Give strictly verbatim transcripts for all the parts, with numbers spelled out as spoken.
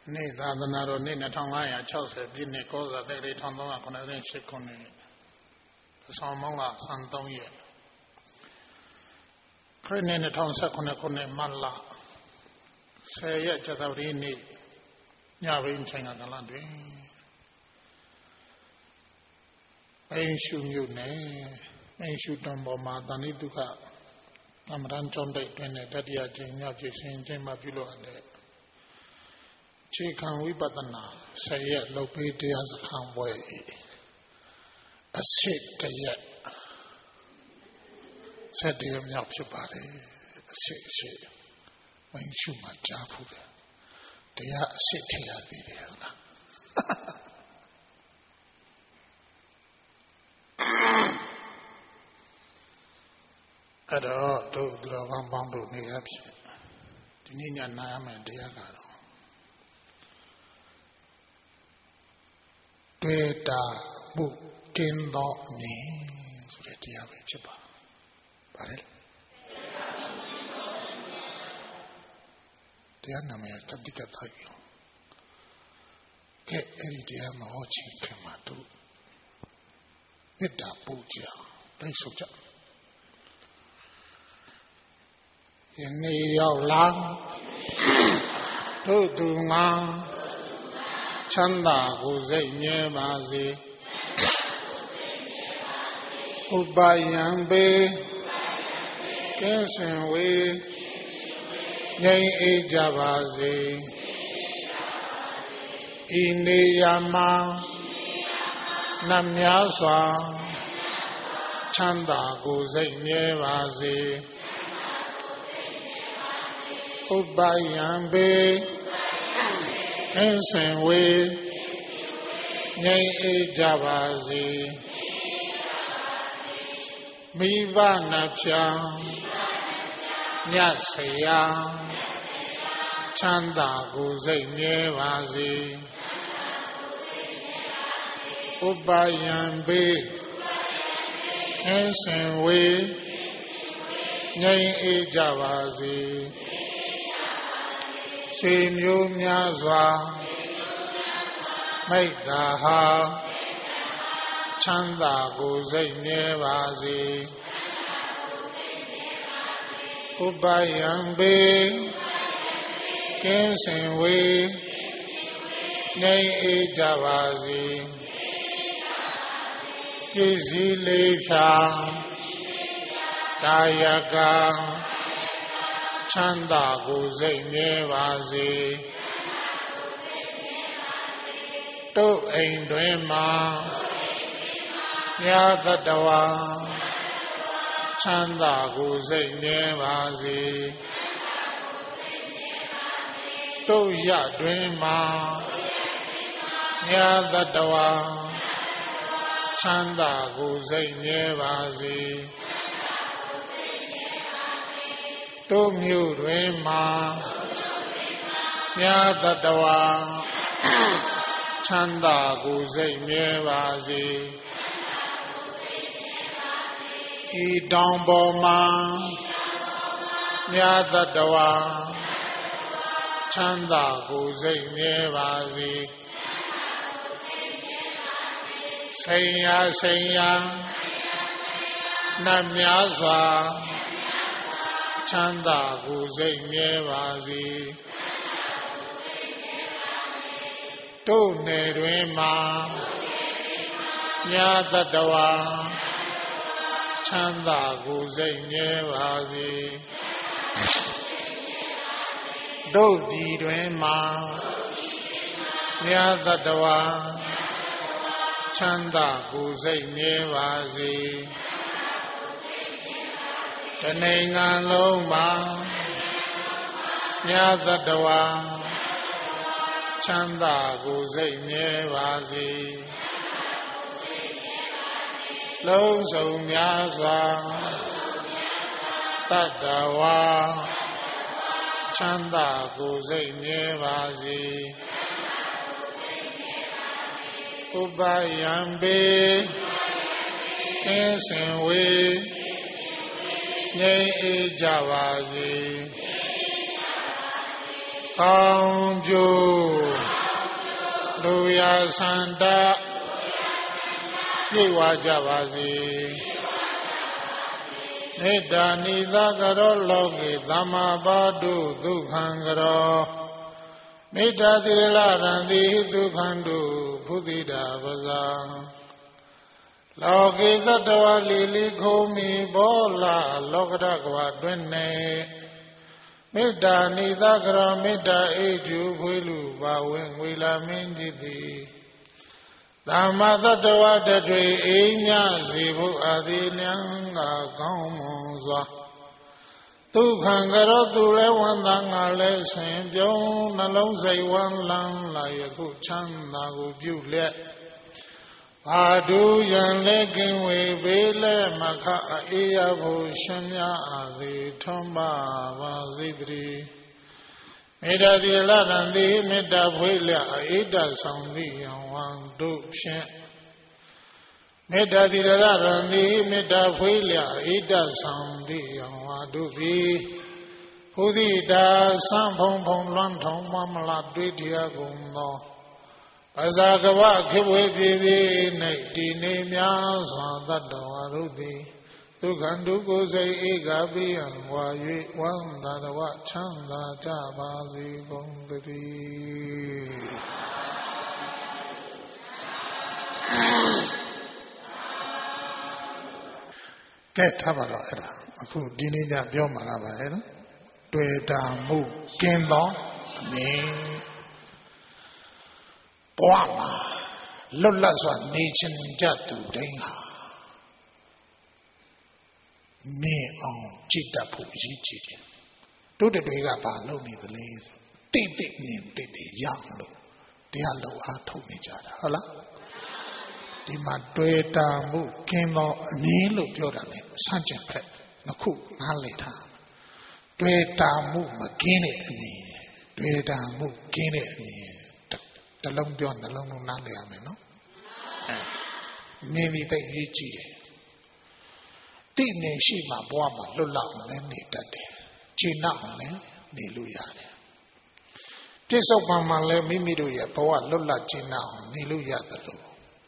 နေ့သာသနာတော်နေ့နှစ်ထောင်ငါးရာခြောက်ဆယ်ပြည့်နှစ်ကောဇာတိတ်တစ်ထောင်သုံးရာခုနှစ်ဆယ်ရှစ်ခုနှစ်ဆောင်းမောင်းကဆန်းသုံးရက်ခရစ်နှစ်နှစ်ထောင်ဆယ်ခုနှစ်ခုနှစ်မတ်လဆယ်ရက်ကြာသပတေးနေ့ညရင်းချိန်ကလည်းတွင်အိမ်ရှုမြို့နယ်အိမ်ရှုတွန်ပေါ်မှာတဏိတုခသမ္မရန်ကျောင်းတိတ်တွင်တဲ့တတိယကျင်းညပြည့်စင်ကျင်းမှပြုလို့ရတဲ့ခြေခံဝိပဿနာဆယ်ရက်လုပ်ပေးတရားစခန်းပွဲအစစ်တရက်ဆက်တရမြောက်ဖြစ်ပါတယ်အစစ်အစစ်ဝိုင်းရှုမှကြားဖို့တယ်တရားအစစ်ထရသေးတယ်ဟုတ်လားအဲ့တော့တို့သူတော်ကောင်းပေါင်းတို့နေရဖြစ်ဒီနေ့ညနာရမယ်တရားကတော့တွေ့တာမှုကင်းသောအမြင်ဆိုတဲ့တရားပဲဖြစ်ပါပါလေတရားနာမည်ကတိကထိုက်ရောကဲအဲ့ဒီတရားမဟုတ်ချင်းခင်မှာတို့မေတ္တာပို့ကြလိုက်ဆိုကြယနေ့ရောက်လာတို့သူငါချမ်းသာကိုစိတ်မြဲပါစေဥပယံပေကင်းစင်ဝေငြိမ်းအေးကြပါစေဤနေရာမှာနတ်များစွာချမ်းသာကိုစိတ်မြဲပါစေဥပယံပေကင်းစင်ဝေငြိမ်းအေးကြပါစေမိဘနှဖျားမြတ်ဆရာချမ်းသာကိုစိတ်မြဲပါစေဥပယံပေကင်းစင်ဝေငြိမ်းအေးကြပါစေဆွေမျိုးများစွာမိတ္တာဟာချမ်းသာကိုစိတ်မြဲပါစေဥပယံပေကင်းစင်ဝေငြိမ်းအေးကြပါစေကြည်စီလေးဖြာတာယကချမ်းသာကိုစိတ်မြဲပါစေတို့အိမ်တွင်မှာညာတတဝါချမ်းသာကိုစိတ်မြဲပါစေတို့ရတွင်မှာညာတတဝါချမ်းသာကိုစိတ်မြဲပါစေတို့မြို့တွင်မှာညာတတဝါချမ်းသာကိုစိတ်မြဲပါစေဤတောင်ပေါ်မှာညာတတဝါချမ်းသာကိုစိတ်မြဲပါစေစိန်ရာစိန်ရာနတ်များစွာချမ်းသာကိုစိတ်မြဲပါစေတို့နယ်တွင်မှာညာတတဝါချမ်းသာကိုစိတ်မြဲပါစေတို့ပြည်တွင်မှာညာတတဝါချမ်းသာကိုစိတ်မြဲပါစေတနိုင်ငံလုံးမှာညာတတဝါချမ်းသာကိုစိတ်မြဲပါစေလုံးစုံများစွာတတဝါချမ်းသာကိုစိတ်မြဲပါစေဥပယံပေကင်းစင်ဝေငြိမ်းအေးကြပါစေကောင်းကျိုးလူရာဆန္ဒပြေဝကြပါစေမေတ္တာနိသကရောလောကေသမ္မာပါတုဒုက္ခံကရောမေတ္တာသီလရံတိဒုက္ခံတုဘုဒိတာပဇာလောကေသတ္တဝါလီလီခုံမီဘောလာလောကဓကဝတွင်နေမေတ္တာနိသကရောမေတ္တာအေကျူခွေလူပါဝင်ဝေလာမင်းကြီးသည်သမ္မာတတ္တဝတ္တွေအိညာစီဖို့အသည်ဉာဏ်ကကောင်းမွန်စွာဒုက္ခံကရောသူလည်းဝန္တာငါလည်းဆင်ပြုံးနှလုံးစိတ်ဝမ်းလန်းလာယခုချမ်းသာကိုပြုလျက်ဘာဒုယံလည်းကင်ဝေဘေးလည်းမခအေးရဖို့ရှင်များအသည်ထွန်းပါပါစေတည်းမေတ္တာတိလရံတိမေတ္တာဖွေးလျက်အေဒဆောင်သည့်ယံဝံတို့ဖြင့်မေတ္တာတိရရံတိမေတ္တာဖွေးလျက်အေဒဆောင်သည့်ယံဝါတို့သည်ဘုဒ္ဓတာသံဖုံဖုံလွမ်းထုံမမလာတွေ့တရားကုန်သောပဇာကဝခေဝေပြည်ပြည်၌တည်နေများစွာတတ္တဝါတို့သည်ဒုက္ခဒုက္ခစိတ်ဧကပိယံဝါ၍ဝန္တာတဝချမ်းသာကြပါစေကုန်သတည်းကဲထားပါတော့အဲ့ဒါအခုဒီနေ့ညပြောမှာကပါလေနော်တွေ့တာမှုကင်းသောအမင်းဘဝမှာလွတ်လပ်စွာနေခြင်းကြသူတိုင်းဟာမြင်အောင်ကြည်တတ်ဖို့ရည်ကြည်တယ်တို့တွေကဘာလုပ်နေသလဲတိတ်တိတ်မြင်တိတ်တိတ်ရအောင်လို့တရားလုံအားထုတ်နေကြတာဟုတ်လားဒီမှာတွေ့တာမှုကင်းသောအမင်းလို့ပြောတာလေစန့်ကျင်ဖက်နှစ်ခုနားလည်ထားတွေ့တာမှုမကင်းတဲ့အမင်းတွေ့တာမှုကင်းတဲ့အမင်းတလုံးပြောနှလုံးလုံးနားလည်ရမယ်နော်မြင်ပြီးတိတ်ရေးကြည့်တယ်တိနေရှိမှဘဝမှာလွတ်လပ်အောင်လည်းနေတတ်တယ်ခြေနှောက်အောင်လည်းနေလို့ရတယ်ပြစ္ဆုတ်ပံမှာလည်းမိမိတို့ရဲ့ဘဝလွတ်လပ်ခြေနှောက်အောင်နေလို့ရတယ်လို့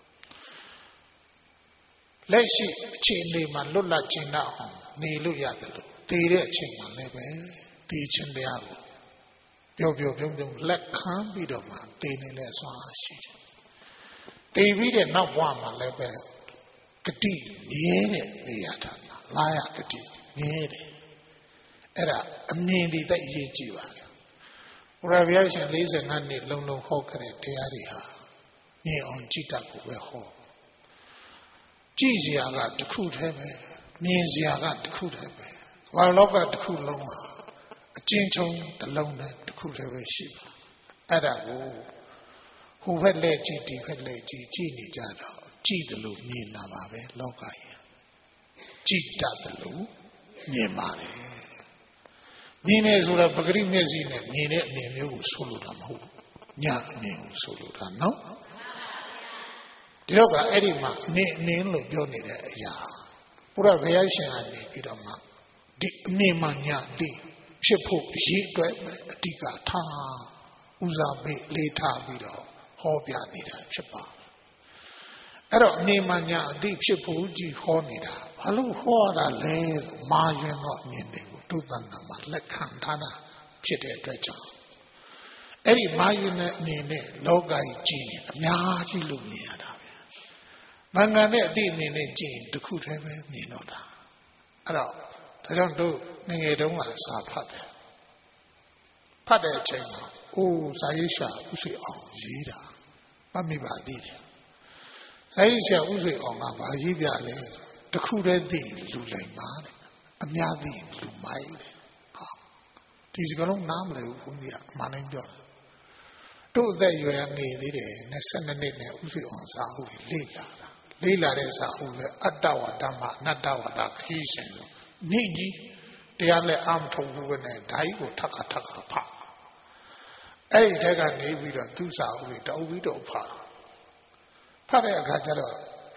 လက်ရှိအခြေအနေမှာလွတ်လပ်ခြေနှောက်အောင်နေလို့ရတယ်လို့တည်တဲ့အချိန်မှာလည်းပဲတည်ခြင်းတရားကိုပြောပြောပြုံးပြုံးလက်ခံပြီးတော့မှတည်နေတဲ့အစွမ်းအားရှိတယ်တည်ပြီးတဲ့နောက်ဘဝမှာလည်းပဲဂတိမြဲတဲ့နေရာဌာနလာရဂတိမြဲတယ်အဲ့ဒါအမြင်ဒီတိုက်ရေးကြည့်ပါလေဘုရားဗျာရှင်၄၅နှစ်လုံးလုံးဟောခဲ့တဲ့တရားတွေဟာမြင်အောင်ကြည့်တတ်ဖို့ပဲဟောကြည့်စရာကတစ်ခုတည်းပဲမြင်စရာကတစ်ခုတည်းပဲဘာလောကတစ်ခုလုံးဟာအကျဉ်းချုံတစ်လုံးနဲ့တစ်ခုတည်းပဲရှိပါအဲ့ဒါကိုဟိုဘက်လက်ကြည့်ဒီဘက်လက်ကြည့်ကြည့်နေကြတော့ကြည့်တယ်လို့မြင်တာပါပဲလောကကြီးကြည့်တတ်တယ်လို့မြင်ပါတယ်မြင်နေဆိုတော့ပဂရိမျက်စိနဲ့မြင်တဲ့အမြင်မျိုးကိုဆိုလိုတာမဟုတ်ညအမြင်ကိုဆိုလိုတာနော်ဒီတော့ကအဲ့ဒီမှာနင်းနင်းလို့ပြောနေတဲ့အရာဘုရားဘုရားရှင်ကနေပြီးတော့မှဒီအမြင်မှညတိဖြစ်ဖို့အရေးအတွက်အဓိကထားဦးစားပေးလေးထားပြီးတော့ဟောပြနေတာဖြစ်ပါအဲ့တော့အမြင်မှညအတိဖြစ်ဖို့ကြီးဟောနေတာဘာလို့ဟောတာလဲမာယွင်သောအမြင်တွေကိုဒုသနာမှာလက်ခံထားတာဖြစ်တဲ့အတွက်ကြောင့်အဲ့ဒီမာယွင်တဲ့အနေနဲ့လောကကြီးကြည့်အများကြီးလို့မြင်ရတာပဲမင်္ဂန်တဲ့အတိအနေနဲ့ကြည့်တခုတည်းပဲမြင်တော့တာအဲ့တော့ဒါကြောင့်တို့ငငယ်တုန်းကစာဖတ်တယ်ဖတ်တဲ့အချိန်မှာအိုးဇာယေရှာဥဆွေအောင်ရေးတာမှတ်မိပါသေးတယ်ဇာယေရှာဥဆွေအောင်ကဘာရေးပြလဲတခုတည်းသိလူလိုက်ပါတဲ့အများသိလူမိုက်တယ်ဟာဒီစကလုံးနားမလဲဘူးဘုန်းကြီးကအမှန်တိုင်းပြောတယ်တို့အသက်ရွယ်ငယ်သေးတယ်၂၂နှစ်နဲ့ဥဆွေအောင်စာအုပ်လေ့လာတာလေ့လာတဲ့စာအုပ်လဲအတ္တဝါဒမအနတ္တဝါဒခရီးရှင်လို့နေ့ကြီးတရားလည်းအာမထုံဘူးပဲနဲ့ဓာကြီးကိုထပ်ခါထပ်ခါဖတ်အဲ့ဒီထက်ကနေပြီးတော့သူ့စာအုပ်လေးတအုပ်ပြီးတော့ဖတ်ဖတ်တဲ့အခါကျတော့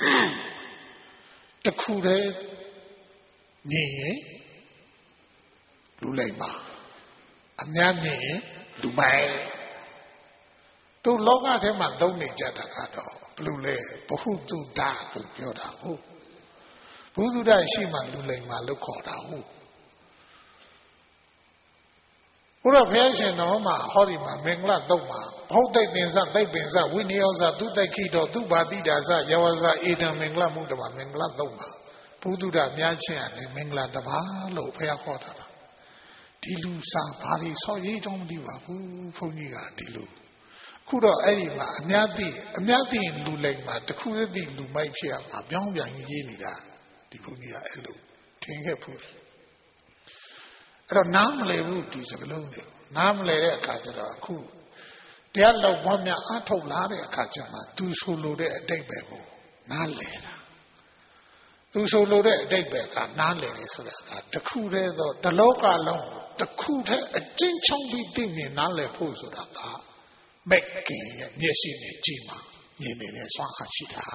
တခုတည်းမြင်ရင်လူလိုက်ပါအများမြင်ရင်လူမိုက်တို့လောကထဲမှာသုံးနေကြတာကတော့ဘလို့လဲဘဟုတုတလို့ပြောတာဟုတ်ဘုသူတရှိမှလူလိမ္မာလို့ခေါ်တာဟုတ်ဘုရားဘုရားရှင်တော်မှာဟောဒီမှာမင်္ဂလာတုတ်မှာဘုဒ္ဓိပင်စသိပ္ပင်စဝိနည်းဇသူတိခိတော်သူပါတိဒါစယဝဇဧတံမင်္ဂလာမှုတပါမင်္ဂလာတုတ်မှာဘုသူတများချင်းရတယ်မင်္ဂလာတပါလို့ဘုရားဟောတာဒီလူစားဘာတွေဆောရေးကြောင်းမသိပါဘူးဘုန်းကြီးကဒီလူခုတော့အဲ့ဒီမှာအများသိအများသိလူလိမ္မာတခုတည်းလူမိုက်ဖြစ်ရမှာပြောင်းပြန်ရေးနေတာဒီဘုန်းကြီးကအဲ့လိုထင်ခဲ့ဘူးအဲ့တော့နားမလည်ဘူးဒီစကလုံးတွေနားမလည်တဲ့အခါကျတော့အခုတရားလောက်ဝမ်းများအထုတ်လာတဲ့အခါကျမှသူဆိုလိုတဲ့အတိတ်ပဲကိုနားလည်တာသူဆိုလိုတဲ့အတိတ်ပဲကနားလည်တယ်ဆိုတာကတခုတည်းသောတလောကလုံးတခုတည်းအကျဉ်းချောင်းပြီးသိမြင်နားလည်ဖို့ဆိုတာကမက်ကင်ရဲ့မျက်စိနဲ့ကြည့်မှမြင်နေတဲ့စွမ်းအားရှိတာ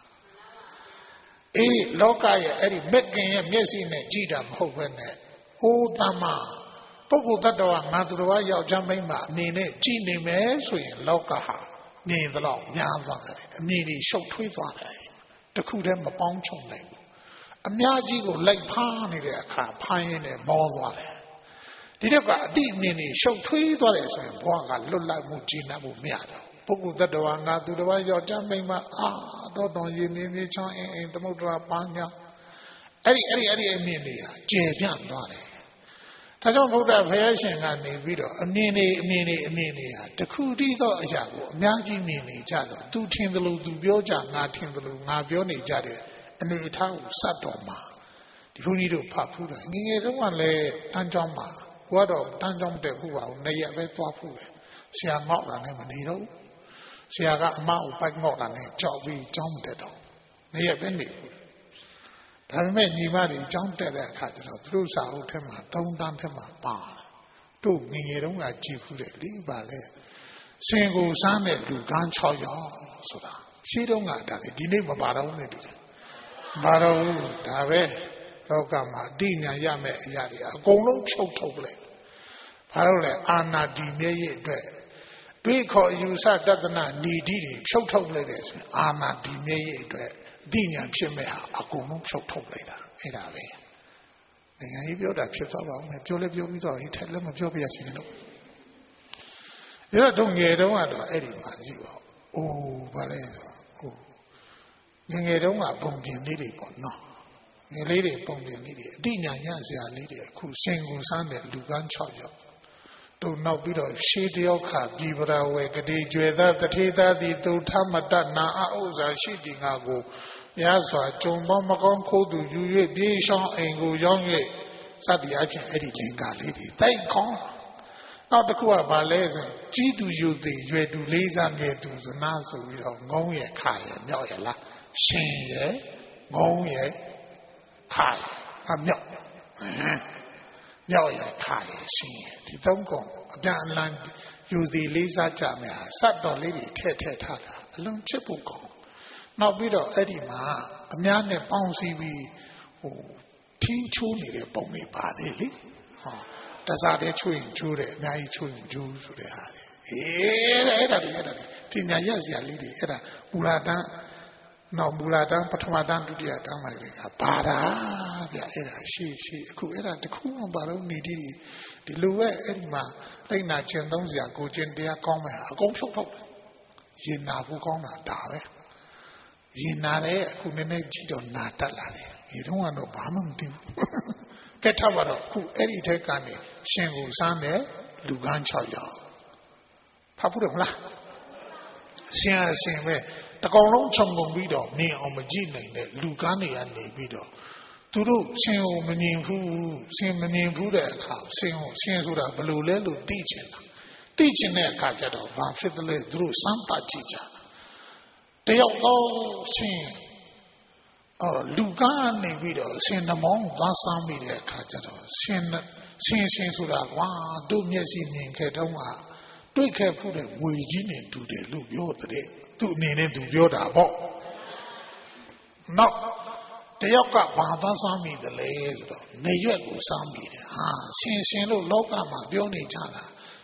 အေးလောကရဲ့အဲ့ဒီမက်ကင်ရဲ့မျက်စိနဲ့ကြည့်တာမဟုတ်ဘဲနဲ့ဟိုတမပုဂ္ဂိုလ်တ attva ငါသူတော်ယောက်ျားမိန်းမအနေနဲ့ကြည်နေမယ်ဆိုရင်လောကဟာမြင်သလောက်များသွားတယ်အမြင်တွေရှုပ်ထွေးသွားတယ်တခုတည်းမပေါင်းချုံနိုင်ဘူးအများကြီးကိုလိုက်ဖားနေတဲ့အခါဖမ်းရင်းနဲ့မောသွားတယ်ဒီတော့ကအတိအမြင်တွေရှုပ်ထွေးသွားတယ်ဆိုရင်ဘဝကလွတ်လပ်မှုကြည်နပ်မှုမရတော့ပုဂ္ဂိုလ်တ attva ငါသူတော်ယောက်ျားမိန်းမအာတော့တော်ရည်မြင်းမြင်းချောင်းအင်းအင်းသမုဒ္ဒရာပန်းညာအဲ့ဒီအဲ့ဒီအဲ့ဒီအမြင်တွေကကျေပြန့်သွားတယ်ဒါကြောင့်ဘုရားဘုရားရှင်ကနေပြီးတော့အမြင်တွေအမြင်တွေအမြင်တွေဟာတခုတည်းသောအရာကိုအများကြီးမြင်နေကြတော့သူထင်သလိုသူပြောကြငါထင်သလိုငါပြောနေကြတဲ့အနေအထားကိုစတ်တော်မှာဒီဘုန်းကြီးတို့ဖတ်ဖူးတာငယ်ငယ်တုန်းကလည်းတန်းကျောင်းမှာဘုရားတော်တန်းကျောင်းတက်ခုပါဘူးနှစ်ရက်ပဲသွားဖူးတယ်ဆရာငေါ့တာနဲ့မနေတော့ဆရာကအမကိုပိုက်ငေါ့တာနဲ့ကြောက်ပြီးကျောင်းမတက်တော့နှစ်ရက်ပဲနေဘူးဒါပေမဲ့ညီမတွေအကြောင်းတက်တဲ့အခါကျတော့သူတို့စာအုပ်ထဲမှာသုံးတန်းထဲမှာပါတယ်တို့ငငယ်တုန်းကကြည့်ဖူးတယ်လေပါလေစင်ကိုစားမဲ့လူကန်း၆ယောက်ဆိုတာရှင်းတုန်းကဒါလေဒီနေ့မပါတော့ဘူးနဲ့တူတယ်မပါတော့ဘူးဒါပဲလောကမှာအတိညာရမဲ့အရာတွေအကုန်လုံးဖြုတ်ထုတ်လိုက်ဘာလို့လဲအာနာဒီမြဲရဲ့အတွက်တွေးခေါ်ယူဆတဒနာဏီတိတွေဖြုတ်ထုတ်လိုက်တယ်ဆိုရင်အာနာဒီမြဲရဲ့အတွက်အတိညာဖြစ်မဲ့ဟာအကုန်လုံးဖြုတ်ထုတ်လိုက်တာအဲ့ဒါပဲနိုင်ငံကြီးပြောတာဖြစ်သွားပါဦးမယ်ပြောလဲပြောပြီးတော့ဟိထက်လည်းမပြောပြရစီနဲ့လို့ဒါတော့တို့ငယ်တုန်းကတော့အဲ့ဒီမှာကြည့်ပါအိုးဗါလဲဟိုငငယ်တုန်းကပုံပြင်လေးတွေပေါ့နော်ငယ်လေးတွေပုံပြင်လေးတွေအတိညာရစရာလေးတွေအခုစင်ကိုစားတဲ့လူကန်း၆ယောက်တို့နောက်ပြီးတော့ရှေးတယောက်ခပြည်ပရာဝေကတိကျွေသတထေသတိသူထမတနာအဥ္စာရှိတိငါကိုများစွာကြုံပေါင်းမကောင်းခိုးသူယူ၍ပြေးရှောင်းအိမ်ကိုရောက်၍စသည်အချင်းအဲ့ဒီလင်္ကာလေးတွေတိုက်ကောင်းနောက်တစ်ခုကဘာလဲဆိုကြီးသူယူသည်ရွယ်သူလေးစားငယ်သူစနာဆိုပြီးတော့ငုံးရခါရမြောက်ရလားရှင်ရငုံးရခါရအမြောက်မြောက်ရခါရရှင်ရဒီသုံးကောင်အပြန်အလှန်ယူသည်လေးစားကြမယ်ဟာစတ်တော်လေးတွေထည့်ထည့်ထားတာအလုံးချစ်ဖို့ကောင်းနောက်ပြီးတော့အဲ့ဒီမှာအများနဲ့ပေါင်းစည်းပြီးဟိုထင်းချိုးနေတဲ့ပုံတွေပါသေးလေဟောတစားတဲ့ချိုးရင်ချိုးတယ်အများကြီးချိုးရင်ချိုးဆိုတဲ့ဟာလေအေးအဲ့ဒါတွေအဲ့ဒါတွေဒီညာရက်စရာလေးတွေအဲ့ဒါမူလာတန်းနောက်မူလာတန်းပထမတန်းဒုတိယတန်းမှာလေကပါတာဗျအဲ့ဒါရှေ့ရှေ့အခုအဲ့ဒါတခုမှပါတော့နေဒီဒီလိုပဲအဲ့ဒီမှာလိုက်နာကျင့်သုံးစရာကိုကျင့်တရားကောင်းမယ်အကုန်ဖြုတ်ထုတ်ရင်နာဖို့ကောင်းတာဒါပဲရင်နာတယ်အခုနည်းနည်းကြည့်တော့နာတတ်လာတယ်ဒီတော့ကတော့ဘာမှမသိဘူးကဲထားပါတော့အခုအဲ့ဒီထက်ကနေရှင်ကိုစားမယ်လူကန်း၆ယောက်ဖတ်ဘူးတယ်မလားရှင်အရှင်ပဲတကောင်လုံးခြုံငုံပြီးတော့နေအောင်မကြည့်နိုင်တဲ့လူကန်းတွေကနေပြီးတော့သူတို့ရှင်ကိုမမြင်ဘူးရှင်မမြင်ဘူးတဲ့အခါရှင်ကိုရှင်ဆိုတာဘယ်လိုလဲလို့သိချင်တာသိချင်တဲ့အခါကျတော့ဘာဖြစ်တယ်လဲသူတို့စမ်းပတ်ကြည့်ကြတယောက်တော့ရှင်အော်လူကနေပြီးတော့ရှင်နှမောင်းသွားစားမိတဲ့အခါကျတော့ရှင်ရှင်ရှင်ဆိုတာကွာတို့မျက်စိမြင်ခဲ့တော့ကတွေ့ခဲ့ဖို့တဲ့ငွေကြီးနဲ့တူတယ်လို့ပြောတဲ့သူအနေနဲ့သူပြောတာပေါ့နောက်တယောက်ကဘာသွားစားမိတယ်လဲဆိုတော့နေရွက်ကိုစားမိတယ်ဟာရှင်ရှင်လို့လောကမှာပြောနေကြတာ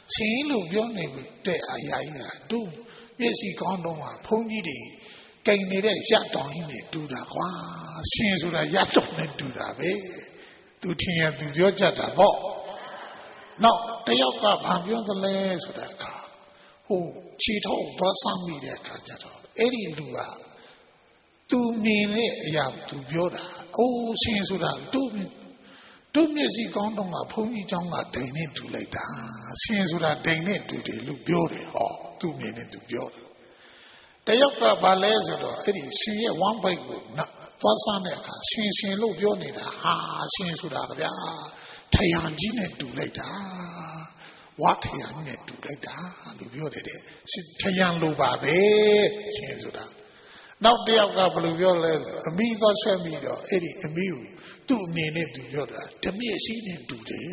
ဆင်းလို့ပြောနေတဲ့အရာကြီးကတို့မျက်စိကောင်းတော့မှဘုန်းကြီးတွေကိန်နေတဲ့ရတော်ကြီးနဲ့တူတာကွာဆင်းဆိုတာရတော်နဲ့တူတာပဲသူထင်ရသူပြောကြတာပေါ့နောက်တယောက်ကဘာပြောသလဲဆိုတာကဟိုခြေထောက်သွားဆမ်းမိတဲ့အခါကျတော့အဲ့ဒီလူကသူမြင်တဲ့အရာသူပြောတာအိုးဆင်းဆိုတာတို့တို့မျက်စိကောင်းတော့မှဘုန်းကြီးเจ้าကဒိန်နဲ့တူလိုက်တာဆင်းဆိုတာဒိန်နဲ့တူတယ်လို့ပြောတယ်ဟောသူမြင်နဲ့သူပြောတယ်တယောက်ကဘာလဲဆိုတော့အဲ့ဒီရှင်ရဲ့ဝမ်းပိုက်ကိုနော်သွားဆန်းတဲ့အခါရှင်ရှင်လို့ပြောနေတာဟာရှင်ဆိုတာဗျာထရံကြီးနဲ့တူလိုက်တာဝါထရံနဲ့တူလိုက်တာလို့ပြောတယ်တဲ့ထရံလိုပါပဲရှင်ဆိုတာနောက်တယောက်ကဘယ်လိုပြောလဲဆိုအမိသွားဆွဲမိတော့အဲ့ဒီအမိကိုသူ့အမြင်နဲ့သူပြောတာဓမြစ်ရှိနဲ့တူတယ်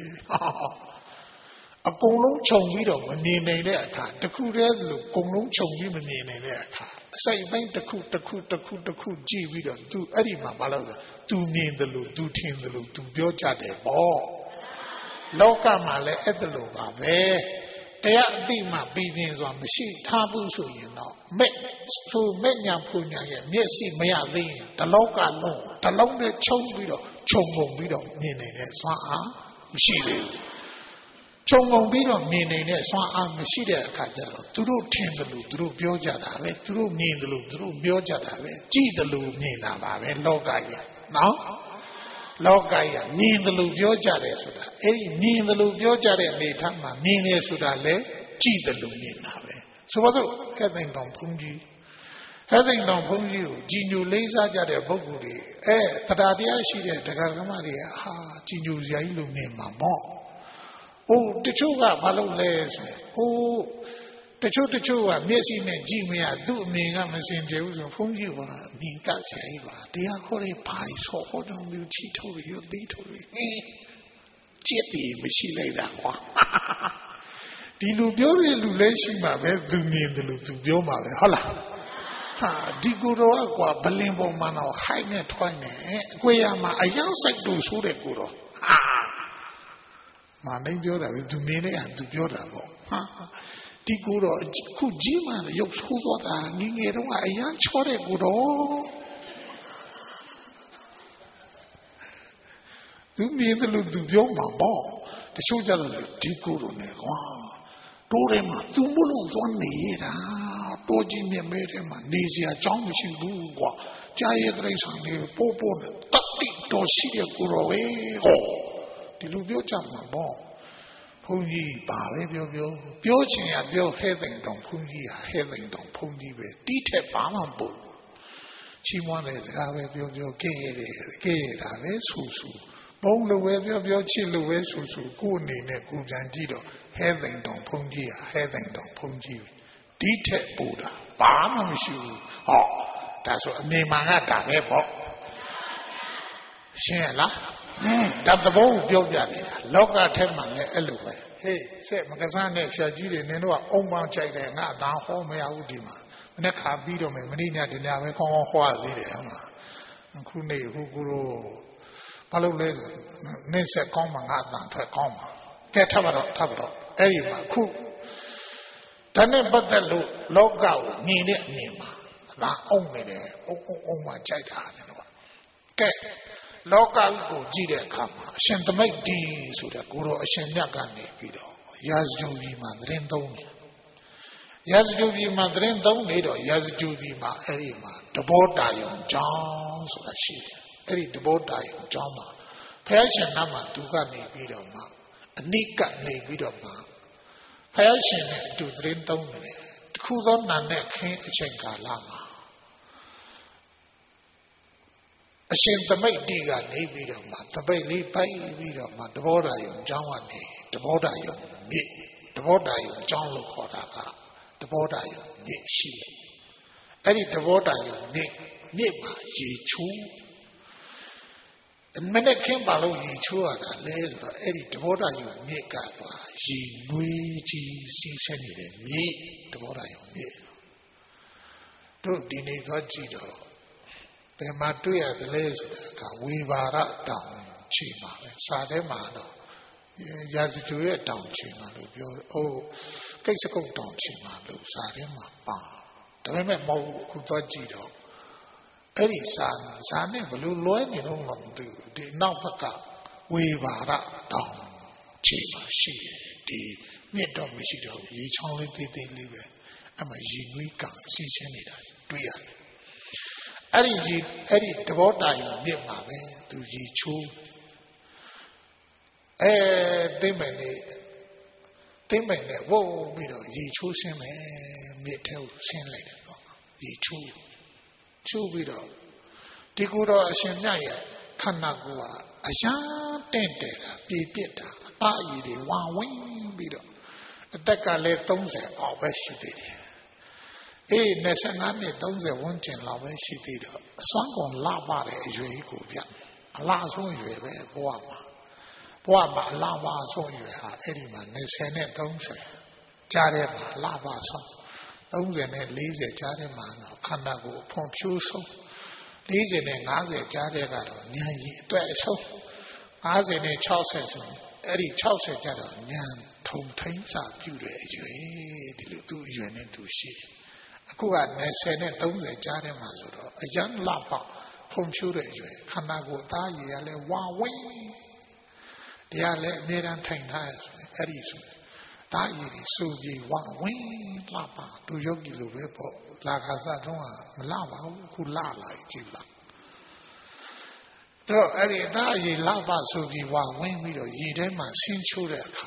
အကုန်လုံးခြုံပြီးတော့မမြင်နိုင်တဲ့အခါတခုတည်းလို့အကုန်လုံးခြုံပြီးမမြင်နိုင်တဲ့အခါအစိတ်ပိုင်းတစ်ခုတစ်ခုတစ်ခုတစ်ခုကြည့်ပြီးတော့သူအဲ့ဒီမှာမလုပ်ဘူးသူမြင်တယ်လို့သူထင်တယ်လို့သူပြောကြတယ်ပေါ့လောကမှာလည်းအဲ့ဒါလိုပါပဲတရားအတိမှပြီးပြင်းစွာမရှိထားဘူးဆိုရင်တော့မဲ့ဆိုမဲ့ညာဖူညာရဲ့မျက်စိမရသေးရင်တလောကလုံးတလုံးနဲ့ချုံပြီးတော့ခြုံငုံပြီးတော့မြင်နေတဲ့စွမ်းအားမရှိသေးဘူးခြုံငုံပြီးတော့မြင်နေတဲ့စွမ်းအားမရှိတဲ့အခါကျတော့သူတို့ထင်တယ်လို့သူတို့ပြောကြတာပဲသူတို့မြင်တယ်လို့သူတို့ပြောကြတာပဲကြည့်တယ်လို့မြင်တာပါပဲလောကကြီးနော်လောကကြီးမြင်တယ်လို့ပြောကြတယ်ဆိုတာအဲ့ဒီမြင်တယ်လို့ပြောကြတဲ့အနေထားမှာမြင်တယ်ဆိုတာလေကြည့်တယ်လို့မြင်တာပဲဆိုပါစို့ကဲ့သိန်တော်ဘုန်းကြီးကဲ့သိန်တော်ဘုန်းကြီးကိုကြည်ညိုလေးစားကြတဲ့ပုဂ္ဂိုလ်တွေအဲတရားတရားရှိတဲ့တရားဓမ္မတွေကဟာကြည်ညိုစရာကြီးလို့မြင်မှာပေါ့အိုးတချို့ကဘာလို့လဲဆိုဟိုးတချို့တချို့ကမျက်စိနဲ့ကြည့်မရသူ့အမြင်ကမစင်ကြဘူးဆိုဘုန်းကြီးကအမြင်ကဆရာကြီးပါတရားဟောတဲ့ဘာလို့ဆောဟောတော်သူချီထုတ်ရသေးထုတ်ရဟင်းကြည့်ပြီးမရှိလိုက်တာကွာဒီလူပြောတဲ့လူလည်းရှိမှာပဲသူမြင်တယ်လို့သူပြောမှာပဲဟုတ်လားဟာဒီကိုယ်တော်ကကွာဘလင်ပေါ်မှာတော့ဟိုက်နဲ့ထွိုင်းနေအကွေရမှာအယောင်ဆိုင်တူဆိုးတဲ့ကိုယ်တော်ဟာမနိုင်ပြောတာပဲသူမြင်တဲ့သူပြောတာပေါ့ဟာဒီကိုတော့ခုကြီးမှလည်းရုပ်ဆိုးသွားတာငငယ်တုန်းကအရန်ချောတဲ့ကိုတော့သူမြင်တယ်လို့သူပြောမှာပေါ့တချို့ကြတော့ဒီကိုတော့ねကွာတိုးထဲမှာသူမလို့သွားနေတာတိုးကြီးမြဲမဲထဲမှာနေစရာအကြောင်းမရှိဘူးကွာကြားရတဲ့ဆံလေးပို့ပို့နဲ့တတိတော်ရှိတဲ့ကိုတော့ပဲဟောဒီလိုပြောကြမှာပေါ့ဘုန်းကြီးပါပဲပြောပြောပြောချင်ရပြောဟဲသိန်တောင်ဘုန်းကြီးဟာဟဲသိန်တောင်ဘုန်းကြီးပဲတိထက်ဘာမှမပို့ချီးမွမ်းတဲ့စကားပဲပြောပြောကဲ့ရတယ်ကဲ့ရတာပဲဆူဆူဘုံလိုပဲပြောပြောချစ်လိုပဲဆူဆူကိုယ်အနေနဲ့ကိုယ်ပြန်ကြည့်တော့ဟဲသိန်တောင်ဘုန်းကြီးဟာဟဲသိန်တောင်ဘုန်းကြီးတိထက်ပို့တာဘာမှမရှိဘူးဟောဒါဆိုအမြင်မှန်ကဒါပဲပေါ့ရှင်းရလားဟင်းတတ်တဲ့ဘုံပြောပြနေတာလောကထဲမှာလည်းအဲ့လိုပဲဟေးဆက်မကစားနဲ့ဆရာကြီးတွေနင်တို့ကအုံပေါင်းကြိုက်တယ်ငါအသားဟောမရဘူးဒီမှာမနေ့ခါပြီးတော့မယ်မနေ့ညဒီညပဲကောင်းကောင်းဟောရသေးတယ်ဟုတ်လားအခုနေ့ဟိုကူတော့ဘာလို့လဲနင်းဆက်ကောင်းမှငါအသားထွက်ကောင်းမှာကဲထပ်ပါတော့ထပ်ပါတော့အဲ့ဒီမှာခုဒါနဲ့ပတ်သက်လို့လောကကိုမြင်တဲ့အမြင်မှာငါအုံနေတယ်အုံအုံအုံမှကြိုက်တာတယ်တော့ကဲလောကကိုကြည့်တဲ့အခါမှာအရှင်သမိတ်ဒီဆိုတဲ့ကိုရောအရှင်မြတ်ကနေပြီးတော့ရာဇဂုပြည်မှာသတင်းသုံးတယ်ရာဇဂုပြည်မှာသတင်းသုံးနေတော့ရာဇဂုပြည်မှာအဲ့ဒီမှာတဘောတာယုံကျောင်းဆိုတာရှိတယ်အဲ့ဒီတဘောတာယုံကျောင်းမှာဘုရားရှင်နာမှာသူကနေပြီးတော့မှအနိကနေပြီးတော့မှဘုရားရှင်နဲ့အတူသတင်းသုံးတယ်တခုသောနာနဲ့ခင်းအချိန်ကာလမှာအရှင်သမိတ်တိကနေပြီးတော့မှသပိတ်လေးပိုက်ပြီးတော့မှတဘောဓာယုံကျောင်းကနေတဘောဓာယုံမြစ်တဘောဓာယုံကျောင်းလို့ခေါ်တာကတဘောဓာယုံမြစ်ရှိတယ်အဲ့ဒီတဘောဓာယုံမြစ်မြစ်မှာရေချိုးမနေ့ကပါလို့ရေချိုးရတာလဲဆိုတော့အဲ့ဒီတဘောဓာယုံမြစ်ကတော့ရေနွေးကြီးစီးဆင်းနေတဲ့မြစ်တဘောဓာယုံမြစ်တို့ဒီနေ့သွားကြည့်တော့ဘယ်မှာတွေ့ရတယ်လဲဆိုတာကဝေဘာရတောင်ချိန်ပါပဲစာထဲမှာတော့ရာဇဂျူရဲ့တောင်ချင်မှာလို့ပြောဟိုကိစ္စကုတ်တောင်ချင်မှာလို့စာထဲမှာပါဒါပေမဲ့မဟုတ်ဘူးအခုသွားကြည့်တော့အဲ့ဒီစာစာနဲ့ဘလို့လွဲနေလို့မသိဘူးဒီနောက်ဘက်ကဝေဘာရတောင်ချင်မှာရှိတယ်ဒီမြစ်တော့မရှိတော့ဘူးရေချောင်းလေးသေးသေးလေးပဲအမှရေနွေးကန်စီးရှင်းနေတာတွေ့ရတယ်အဲ့ဒီရေအဲ့ဒီသဘောတိုင်မြစ်မှာပဲသူရေချိုးအဲသိမ့်မယ်လေသိမ့်မယ်လေဝုတ်ပြီးတော့ရေချိုးရှင်းမယ်မြစ်ထဲကိုရှင်းလိုက်တယ်ပေါ့ရေချိုးချိုးပြီးတော့ဒီကူတော့အရှင်မြတ်ရဲ့ခန္ဓာကိုယ်ဟာအရာတင့်တယ်တာပြေပြစ်တာအပအည်တွေဝါဝင်းပြီးတော့အတက်ကလည်းသုံးဆယ်အောက်ပဲရှိသေးတယ်အေး၂၅နှစ်သုံးဆယ်ဝန်းကျင်လောက်ပဲရှိသေးတော့အစွမ်းကုန်လှပတဲ့အရွယ်ကိုပြအလားဆုံးအရွယ်ပဲဘဝမှာဘဝမှာအလားပါဆုံးအရွယ်ဟာအဲ့ဒီမှာ၂၀နဲ့သုံးဆယ်ကြားထဲမှာလှပဆုံးသုံးဆယ်နဲ့၄၀ကြားထဲမှာတော့ခန္ဓာကိုယ်ဖွံ့ဖြိုးဆုံး၄၀နဲ့၅၀ကြားထဲကတော့ဉာဏ်ရည်အတွက်အဆုံး၅၀နဲ့၆၀ဆိုအဲ့ဒီ၆၀ကျတော့ဉာဏ်ထုံထိန်စာပြုတဲ့အရွယ်ဒီလိုသူ့အရွယ်နဲ့သူရှိတယ်အခုက၂၀နဲ့သုံးဆယ်ကြားထဲမှာဆိုတော့အယံလှပဖွံ့ဖြိုးတဲ့အရွယ်ခန္ဓာကိုယ်အသားရည်ကလည်းဝါဝင်းတရားလည်းအမြဲတမ်းထိုင်ထားရဆိုရင်အဲ့ဒီဆိုသားရည်တွေစူပြေဝါဝင်းလှပသူယောဂီလိုပဲပေါ့လာခါစတုံးကမလှပါဘူးခုလှလာကြည့်လားတော့အဲ့ဒီသားရည်လှပစူပြေဝါဝင်းပြီးတော့ရည်ထဲမှာဆင်းချိုးတဲ့အခါ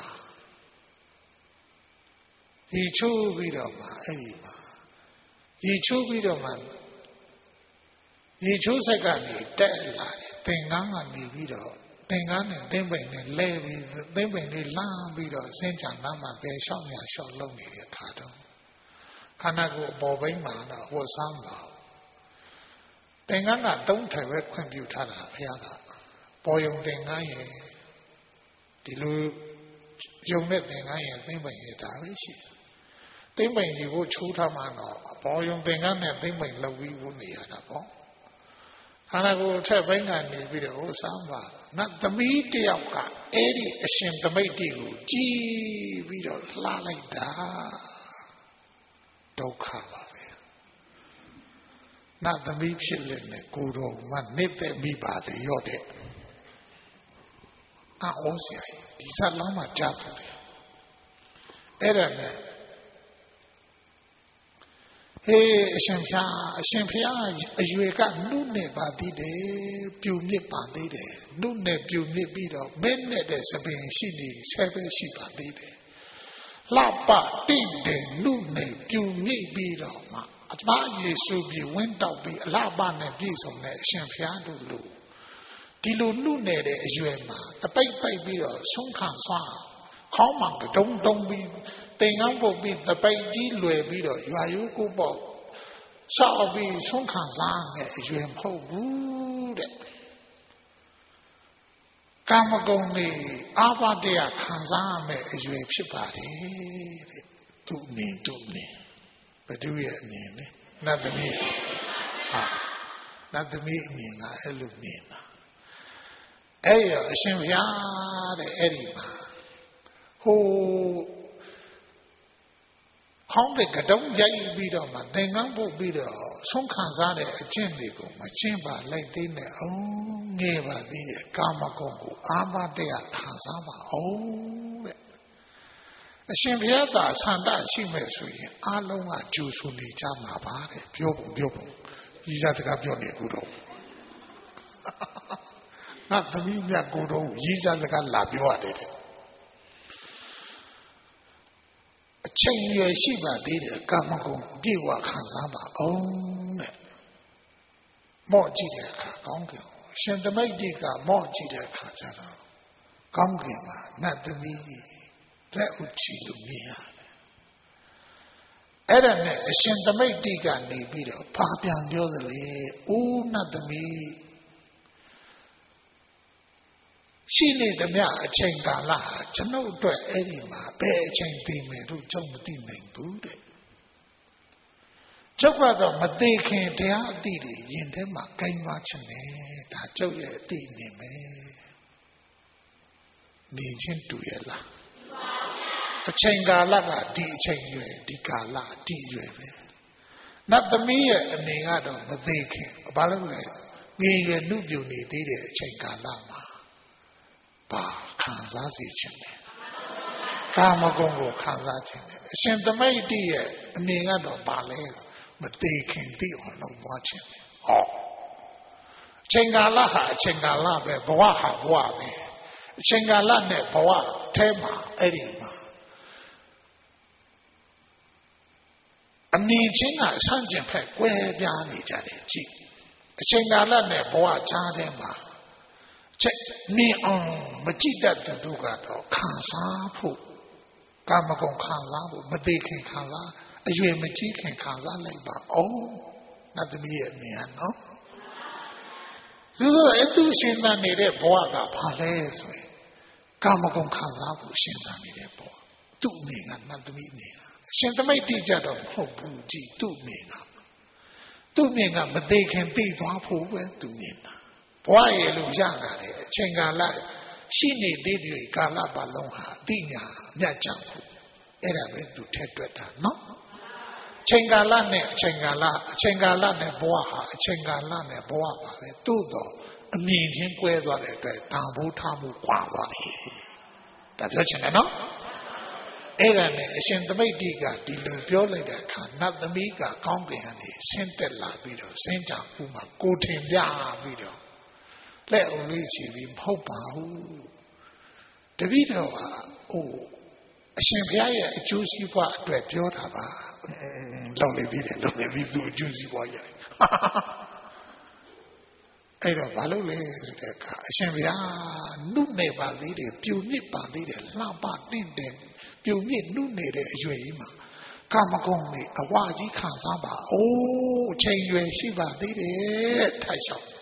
ရည်ချိုးပြီးတော့မှအဲ့ဒီမှာရည်ချိုးပြီးတော့မှရည်ချိုးဆက်ကနေတက်လာတယ်သင်္ကန်းကနေပြီးတော့သင်္ကန်းနဲ့သင်းပိန်နဲ့လဲပြီးသင်းပိန်လေးလှမ်းပြီးတော့စင်းချံနားမှာပဲရှောင်းရရှောင်းလုံးနေတဲ့ခါတော့ခန္ဓာကိုယ်အပေါ်ဘိန်းမှာတော့ဝတ်ဆမ်းပါသင်္ကန်းကသုံးထည်ပဲခွင့်ပြုထားတာဘုရားကပေါ်ယုံသင်္ကန်းရဲ့ဒီလိုယုံတဲ့သင်္ကန်းရဲ့သင်းပိန်ရဲ့ဒါပဲရှိတယ်သင်းပိန်ကြီးကိုချိုးထားမှတော့ပေါ်ယုံသင်္ကန်းနဲ့သင်းပိန်လှုပ်ပြီးဝင်နေရတာပေါ့ခန္ဓာကိုယ်ထက်ဘိန်းကနေပြီးတော့ဟိုစမ်းပါနတ်သမီးတယောက်ကအဲ့ဒီအရှင်သမိတ်တီကိုကြည်ပြီးတော့လှလိုက်တာဒုက္ခပါပဲနတ်သမီးဖြစ်လက်နဲ့ကိုတော်မှနေပဲမိပါလေရော့တဲ့အော်ဆရာဒီဇက်လောင်းမှာကြားတယ်အဲ့ဒါနဲ့ဟေးအရှင်ဖျားအရှင်ဖျားအရွယ်ကနုနဲ့ပါသေးတယ်ပြူမြစ်ပါသေးတယ်နုနဲ့ပြူမြစ်ပြီးတော့မဲနဲ့တဲ့စပင်ရှိနေဆဲပဲရှိပါသေးတယ်လှပတိတယ်နုနဲ့ပြူမြစ်ပြီးတော့မှအမယေရှုပြီးဝင်းတောက်ပြီးအလှပနဲ့ပြည့်စုံတဲ့အရှင်ဖျားတို့လို့ဒီလိုနုနဲ့တဲ့အရွယ်မှာတပိတ်ပိတ်ပြီးတော့ဆုံးခံဆွာခေါင်းမှာတုံတုံပြီးသင်္ကန်းပုတ်ပြီးတပိတ်ကြီးလွယ်ပြီးတော့ရွာရိုးကိုပေါ့ဆောက်ပြီးဆုံးခံစားမယ်အရွယ်မဟုတ်ဘူးတဲ့ကာမဂုဏ်တွေအာဘတရားခံစားမယ်အရွယ်ဖြစ်ပါတယ်တဲ့သူမြင်သူမြင်ဘသူရဲ့အမြင်လဲနတ်သမီးဟာနတ်သမီးအမြင်ကအဲ့လိုမြင်တာအဲ့ရအရှင်ဘုရားတဲ့အဲ့ဒီမှာဟိုခေါင်းတဲ့ကတုံးရိုက်ပြီးတော့မှသင်္ကန်းပုတ်ပြီးတော့ဆုံးခံစားတဲ့အကျင့်တွေကိုမချင်းပါလိုက်သေးနဲ့အောင်ငယ်ပါသေးတယ်ကာမဂုဏ်ကိုအာမတရားခံစားပါအောင်တဲ့အရှင်ဘုရားသာဆန္ဒရှိမဲ့ဆိုရင်အလုံးကကြိုဆိုနေကြမှာပါတဲ့ပြောဖို့ပြောဖို့ကြီးစားစကားပြောနေကူတော့ငါသမီးမြတ်ကိုတော့ကြီးစားစကားလာပြောရတယ်အချိန်ရွယ်ရှိပါသေးတယ်ကာမဂုဏ်အပြည့်ဝခံစားပါအောင်တဲ့မော့ကြည့်တဲ့အခါကောင်းကင်ရှင်သမိတ်တိကမော့ကြည့်တဲ့အခါကျတော့ကောင်းကင်မှာနတ်သမီးလက်ဥချီလို့မြင်ရတယ်အဲ့ဒါနဲ့အရှင်သမိတ်တိကနေပြီးတော့ဘာပြန်ပြောသလဲအိုးနတ်သမီးရှိနေသမျှအချိန်ကာလဟာကျွန်ုပ်အတွက်အဲ့ဒီမှာဘယ်အချိန်သိမယ်လို့ကျုံမသိနိုင်ဘူးတဲ့ကျုပ်ကတော့မသိခင်တရားအတိတွေရင်ထဲမှာကိုင်းသွားချင်တယ်ဒါကျုပ်ရဲ့အတိနေမယ်နေချင်းတူရဲ့လားအချိန်ကာလကဒီအချိန်ရွယ်ဒီကာလဒီရွယ်ပဲနတ်သမီးရဲ့အနေကတော့မသေးခင်ဘာလို့လဲငယ်ရွယ်နှုတ်ပြနေသေးတဲ့အချိန်ကာလမှာပါခံစားစေခြင်းတယ်ကာမဂုဏ်ကိုခံစားခြင်းတယ်အရှင်သမိတ္တိရဲ့အနေကတော့ဘာလဲမသေးခင်ပြီးအောင်လုပ်သွားခြင်းတယ်ဟောအချိန်ကာလဟာအချိန်ကာလပဲဘဝဟာဘဝပဲအချိန်ကာလနဲ့ဘဝထဲမှာအဲ့ဒီမှာအမြင်ချင်းကဆန့်ကျင်ဖက်ကွဲပြားနေကြတယ်ကြည့်အချိန်ကာလနဲ့ဘဝချားတဲ့မှာချက်မြင်အောင်မကြည့်တတ်တဲ့သူကတော့ခံစားဖို့ကာမဂုဏ်ခံစားဖို့မသေးခင်ခံစားအရွယ်မကြီးခင်ခံစားလိုက်ပါအောင်နတ်သမီးရဲ့အမြင်နော်သူတို့အတူရှင်သန်နေတဲ့ဘဝကဘာလဲဆိုရင်ကာမဂုဏ်ခံစားဖို့ရှင်သန်နေတဲ့ဘဝသူ့အမြင်ကနတ်သမီးအမြင်အရှင်သမိတ္တိကြတော့မဟုတ်ဘူးကြည်သူ့မြင်တာသူ့မြင်ကမသေးခင်သိသွားဖို့ပဲသူမြင်တာဘဝရဲ့လို့ရတာလေအချိန်ကာလရှိနေသေးတဲ့ကာလပတ်လုံးဟာအတိညာမြတ်ကြဖို့အဲ့ဒါပဲသူထက်တွက်တာနော်အချိန်ကာလနဲ့အချိန်ကာလအချိန်ကာလနဲ့ဘဝဟာအချိန်ကာလနဲ့ဘဝပါပဲသို့တော့အမြင်ချင်းကွဲသွားတဲ့အတွက်တန်ဖိုးထားမှုကွာသွားတယ်ဒါပြောချင်တယ်နော်အဲ့ဒါနဲ့အရှင်သမိတ္တိကဒီလိုပြောလိုက်တဲ့အခါနတ်သမီးကကောင်းကင်ကနေဆင်းသက်လာပြီးတော့စင်ကြခုမှာကိုထင်ပြပြီးတော့လက်အောင်လေးချီပြီးမဟုတ်ပါဘူးတပည့်တော်ဟာဟိုအရှင်ဘုရားရဲ့အကျိုးစီးပွားအတွက်ပြောတာပါလောက်နေပြီလေလောက်နေပြီသူအကျိုးစီးပွားရတယ်အဲ့တော့ဘာလို့လဲဆိုတဲ့အခါအရှင်ဘုရားနုနေပါသေးတယ်ပြူနစ်ပါသေးတယ်လှပတင့်တယ်ပြုံမြင့်နုနေတဲ့အရွယ်ကြီးမှာကာမဂုဏ်တွေအဝကြီးခံစားပါအိုးအချိန်ရွယ်ရှိပါသေးတယ်ထိုက်လျှောက်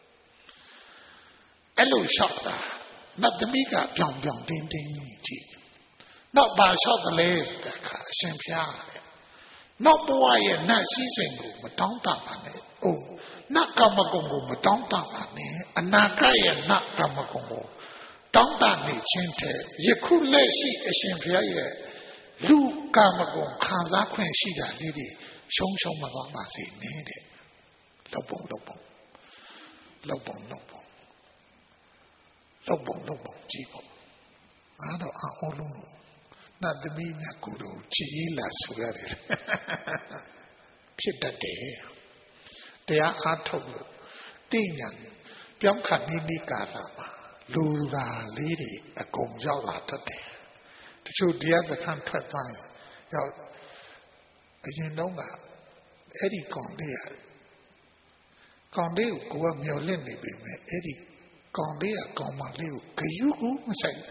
အဲ့လိုလျှောက်တာနတ်သမီးကပြောင်ပြောင်တင်းတင်းကြည့်နောက်ပါလျှောက်တယ်လေဆိုတဲ့အခါအရှင်ဘုရားနောက်ဘဝရဲ့နတ်စည်းစိမ်ကိုမတောင်းတပါနဲ့အိုးနတ်ကာမဂုဏ်ကိုမတောင်းတပါနဲ့အနာဂတ်ရဲ့နတ်ကာမဂုဏ်ကိုတောင်းတနေခြင်းတဲ့ယခုလက်ရှိအရှင်ဘုရားရဲ့လူကာမဂုဏ်ခံစားခွင့်ရှိတာလေးတွေရှုံးရှုံးမသွားပါစေနဲ့တဲ့လောက်ပုံလောက်ပုံလောက်ပုံလောက်ပုံလောက်ပုံလောက်ပုံကြည့်ပေါ့အားတော့အောလုံးလို့နတ်သမီးမြတ်ကိုယ်တော်ကြည်လာဆိုရတယ်ဖြစ်တတ်တယ်တရားအားထုတ်လို့သိညာပြောင်းခါနိမိကာလမှာလူသာလေးတွေအကုန်ရောက်လာတတ်တယ်တချို့တရားစခန်းထွက်သွားရင်ရောက်အရင်တော့ကအဲ့ဒီကောင်လေးရကောင်လေးကိုကိုယ်ကမျောလင့်နေပြီမဲ့အဲ့ဒီကောင်လေးကကောင်မလေးကိုဂယုကိုမဆိုင်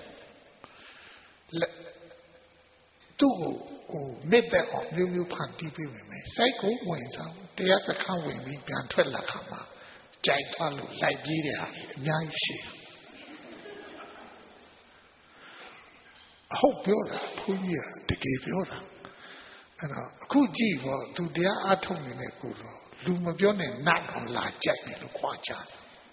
သူ့ကိုဟိုမြစ်တဲ့အောင်မျိုးမျိုးဖန်တီးပေးမယ်စိုက်ကိုဝင်ဆောင်တရားစခန်းဝင်ပြီးပြန်ထွက်လာခါမှာကြိုက်သွားလို့လိုက်ပြေးတဲ့ဟာအများကြီးရှိတယ်အဟုတ်ပြောတာဘုန်းကြီးကတကယ်ပြောတာအဲ့တော့အခုကြည့်ပေါ့သူတရားအားထုတ်နေတဲ့ကိုတော့လူမပြောနဲ့နတ်တော်လာကြိုက်တယ်လို့ခွာချတယ်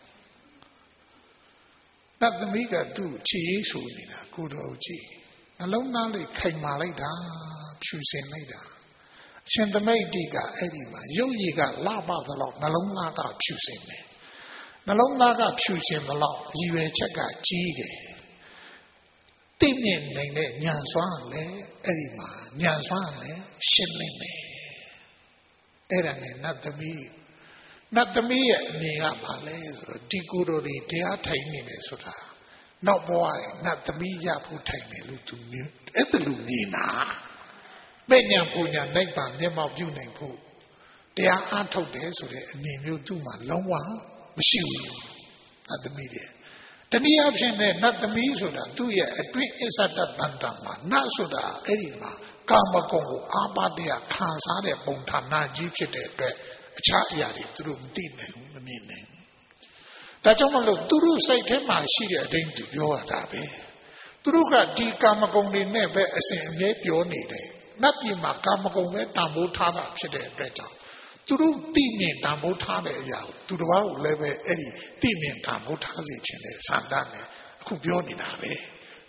နတ်သမီးကသူ့ချီရေးဆိုနေတာကိုတော့ကြည့်နှလုံးသားလေးခိုင်မာလိုက်တာဖြူစင်လိုက်တာအရှင်သမိတ္တိကအဲ့ဒီမှာရုပ်ရည်ကလှပသလောက်နှလုံးသားကဖြူစင်တယ်နှလုံးသားကဖြူစင်သလောက်ရည်ရွယ်ချက်ကကြီးတယ်သိမြင်နိုင်တဲ့ဉာဏ်စွမ်းလည်းအဲ့ဒီမှာဉာဏ်စွမ်းလည်းရှင်းနေတယ်အဲ့ဒါနဲ့နတ်သမီးနတ်သမီးရဲ့အနေကဘာလဲဆိုတော့ဒီကိုယ်တော်တွေတရားထိုင်နေတယ်ဆိုတာနောက်ဘဝရဲ့နတ်သမီးရဖို့ထိုင်တယ်လို့သူမျိုးအဲ့ဒါလူနေတာပဲညာပူညာနိုင်ပါမျက်မှောက်ပြုနိုင်ဖို့တရားအားထုတ်တယ်ဆိုတဲ့အနေမျိုးသူ့မှာလုံးဝမရှိဘူးနတ်သမီးတွေတနည်းအားဖြင့်နဲ့နတ်သမီးဆိုတာသူ့ရဲ့အတွင်းအစ္ဆတတန်တမှာနတ်ဆိုတာအဲ့ဒီမှာကာမဂုဏ်ကိုအာပါတရခံစားတဲ့ပုံဌာနကြီးဖြစ်တဲ့အတွက်အခြားအရာတွေသူတို့မသိနိုင်ဘူးမမြင်နိုင်ဘူးဒါကြောင့်မလို့သူတို့စိတ်ထဲမှာရှိတဲ့အတိုင်းသူပြောရတာပဲသူတို့ကဒီကာမဂုဏ်တွေနဲ့ပဲအစဉ်အမြဲပြောနေတယ်နတ်ပြည်မှာကာမဂုဏ်ပဲတန်ဖိုးထားတာဖြစ်တဲ့အတွက်ကြောင့်သူတို့သိမြင်တန်ဖိုးထားတဲ့အရာကိုသူတစ်ပါးကိုလည်းပဲအဲ့ဒီသိမြင်တန်ဖိုးထားစေခြင်းနဲ့စံတတ်တယ်အခုပြောနေတာပဲ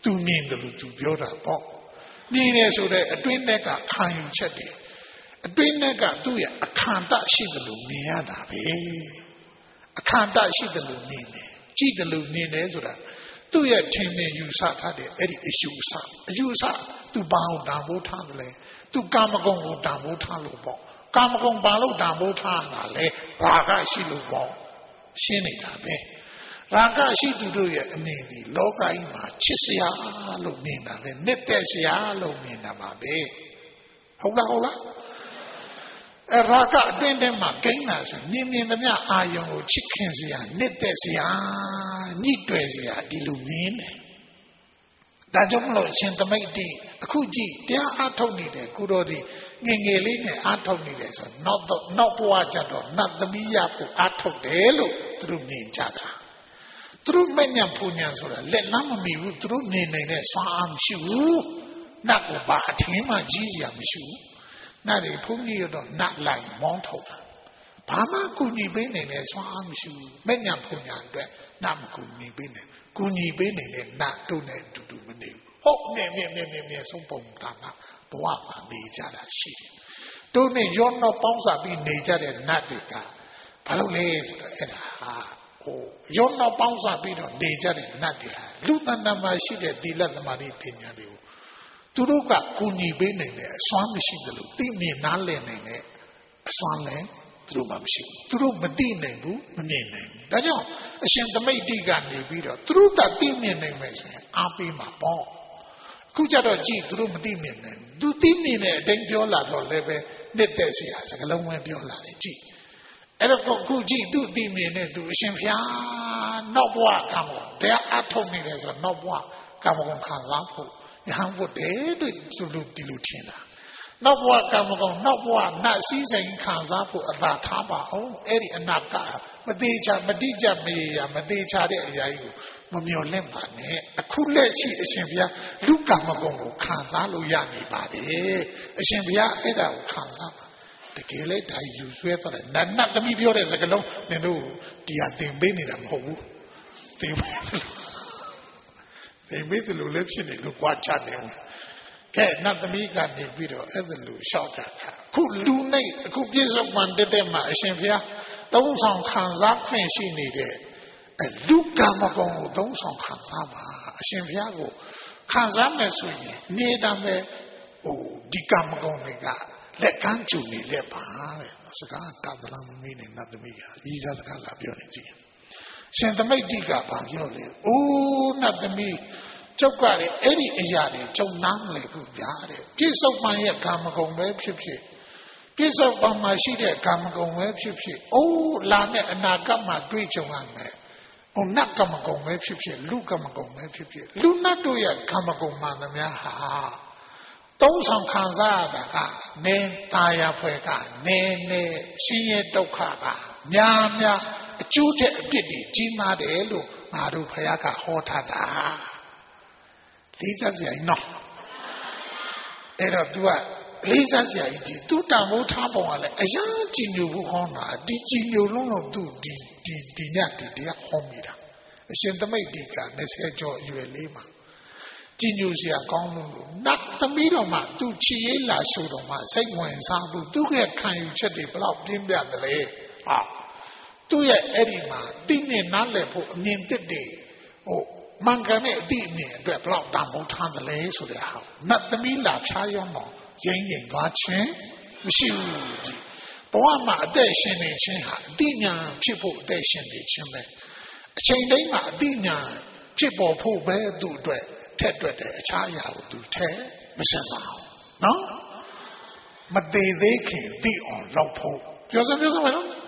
သူမြင်တယ်လို့သူပြောတာပေါ့မြင်နေဆိုတဲ့အတွင်းနဲ့ကခံယူချက်တွေအတွင်းနဲ့ကသူ့ရဲ့အခန္ဓာရှိတယ်လို့မြင်ရတာပဲအခန္ဓာရှိတယ်လို့မြင်တယ်ကြည့်တယ်လို့မြင်တယ်ဆိုတာသူ့ရဲ့ထင်မြင်ယူဆထားတဲ့အဲ့ဒီအယူဆအယူဆသူဘာလို့တန်ဖိုးထားတယ်လဲသူကာမဂုဏ်ကိုတန်ဖိုးထားလို့ပေါ့ကာမဂုဏ်ဘာလို့တန်ဖိုးထားတာလဲရာဂရှိလို့ပေါ့ရှင်းနေတာပဲရာဂရှိသူတို့ရဲ့အမြင်ဒီလောကကြီးမှာချစ်စရာလို့မြင်တာလေနှစ်သက်စရာလို့မြင်တာပါပဲဟုတ်လားဟုတ်လားအရာကအတွင်းထဲမှာဂိမ်းတာဆိုမြင်မြင်သမျှအာယုံကိုချစ်ခင်စရာနှစ်သက်စရာညှိတွယ်စရာဒီလိုမြင်တယ်ဒါကြောင့်မလို့ရှင်သမိတ်တိအခုကြည့်တရားအားထုတ်နေတယ်ကိုတော်ဒီငငယ်လေးနဲ့အားထုတ်နေတယ်ဆိုတော့နောက်နောက်ဘဝကျတော့နတ်သမီးရဖို့အားထုတ်တယ်လို့သူတို့မြင်ကြတာသူတို့မညံဖူညံဆိုတာလက်လမ်းမမီဘူးသူတို့နေနေတဲ့စွမ်းအားမရှိဘူးနတ်ကဘာအထင်မှကြီးစရာမရှိဘူးနတ်တွေဘုန်းကြီးတော့နတ်လိုက်မောင်းထုတ်တာဘာမှကူညီပေးနေတဲ့စွမ်းအားမရှိဘူးမညံဖူညံအတွက်နတ်မကူညီပေးနဲ့ကူညီပေးနေတဲ့နတ်တို့နဲ့အတူတူမနေဘူးဟုတ်နေနေနေနေနေဆုံးပုံတာကဘဝမှာနေကြတာရှိတယ်တို့နဲ့ရောတော့ပေါင်းစားပြီးနေကြတဲ့နတ်တွေကဘာလို့လဲဆိုတော့အဲ့ဒါဟာဟိုရောတော့ပေါင်းစားပြီးတော့နေကြတဲ့နတ်တွေဟာလူတဏ္ဍာမှာရှိတဲ့သီလသမာဓိပညာတွေကိုသူတို့ကကူညီပေးနိုင်တဲ့အစွမ်းမရှိသလိုသိမြင်နားလည်နိုင်တဲ့အစွမ်းလည်းသူတို့မှမရှိဘူးသူတို့မသိနိုင်ဘူးမမြင်နိုင်ဘူးဒါကြောင့်အရှင်သမိတ်တိကနေပြီးတော့သူတို့ကသိမြင်နိုင်မယ်ဆိုရင်အားပေးမှာပေါ့ခုကြတော့ကြည့်သူတို့မသိမြင်နိုင်ဘူးသူသိမြင်တဲ့အတိုင်းပြောလာတော့လည်းပဲနှစ်သက်စရာစကားလုံးပဲပြောလာတယ်ကြည့်အဲ့တော့ခုကြည့်သူသိမြင်တဲ့သူအရှင်ဘုရားနောက်ဘဝကံကိုတရားအထုတ်နေတယ်ဆိုတော့နောက်ဘဝကံကိုခံစားဖို့ယဟန်ဖို့တယ်လို့သူတို့ဒီလိုထင်တာနောက်ဘဝကံမကောင်းနောက်ဘဝနတ်စည်းစိမ်ခံစားဖို့အသာထားပါအောင်အဲ့ဒီအနာကမသေးချာမတိကြမေးရမသေးချာတဲ့အရာကြီးကိုမမျော်လင့်ပါနဲ့အခုလက်ရှိအရှင်ဘုရားလူကံမကောင်းကိုခံစားလို့ရနေပါတယ်အရှင်ဘုရားအဲ့ဒါကိုခံစားပါတကယ်လေဒါယူဆွဲသွားတယ်နတ်နတ်သမီးပြောတဲ့စကားလုံးနင်တို့ဒီဟာသင်ပေးနေတာမဟုတ်ဘူးသင်ပေးသင်ပေးတယ်လို့လည်းဖြစ်နေလို့ကြွားချတယ်ကဲနတ်သမီးကနေပြီးတော့အဲ့ဒါလိုရှောက်တာခုလူနဲ့အခုပြည့်စုံမှန်တဲ့မှာအရှင်ဘုရားသုံးဆောင်ခံစားခွင့်ရှိနေတဲ့အဲလူကံမကောင်းကိုသုံးဆောင်ခံစားပါအရှင်ဘုရားကိုခံစားမယ်ဆိုရင်နေတမ်းပဲဟိုဒီကံမကောင်းတွေကလက်ကမ်းကျူနေလက်ပါတဲ့စကားတာသလားမမီးနဲ့နတ်သမီးကဤစားစကားလာပြောနေကြည့်ရှင်သမိတ်တိကဘာပြောလဲအိုးနတ်သမီးကျောက်ကလည်းအဲ့ဒီအရာတွေကျုံနားမလဲဘူးဗျာတဲ့ပြစ္ဆုတ်ပန်ရဲ့ကာမဂုဏ်ပဲဖြစ်ဖြစ်ပြစ္ဆုတ်ပန်မှာရှိတဲ့ကာမဂုဏ်ပဲဖြစ်ဖြစ်အိုးလာမယ့်အနာဂတ်မှာတွေ့ကြုံရမယ်ဟိုနတ်ကာမဂုဏ်ပဲဖြစ်ဖြစ်လူကာမဂုဏ်ပဲဖြစ်ဖြစ်လူနတ်တို့ရဲ့ကာမဂုဏ်မှန်သမျှဟာသုံးဆောင်ခံစားရတာကနေตายရဖွယ်ကနေနေရှင်းရဲဒုက္ခကများများအကျိုးတဲ့အပြစ်တွေကြီးမားတယ်လို့ငါတို့ဘုရားကဟောထားတာလေးစားစရာကြီးနော်အဲ့တော့ तू ကလေးစားစရာကြီးသူတန်ဖိုးထားပုံကလည်းအရင်ကြည်ညိုဖို့ဟောတာဒီကြည်ညိုလုံးတော့ तू ဒီဒီဒီညဒီတရားဟောမိတာအရှင်သမိတ်တိက၂၀ကျော်အရွယ်လေးမှာကြည်ညိုစရာကောင်းလို့နတ်သမီးတော်မှာ तू ချီရေးလာရှို့တော်မှာစိတ်ဝင်စားဖို့သူ့ရဲ့ခံယူချက်တွေဘလောက်ပြင်းပြတယ်လေဟာသူ့ရဲ့အဲ့ဒီမှာတိနဲ့နားလည်ဖို့အမြင်သစ်တွေဟိုမှန်ကန်တဲ့အတိအမြင်အတွက်ဘလောက်တန်ဖိုးထားတယ်လဲဆိုတဲ့ဟာနတ်သမီးလာဖြားရောတော့ရင်းရင်သွားခြင်းမရှိဘူးဒီဘဝမှာအသက်ရှင်နေခြင်းဟာအတိညာဖြစ်ဖို့အသက်ရှင်နေခြင်းပဲအချိန်တိုင်းမှာအတိညာဖြစ်ပေါ်ဖို့ပဲသူ့အတွက်ထက်တွက်တယ်အခြားအရာကိုသူထဲမစင်စားဘူးနော်မသေးသေးခင်သိအောင်လုပ်ဖို့ပြောစမ်းပြောစမ်းမယ်နော်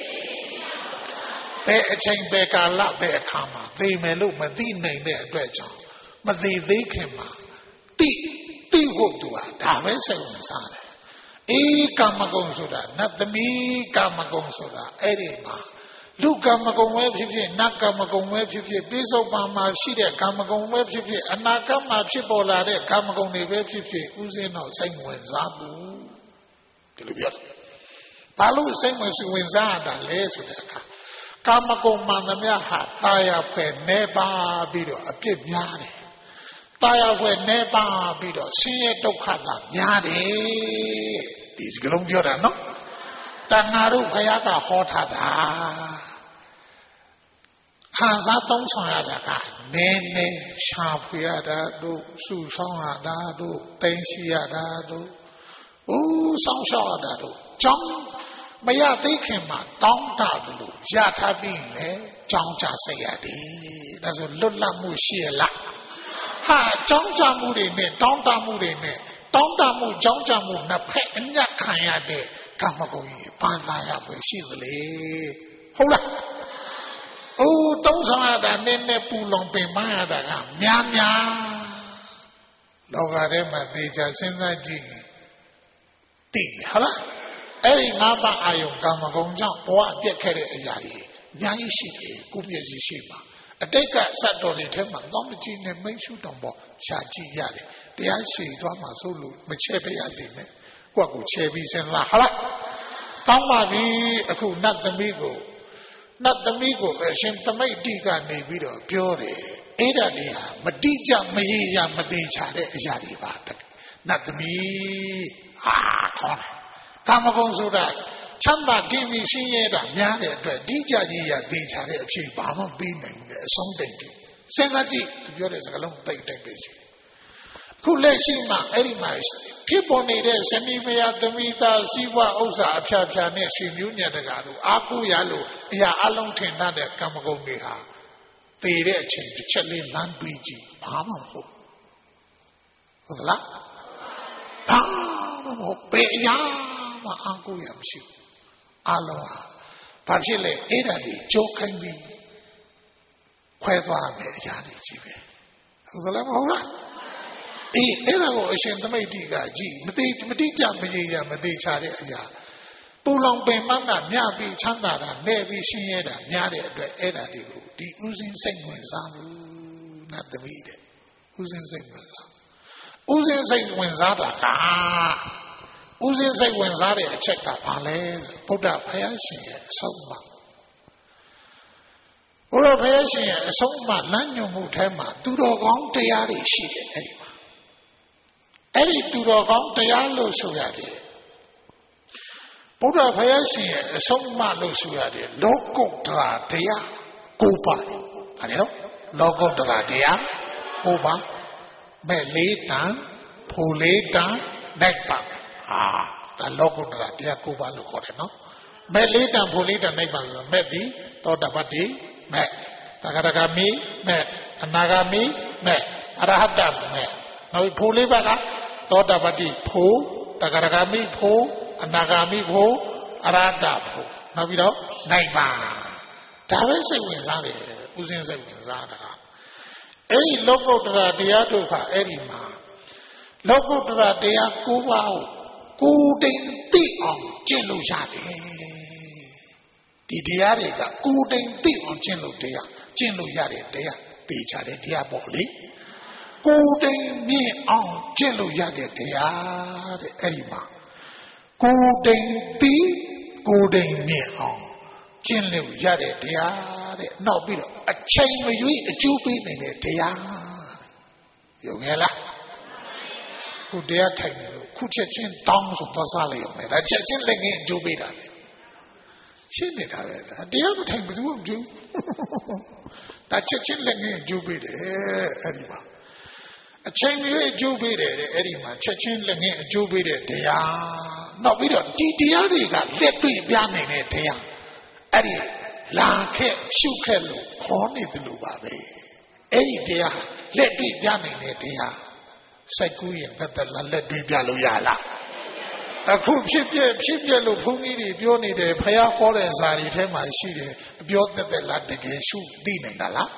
ဘယ်အချိန်ဘယ်ကာလဘယ်အခါမှာသိမယ်လို့မသိနိုင်တဲ့အတွက်ကြောင့်မသိသေးခင်မှာသိသိဖို့သူဟာဒါပဲစိတ်ဝင်စားတယ်အေးကာမဂုဏ်ဆိုတာနတ်သမီးကာမဂုဏ်ဆိုတာအဲ့ဒီမှာလူကာမဂုဏ်ပဲဖြစ်ဖြစ်နတ်ကာမဂုဏ်ပဲဖြစ်ဖြစ်ပြစ္ဆုတ်ပံမှာရှိတဲ့ကာမဂုဏ်ပဲဖြစ်ဖြစ်အနာဂတ်မှာဖြစ်ပေါ်လာတဲ့ကာမဂုဏ်တွေပဲဖြစ်ဖြစ်ဥစဉ်တော့စိတ်ဝင်စားဘူးဒီလိုပြောဘာလို့စိတ်ဝင်စားရတာလဲဆိုတဲ့အခါကာမဂုဏ်မှန်သမျှဟာတာယာဖွယ်နေပါပြီးတော့အပြစ်များတယ်တာယာွယ်နေပါပြီးတော့ဆင်းရဲဒုက္ခသာများတယ်ဒီစကလုံးပြောတာနော်တဏှာတို့ဘုရားကဟောထားတာခံစားသုံးဆောင်ရတာကနည်းနည်းရှာဖွေရတာတို့စုဆောင်ရတာတို့သိရှိရတာတို့ဦးဆောင်ရှောက်ရတာတို့ကြောင်းမရသိခင်မှာတောင်းတတယ်လို့ရထားပြီးလေကြောင်းကြစိတ်ရတယ်ဒါဆိုလွတ်လပ်မှုရှိရလားဟာကြောင်းကြမှုတွေနဲ့တောင်းတမှုတွေနဲ့တောင်းတမှုကြောင်းကြမှုနှစ်ဖက်အညက်ခံရတဲ့ကာမဂုဏ်ကြီးပန်းလာရပဲရှိသလေဟုတ်လားအိုးတုံးဆောင်ရတာနည်းနည်းပူလုံပင်မရတာကများများလောကထဲမှာသေချာစဉ်းစားကြည့်သိဟုတ်လားအဲ့ဒီငါးပါးအာယုံကာမဂုဏ်ကြောင့်ဘဝပြက်ခဲ့တဲ့အရာတွေအများကြီးရှိတယ်ကိုမျက်စိရှိမှာအတိတ်ကစတ်တော်တွေထဲမှာသောမကြီးနဲ့မိတ်ရှုတောင်ပေါ်ရှာကြည့်ရတယ်တရားရှိသွားမှဆိုလို့မချဲပြရစေနဲ့ကိုယ့်ကိုချဲပြီးစဉ်းစားဟုတ်လားတောင်းပါပြီအခုနတ်သမီးကိုနတ်သမီးကိုအရှင်သမိတ်တိကနေပြီးတော့ပြောတယ်အဲ့ဒါလေးဟာမတိကျမရေရမသေးချာတဲ့အရာတွေပါနတ်သမီးဟာခေါ်ကာမဂုဏ်ဆိုတာချမ်းသာကိမိရှင်းရတာများတဲ့အတွက်တိကျကြီးရသေးချာတဲ့အဖြစ်ဘာမှပြီးနိုင်ဘူးအဆုံးတိတ်တယ်စဉ်းစားကြည့်သူပြောတဲ့စကားလုံးတိတ်တိတ်ပဲရှိခုလက်ရှိမှာအဲ့ဒီမှာဖြစ်ပေါ်နေတဲ့ဇနီးမယားသမီးသားစီးပွားဥစ္စာအဖျားဖျားနဲ့ရှင်မျိုးညံတကာတို့အာကိုရလို့အရာအလုံးထင်တတ်တဲ့ကာမဂုဏ်တွေဟာသေတဲ့အချိန်တစ်ချက်လေးလမ်းပြီးကြည့်ဘာမှမဟုတ်ဟုတ်သလားဘာမှမဟုတ်ပေအရာမှအာကိုရမရှိဘူးအလုံးဟာဘာဖြစ်လဲအဲ့ဒါတွေကြိုးခိုင်းပြီးခွဲသွားမယ်အရာတွေကြီးပဲဟုတ်သလားမဟုတ်လားအေးအဲ့ဒါကိုအရှင်သမိတ်တိကကြည့်မတိမတိကြမရေရမသေးချတဲ့အရာပူလောင်ပင်မနာမြပြီးချမ်းသာတာနဲ့ပြီးရှင်းရတာများတဲ့အတွက်အဲ့ဒါတွေကိုဒီဥစဉ်စိတ်ဝင်စားမှုနတ်သမီးတဲ့ဥစဉ်စိတ်ဝင်စားဥစဉ်စိတ်ဝင်စားတာကဥစဉ်စိတ်ဝင်စားတဲ့အချက်ကဘာလဲဗုဒ္ဓဘုရားရှင်ရဲ့အဆုံးအမဘုရားဘုရားရှင်ရဲ့အဆုံးအမလမ်းညွှန်မှုထဲမှာသူတော်ကောင်းတရားတွေရှိတယ်အဲ့ဒီမှာအဲ့ဒီသူတော်ကောင်းတရားလို့ဆိုရတယ်ဘုရားဘုရားရှင်ရဲ့အဆုံးအမလို့ဆိုရတယ်လောကုတ္တရာတရားကိုးပါးဟာလေနော်လောကုတ္တရာတရားကိုးပါးမဲ့လေးတန်ဖိုလေးတန်နိုင်ပါဟာဒါလောကုတ္တရာတရားကိုးပါးလို့ခေါ်တယ်နော်မဲ့လေးတန်ဖိုလေးတန်နိုင်ပါဆိုတော့မဲ့ဒီသောတပတ္တိမဲ့သဂရဂမိမဲ့အနာဂမိမဲ့အရဟတမဲ့နောက်ဖိုလေးပါးကသောတပတ္တိဖိုသဂရဂမိဖိုအနာဂမိဖိုအရဟတဖိုနောက်ပြီးတော့နိုင်ပါဒါပဲစိတ်ဝင်စားတယ်ဥစဉ်စိတ်ဝင်စားတာအဲ့ဒီလောကုတ္တရာတရားတို့ကအဲ့ဒီမှာလောကုတ္တရာတရားကိုးပါးကိုကိုတိမ်သိအောင်ကျင့်လို့ရတယ်ဒီတရားတွေကကိုတိမ်သိအောင်ကျင့်လို့တရားကျင့်လို့ရတယ်တရားသိချတယ်တရားပေါ့လေကိုတိမ်မြင့်အောင်ကျင့်လို့ရတဲ့တရားတဲ့အဲ့ဒီမှာကိုတိမ်သိကိုတိမ်မြင့်အောင်ကျင့်လို့ရတဲ့တရားတဲ့နောက်ပြီးတော့အချိန်မရွေးအကျိုးပေးနိုင်တဲ့တရားယုံရလားခုတရားထိုင်တယ်လို့ခုချက်ချင်းတောင်းဆိုသွားစားလိုက်ရုံနဲ့ဒါချက်ချင်းလက်ငင်းအကျိုးပေးတာလေရှင်းနေတာပဲတရားမထိုင်ဘူးမကျူးဒါချက်ချင်းလက်ငင်းအကျိုးပေးတယ်အဲ့ဒီမှာအချိန်လေးအကျိုးပေးတယ်တဲ့အဲ့ဒီမှာချက်ချင်းလက်ငင်းအကျိုးပေးတဲ့တရားနောက်ပြီးတော့ဒီတရားတွေကလက်တွေ့ပြနိုင်တဲ့တရားအဲ့ဒီလာခဲ့ရှုခဲ့လို့ခေါ်နေတယ်လို့ပါပဲအဲ့ဒီတရားလက်တွေ့ပြနိုင်တဲ့တရားစိုက်ကူးရင်သက်သက်လာလက်တွေ့ပြလို့ရလားအခုဖြစ်ပြဖြစ်ပြလို့ဘုန်းကြီးတွေပြောနေတယ်ဖယားခေါ်တဲ့ဇာတိထဲမှာရှိတယ်အပြောသက်သက်လာတကယ်ရှုသိနိုင်တာလား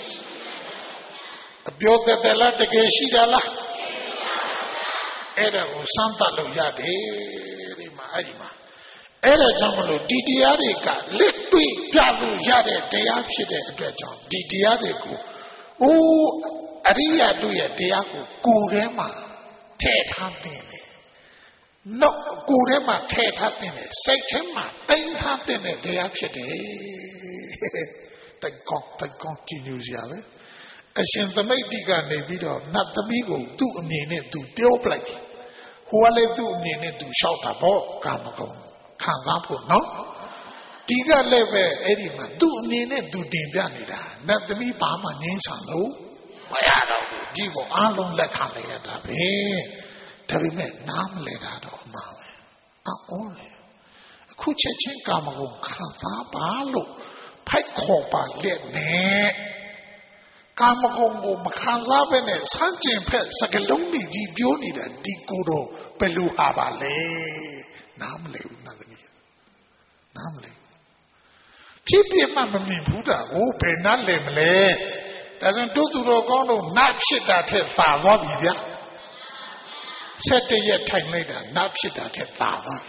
အပြောသက်သက်လာတကယ်ရှိတာလားအဲ့ဒါကိုစမ်းသပ်လို့ရတယ်ဒီမှာအဲ့ဒီမှာအဲ့ဒါကြောင့်မလို့ဒီတရားတွေကလက်တွေ့ပြလို့ရတဲ့တရားဖြစ်တဲ့အတွက်ကြောင့်ဒီတရားတွေကိုအိုးအရိယတို့ရဲ့တရားကိုကိုယ်ထဲမှာထည့်ထားတယ်နော်ကိုယ်ထဲမှာထည့်ထားတဲ့စိတ်ထဲမှာတင်ထားတဲ့တရားဖြစ်တယ်တိုင်ကောက်တိုင်ကောက်ကြည့်နေကြရလေအရှင်သမိတ်တိကနေပြီးတော့နတ်သမီးကိုသူ့အမြင်နဲ့သူပြောပလိုက်ဟိုကလည်းသူ့အမြင်နဲ့သူလျှောက်တာပေါ့ကာမဂုဏ်ခံစားဖို့နော်ဒီကလည်းပဲအဲ့ဒီမှာသူ့အမြင်နဲ့သူတင်ပြနေတာနတ်သမီးဘာမှငင်းဆန်လို့မရတော့ဘူးဒီကိုအားလုံးလက်ခံလိုက်ရတာပဲဒါပေမဲ့နားမလဲတာတော့အမှားပဲအော်လေအခုချက်ချင်းကာမဂုဏ်ခံစားပါလို့ဖိုက်ခေါ်ပါလက်နဲ့ကာမဂုဏ်ကိုမခံစားဘဲနဲ့စမ်းကျင်ဖက်စကလုံးကြီးကြီးပြောနေတာဒီကိုတော့ဘယ်လိုဟာပါလဲနားမလဲဘူးနတ်သမီးနားမလဲဖြစ်ပြမှမမြင်ဘူးတာကိုဘယ်နားလဲမလဲဒါဆိုတို့သူတော်ကောင်းတို့နတ်ဖြစ်တာထက်သာသွားပြီဗျာဆက်တရက်ထိုင်လိုက်တာနတ်ဖြစ်တာထက်သာသွား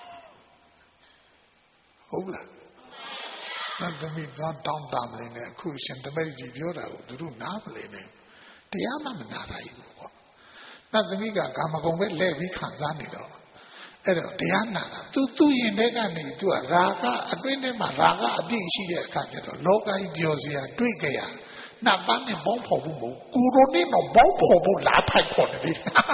ဟုတ်လားနတ်သမီးသွားတောင်းတမလဲနဲ့အခုရှင်သမီးကြီးပြောတာကိုသူတို့နားမလဲနဲ့တရားမှမနာတာကြီးပေါ့နတ်သမီးကကာမဂုဏ်ပဲလဲပြီးခံစားနေတော့အဲ့တော့တရားနာတာသူသူရင်တဲ့ကနေသူကရာဂအတွင်းထဲမှာရာဂအပြည့်ရှိတဲ့အခါကျတော့လောကကြီးပြောစရာတွေ့ကြရနတ်သားနဲ့ဘောင်းဖော်ဖို့မဟုတ်ကိုရိုနဲ့တော့ဘောင်းဖော်ဖို့လာထိုက်ခေါ်တယ်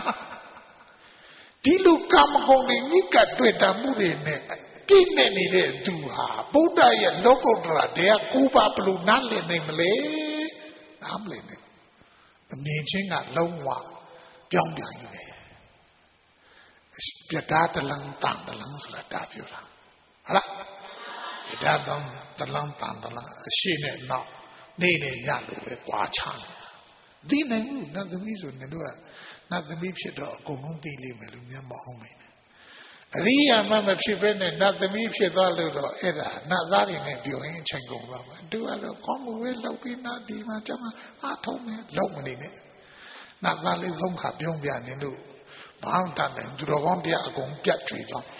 ဒီလူကာမဂုဏ်တွေညစ်ကတွေ့တာမှုတွေနဲ့ပြည့်နေနေတဲ့သူဟာဗုဒ္ဓရဲ့လောကုတ္တရာတရားကိုးပါဘလို့နားလည်နိုင်မလဲနားမလည်နဲ့အမြင်ချင်းကလုံးဝပြောင်းပြန်နေတယ်ပြတာတလန်းတန်တလန်းဆိုတာတာပြောတာဟုတ်လားပြတာတန်တလန်းတန်တလန်းအရှိနဲ့နောက်နေနေညလို့ပဲကြွားချနေတာဒီနိုင်ဘူးနတ်သမီးဆိုနေတော့နတ်သမီးဖြစ်တော့အကုန်လုံးသိလိမ့်မယ်လို့မျက်မှောက်အောင်မယ်အရိယာမမဖြစ်ဘဲနဲ့နတ်သမီးဖြစ်သွားလို့တော့အဲ့ဒါနတ်သားတွေနဲ့ပြောရင်အချိန်ကုန်သွားမှာသူကတော့ကောင်းမှုပဲလောက်ပြီးနတ်ဒီမှာကျမအားထုတ်မယ်လောက်မနေနဲ့နတ်သားလေးသုံးခါပြုံးပြနေလို့ဘာမှတတ်တယ်သူတော်ကောင်းတရားအကုန်ပြတ်ထွေသွား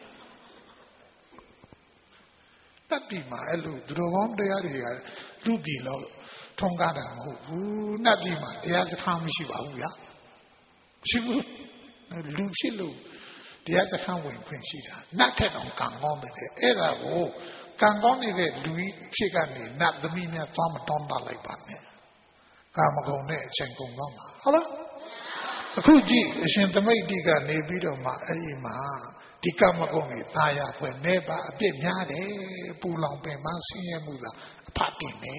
တတ်ပြီမှာအဲ့လိုသူတော်ကောင်းတရားတွေကလူပြည်လို့ထုံးကားတာမဟုတ်ဘူးနတ်ပြည်မှာတရားစခန်းမရှိပါဘူးဗျာရှိဘူးလူဖြစ်လို့တရားစခန်းဝင်ခွင့်ရှိတာနတ်ထက်တော့ကံကောင်းတယ်အဲ့ဒါကိုကံကောင်းနေတဲ့လူကြီးဖြစ်ကနေနတ်သမီးများသွားမတောင်းတလိုက်ပါနဲ့ကာမဂုဏ်နဲ့အချိန်ကုန်သွားမှာဟုတ်လားအခုကြည့်အရှင်သမိတ်တိကနေပြီးတော့မှအဲ့ဒီမှာဒီကာမဂုဏ်တွေตายရဖွယ်နေပါအပြစ်များတယ်ပူလောင်ပင်မဆင်းရဲမှုသာအဖတ်တင်နေ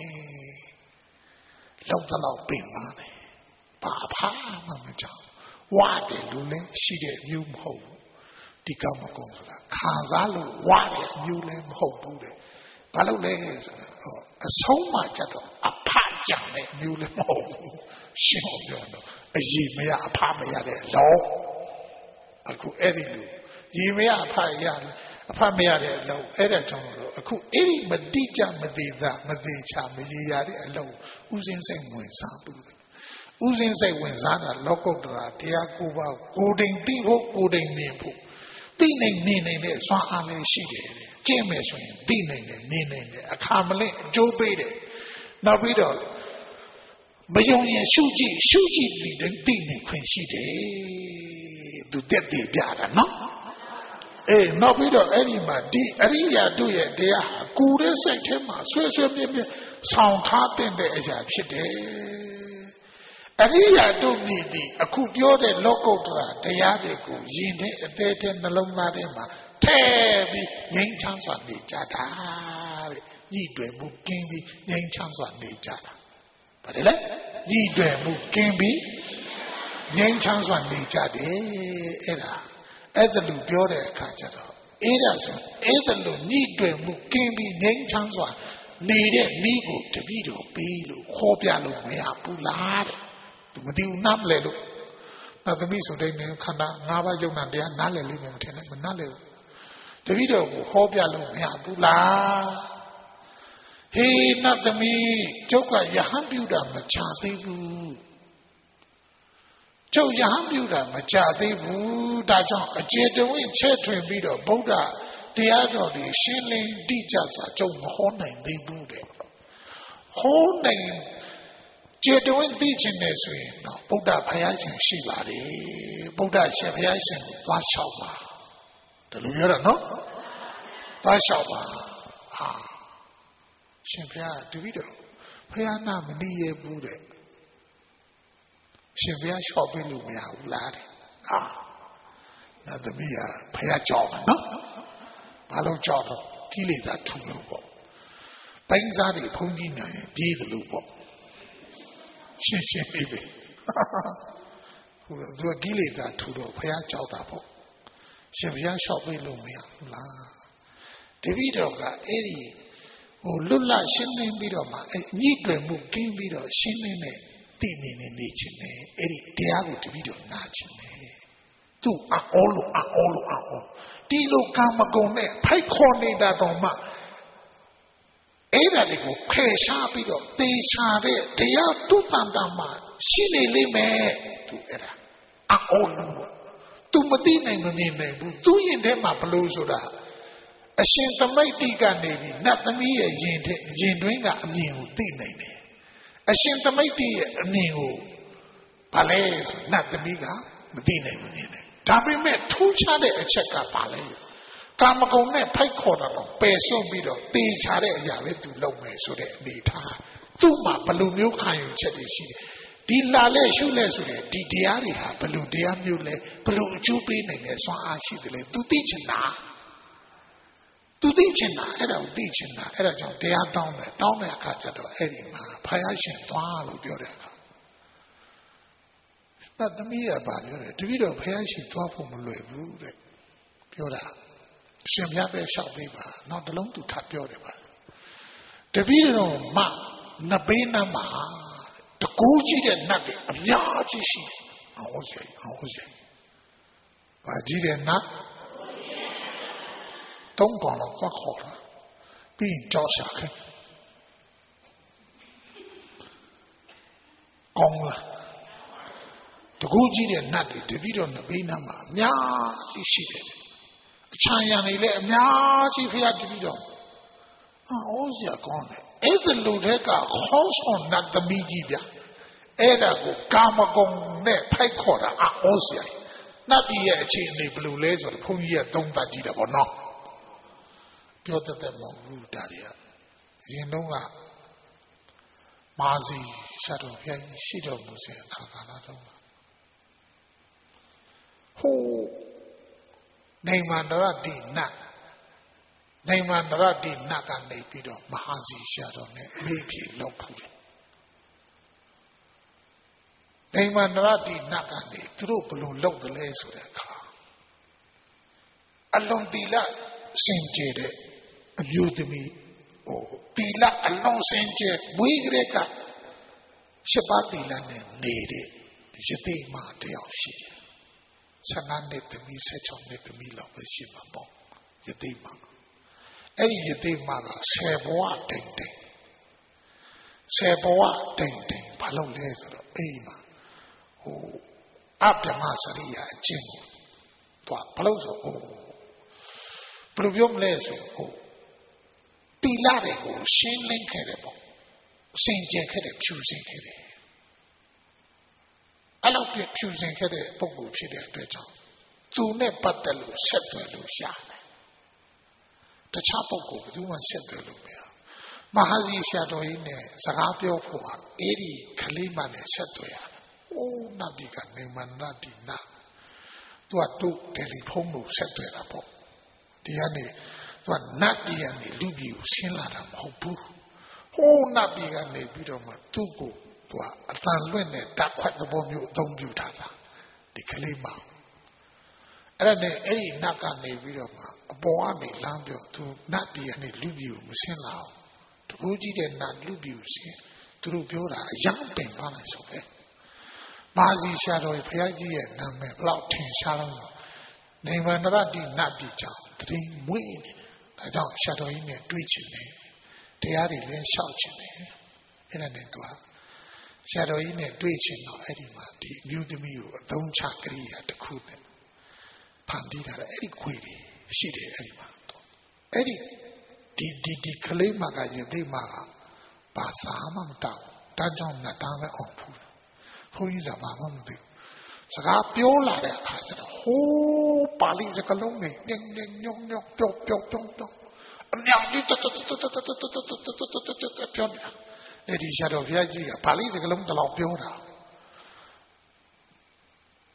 လောက်တော့ပင်ပါမယ်ဘာဖာမှမကြောက်ဝါတယ်လူလည်းရှိတဲ့မျိုးမဟုတ်ဘူးဒီကာမဂုဏ်ဆိုတာခံစားလို့ဝါတဲ့မျိုးလည်းမဟုတ်ဘူးတဲ့ဘာလို့လဲဆိုတော့အဆုံးမှကြတော့အဖတ်ကြတဲ့မျိုးလည်းမဟုတ်ဘူးရှင်းအောင်ပြောတော့အရေးမရအဖတ်မရတဲ့လောအခုအဲ့ဒီလူရေမရအဖတ်ရအဖတ်မရတဲ့အလုံးအဲ့ဒါကြောင့်လို့အခုအဲ့ဒီမတိကြမသေးတာမသေးချမရေရတဲ့အလုံးဥစဉ်စိတ်ဝင်စားဘူးဥစဉ်စိတ်ဝင်စားတာလောကုတ္တရာတရားကိုပါကိုယ်တိုင်သိဖို့ကိုယ်တိုင်နေဖို့သိနိုင်နေနိုင်တဲ့စွမ်းအားလည်းရှိတယ်ကျင့်မယ်ဆိုရင်သိနိုင်တယ်နေနိုင်တယ်အခါမလင့်အကျိုးပေးတယ်နောက်ပြီးတော့မယုံရင်ရှုကြည့်ရှုကြည့်ပြီးသိနေခွင့်ရှိတယ်သူတက်တည်ပြတာနော်အေးနောက်ပြီးတော့အဲ့ဒီမှာဒီအရိယာတို့ရဲ့တရားဟာကိုယ်ရဲ့စိတ်ထဲမှာဆွဲဆွဲပြည့်ပြည့်ဆောင်ထားတဲ့အရာဖြစ်တယ်အရိယာတို့မြည်ပြီးအခုပြောတဲ့လောကုတ္တရာတရားတွေကိုယင်တဲ့အသေးသေးနှလုံးသားထဲမှာထဲပြီးငြိမ်းချမ်းစွာနေကြတာတဲ့ညှိတွယ်မှုကင်းပြီးငြိမ်းချမ်းစွာနေကြတာဘာလဲလဲညှိတွယ်မှုကင်းပြီးငြိမ်းချမ်းစွာနေကြတယ်အဲ့ဒါအဲ့ဒါလူပြောတဲ့အခါကျတော့အဲ့ဒါဆိုအဲ့ဒါလူညှိတွယ်မှုကင်းပြီးငြိမ်းချမ်းစွာနေတဲ့မိကိုတပည့်တော်ပေးလို့ခေါ်ပြလို့မရဘူးလားတဲ့သူမသိဘူးနားမလဲလို့နတ်သမီးဆိုတဲ့ခန္ဓာ၅ပါးယုံနာတရားနားလည်လိမ့်မယ်မထင်နဲ့မနားလည်ဘူးတပည့်တော်ကိုဟောပြလို့မရဘူးလားဟေးနတ်သမီးကျုပ်ကယဟန်ပြုတာမချသေးဘူးကျုပ်ယဟန်ပြုတာမချသေးဘူးဒါကြောင့်အကျေတဝင့်ချဲ့ထွင်ပြီးတော့ဗုဒ္ဓတရားတော်တွေရှင်းလင်းတိကျစွာကျုပ်မဟောနိုင်သေးဘူးတဲ့ဟောနိုင်ကျေတဝင့်သိချင်တယ်ဆိုရင်တော့ဗုဒ္ဓဘုရားရှင်ရှိပါတယ်ဗုဒ္ဓရှင်ဘုရားရှင်ကိုသွားလျှောက်ပါဒါလိုပြောတာနော်သွားလျှောက်ပါဟာရှင်ဘုရားတပည့်တော်ဘုရားနာမနေရဘူးတဲ့ရှင်ဘုရားလျှော့ပေးလို့မရဘူးလားတဲ့ဟာနတ်သမီးကဘုရားကြောက်တယ်နော်ဘာလို့ကြောက်တော့ကိလေသာထူလို့ပေါ့တိုင်းစားတွေဖုံးကြည့်နိုင်ရင်ပြေးတယ်လို့ပေါ့ရှင်းရှင်းလေးပဲဟိုသူကကိလေသာထူတော့ဘုရားကြောက်တာပေါ့ရှင်ဘုရားလျှော့ပေးလို့မရဘူးလားတပည့်တော်ကအဲ့ဒီဟိုလွတ်လပ်ရှင်းလင်းပြီးတော့မှအဲ့ညှိတွယ်မှုကင်းပြီးတော့ရှင်းလင်းတဲ့တည်နေနေနေခြင်းနဲ့အဲ့ဒီတရားကိုတပည့်တော်နာခြင်းနဲ့သူ့အောလို့အောလို့အောဒီလိုကာမဂုဏ်နဲ့ဖိုက်ခေါ်နေတာတော့မှအဲ့ဒါတွေကိုဖယ်ရှားပြီးတော့သေချာတဲ့တရားတုတ္တန်တမှာရှိနေလိမ့်မယ်သူအဲ့ဒါအောလို့သူမသိနိုင်မမြင်နိုင်ဘူးသူရင်ထဲမှာဘလို့ဆိုတာအရှင်သမိတ်တိကနေပြီးနတ်သမီးရဲ့ယင်ထဲယင်တွင်းကအမြင်ကိုသိနိုင်တယ်အရှင်သမိတ်တိရဲ့အမြင်ကိုဘာလဲဆိုနတ်သမီးကမသိနိုင်မမြင်နိုင်ဒါပေမဲ့ထူးခြားတဲ့အချက်ကဘာလဲကာမဂုဏ်နဲ့ဖိုက်ခေါ်တာတော့ပယ်စွန့်ပြီးတော့တေချာတဲ့အရာပဲသူလုပ်မယ်ဆိုတဲ့အနေထားသူ့မှာဘယ်လိုမျိုးခံယူချက်တွေရှိတယ်ဒီလာလဲရှုလဲဆိုတဲ့ဒီတရားတွေဟာဘယ်လိုတရားမျိုးလဲဘယ်လိုအကျိုးပေးနိုင်လဲစွမ်းအားရှိတယ်လဲသူသိချင်တာသူသိချင်တာအဲ့ဒါကိုသိချင်တာအဲ့ဒါကြောင့်တရားတောင်းတယ်တောင်းတဲ့အခါကျတော့အဲ့ဒီမှာဘုရားရှင်သွားလို့ပြောတဲ့အခါနတ်သမီးကပါပြောတယ်တပည့်တော်ဘုရားရှင်သွားဖို့မလွယ်ဘူးတဲ့ပြောတာရှင်မြတ်ပဲလျှောက်ပေးပါနောက်တစ်လုံးသူထပ်ပြောတယ်ပါတပည့်တော်မနဘေးနာမှာတကူးကြီးတဲ့နတ်တွေအများကြီးရှိတယ်အောင်စရာအောင်စရာဘာကြီးတဲ့နတ်သုံးကောင်တော့သွားခေါ်တာပြီးရင်ကြောက်ရှာခဲ့ကောင်းလားတကူးကြီးတဲ့နတ်တွေတပည့်တော်နဘေးနာမှာအများကြီးရှိတယ်အချမ်းရံနေလေအများကြီးဖျားတပည့်တော်အော်စရာကောင်းတယ်အဲ့ဒီလူတွေကခေါင်းဆောင်နတ်သမီးကြီးဗျအဲ့ဒါကိုကာမဂုဏ်နဲ့ဖိုက်ခေါ်တာအော်စရာနတ်ပြည်ရဲ့အခြေအနေဘယ်လိုလဲဆိုတော့ဘုန်းကြီးကသုံးသပ်ကြည့်တယ်ဗောနော်ပြောတတ်တယ်မဟုတ်ဘူးဒါတွေကအရင်တုန်းကမာစီရှာတော်ဘုရားကြီးရှိတော်မူစဉ်အခါကာလတုန်းကဟိုနေမန္တရတိနတ်နေမန္တရတိနတ်ကနေပြီးတော့မဟာစီရှာတော်နဲ့မိဖြစ်လောက်ဖူးတယ်နေမန္တရတိနတ်ကနေသူတို့ဘလို့လောက်တယ်လဲဆိုတဲ့အခါအလုံးတီလစင်ကြယ်တဲ့အမျိုးသမီးဟိုတီလအလုံးစင်ကြယ်ဝိဂရကရှစ်ပါးတီလနဲ့နေတဲ့ယသိမတယောက်ရှိတယ်ဆန္ဒနဲ့သမီးဆက်ချောင်းနဲ့သမီးလောက်ပဲရှိမှာပေါ့ယသိမအဲ့ဒီယသိမကဆယ်ဘဝတိမ်တိမ်ဆယ်ဘဝတိမ်တိမ်ဘာလို့လဲဆိုတော့အဲ့ဒီမှာဟိုအပြမစရိယာအကျင့်ကိုတော့ဘာလို့ဆိုဟိုဘယ်လိုပြောမလဲဆိုဟိုတီလာတွေကိုရှင်းလင်းခဲ့တယ်ပေါ့စင်ကြယ်ခဲ့တယ်ဖြူစင်ခဲ့တယ်အဲ့လိုဖြူစင်ခဲ့တဲ့ပုဂ္ဂိုလ်ဖြစ်တဲ့အတွက်ကြောင့်သူနဲ့ပတ်သက်လို့ဆက်သွယ်လို့ရတယ်တခြားပုဂ္ဂိုလ်ဘယ်သူမှဆက်သွယ်လို့မရမဟာစီဆရာတော်ကြီးနဲ့စကားပြောဖို့ဟာအဲ့ဒီခလေးမနဲ့ဆက်သွယ်ရတယ်။အိုးနတ်ဒီကနေမနတ်ဒီနာသူကတို့တယ်လီဖုန်းလို့ဆက်သွယ်တာပေါ့ဒီကနေသူကနတ်ဒီကနေလူကြီးကိုဆင်းလာတာမဟုတ်ဘူးဟိုးနတ်ဒီကနေပြီးတော့မှသူ့ကိုသူကအတန်လွင့်နဲ့တက်ခွက်သဘောမျိုးအသုံးပြုထားတာဒီကလေးမအဲ့ဒါနဲ့အဲ့ဒီနတ်ကနေပြီးတော့မှအပေါ်ကနေလမ်းပြောသူနတ်ဒီကနေလူကြီးကိုမဆင်းလာအောင်တကူကြီးတဲ့နတ်လူကြီးကိုဆင်းသူတို့ပြောတာအယောင်ပင်ပါလိုက်ဆိုပဲမာစီရှာတော်ဘုရားကြီးရဲ့နာမည်ဘလောက်ထင်ရှားတော့နေမန္တရတိနတ်ပြည်ကြောင့်တတိမွေးနေတယ်ဒါကြောင့်ရှာတော်ကြီးနဲ့တွေ့ချင်တယ်တရားတွေလည်းရှောက်ချင်တယ်အဲ့ဒါနဲ့သူကရှာတော်ကြီးနဲ့တွေ့ချင်တော့အဲ့ဒီမှာဒီအမျိုးသမီးကိုအသုံးချကရိယာတစ်ခုနဲ့ဖန်တီးထားတယ်အဲ့ဒီခွေတွေရှိတယ်အဲ့ဒီမှာအဲ့ဒီဒီဒီဒီကလေးမကရင်ဒီမှာဘာသာမှမတောင်းဒါကြောင့်နဲ့တားပဲအောင်ဖူးဘုန်းကြီးကဘာမှမသိဘူးစကားပြောလာတဲ့အခါကျတော့ဟိုးပါဠိစကားလုံးတွေညင်ညင်ညုံညုံပြောပြောပြောပြောအမြောင်ကြီးတတတတတတတတတပြောနေတာအဲ့ဒီရှာတော်ဘုရားကြီးကပါဠိစကားလုံးတလောက်ပြောတာ